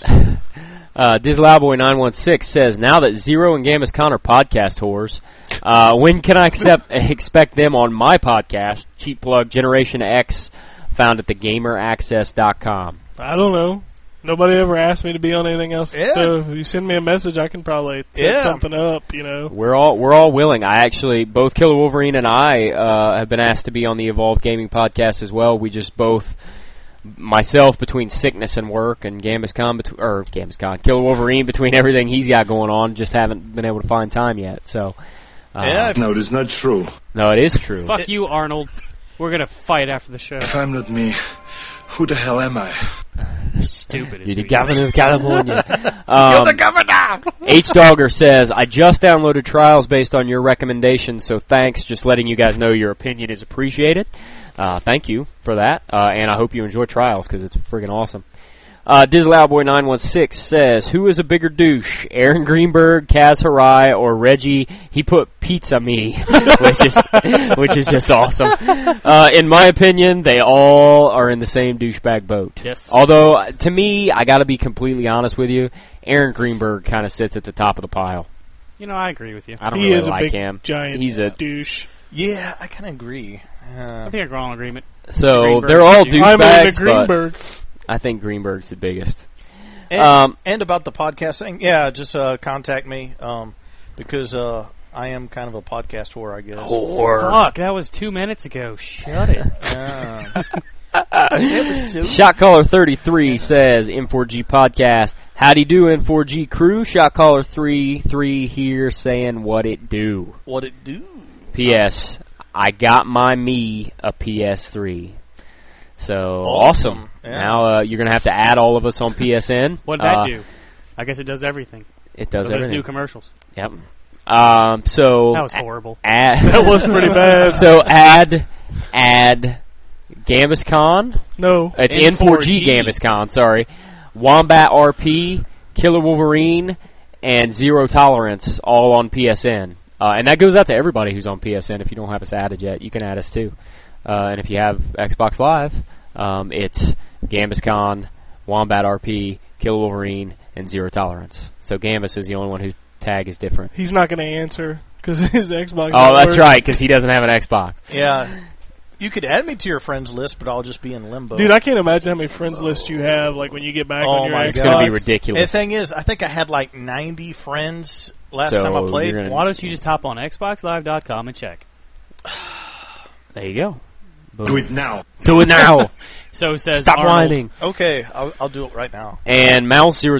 Dizlowboy916 says, now that Zero and Gamus Con are podcast whores, when can I expect them on my podcast? Cheap plug, Generation X, found at thegameraccess.com. I don't know. Nobody ever asked me to be on anything else. Yeah. So if you send me a message, I can probably set something up, you know. We're all willing. I actually, both Killer Wolverine and I have been asked to be on the Evolved Gaming podcast as well. We just both, myself between sickness and work, and Killer Wolverine between everything he's got going on, just haven't been able to find time yet. So, No, it is not true. No, it is true. Fuck you, Arnold. We're gonna fight after the show. If I'm not me, who the hell am I? Stupid. You're the governor of California. You're the governor! H-Dogger says, I just downloaded Trials based on your recommendation, so thanks. Just letting you guys know your opinion is appreciated. Thank you for that, and I hope you enjoy Trials, because it's friggin' awesome. Dizlowboy916 says, who is a bigger douche, Aaron Greenberg, Kaz Hirai, or Reggie? He put pizza me, which is just awesome. In my opinion, they all are in the same douchebag boat. Yes. Although, to me, I gotta be completely honest with you, Aaron Greenberg kind of sits at the top of the pile. You know, I agree with you. I don't He really is a like big, him. giant He's a douche. Yeah, I kind of agree. I think we're all in agreement. So Greenberg. they're all I'm into douchebags, Greenberg. but I think Greenberg's the biggest. And about the podcast thing, yeah, just contact me because I am kind of a podcast whore, I guess. Fuck, that was 2 minutes ago. Shut it. ShotCaller33 says, M4G podcast. Howdy do, M4G crew. ShotCaller33 here saying what it do. What it do? P.S. I got my me a PS3. So, awesome. Yeah. Now you're going to have to add all of us on PSN. What did that do? I guess it does everything. It does There's everything. new commercials. Yep. So That was horrible. That was pretty bad. So add Gambus Con. No. It's N4G Gambus Con, sorry. Wombat RP, Killer Wolverine, and Zero Tolerance all on PSN. And that goes out to everybody who's on PSN. If you don't have us added yet, you can add us too. And if you have Xbox Live, it's Gambus Con, Wombat RP, Killer Wolverine, and Zero Tolerance. So Gambus is the only one whose tag is different. He's not going to answer because his Xbox. Oh, that's right, because he doesn't have an Xbox. Yeah. You could add me to your friends list, but I'll just be in limbo. Dude, I can't imagine how many friends lists you have. Like when you get back on your my Xbox. It's going to be ridiculous. The thing is, I think I had like 90 friends last So time I played. you're gonna- Why don't you just hop on XboxLive.com and check? There you go. Boom. Do it now. Do it now. So says Stop Arnold. whining. Okay, I'll do it right now. And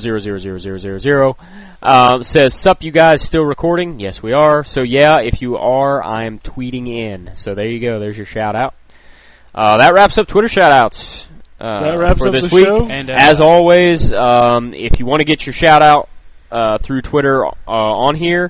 Mouse000000 says, sup, you guys still recording? Yes, we are. So yeah, if you are, I am tweeting in. So there you go. There's your shout out. That wraps up Twitter shout outs that wraps for up this the week. show? And, as always, if you want to get your shout out through Twitter on here,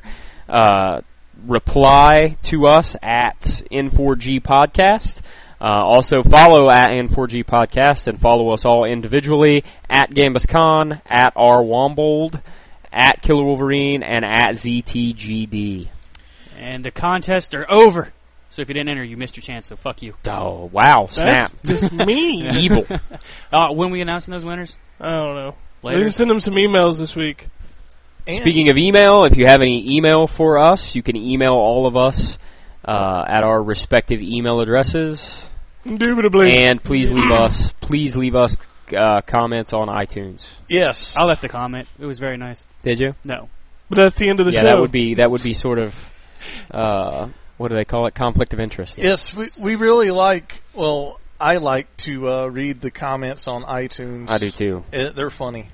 reply to us at N4G Podcast. Also follow at N4G Podcast and follow us all individually at GambusCon, at RWombold, at Killer Wolverine, and at ZTGD. And the contests are over. So if you didn't enter, you missed your chance, so fuck you. Oh, wow, snap. That's just mean. Evil. When we announcing those winners? I don't know. Later? We can send them some emails this week. Speaking of email, if you have any email for us, you can email all of us at our respective email addresses. Indubitably. And please leave us comments on iTunes. Yes, I left a comment. It was very nice. Did you? No. But that's the end of the show. Yeah, that would be sort of what do they call it? Conflict of interest. Yes, we really like. Well, I like to read the comments on iTunes. I do too. They're funny.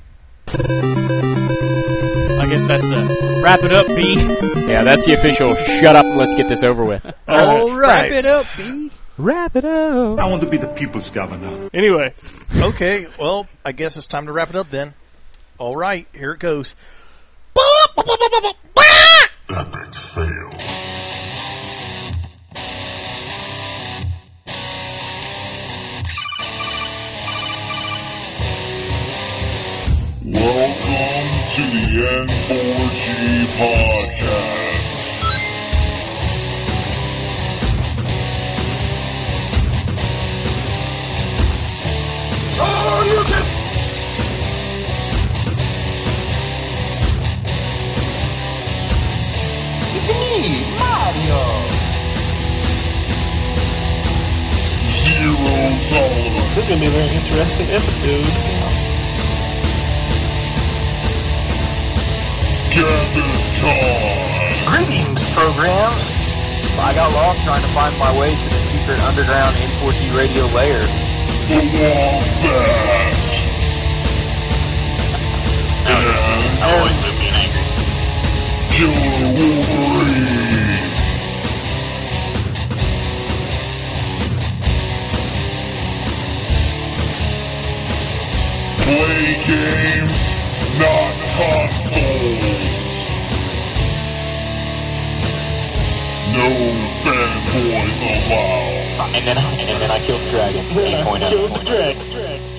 I guess that's the wrap it up, B. Yeah, that's the official. Shut up and let's get this over with. All right, Wrap it up, B. Wrap it up. I want to be the people's governor. Anyway. Okay, well, I guess it's time to wrap it up then. All right, here it goes. Epic fail. Welcome to the N4G podcast. Oh, you can... It's me, Mario. Zero Solomon. This is going to be a very interesting episode. Greetings, programs. I got lost trying to find my way to the secret underground N4G radio lair. The Wombat. And always been being angry. Killer Wolverine. Play games, not consoles. No fanboys allowed. And then I killed the dragon. 8.0. Killed the dragon.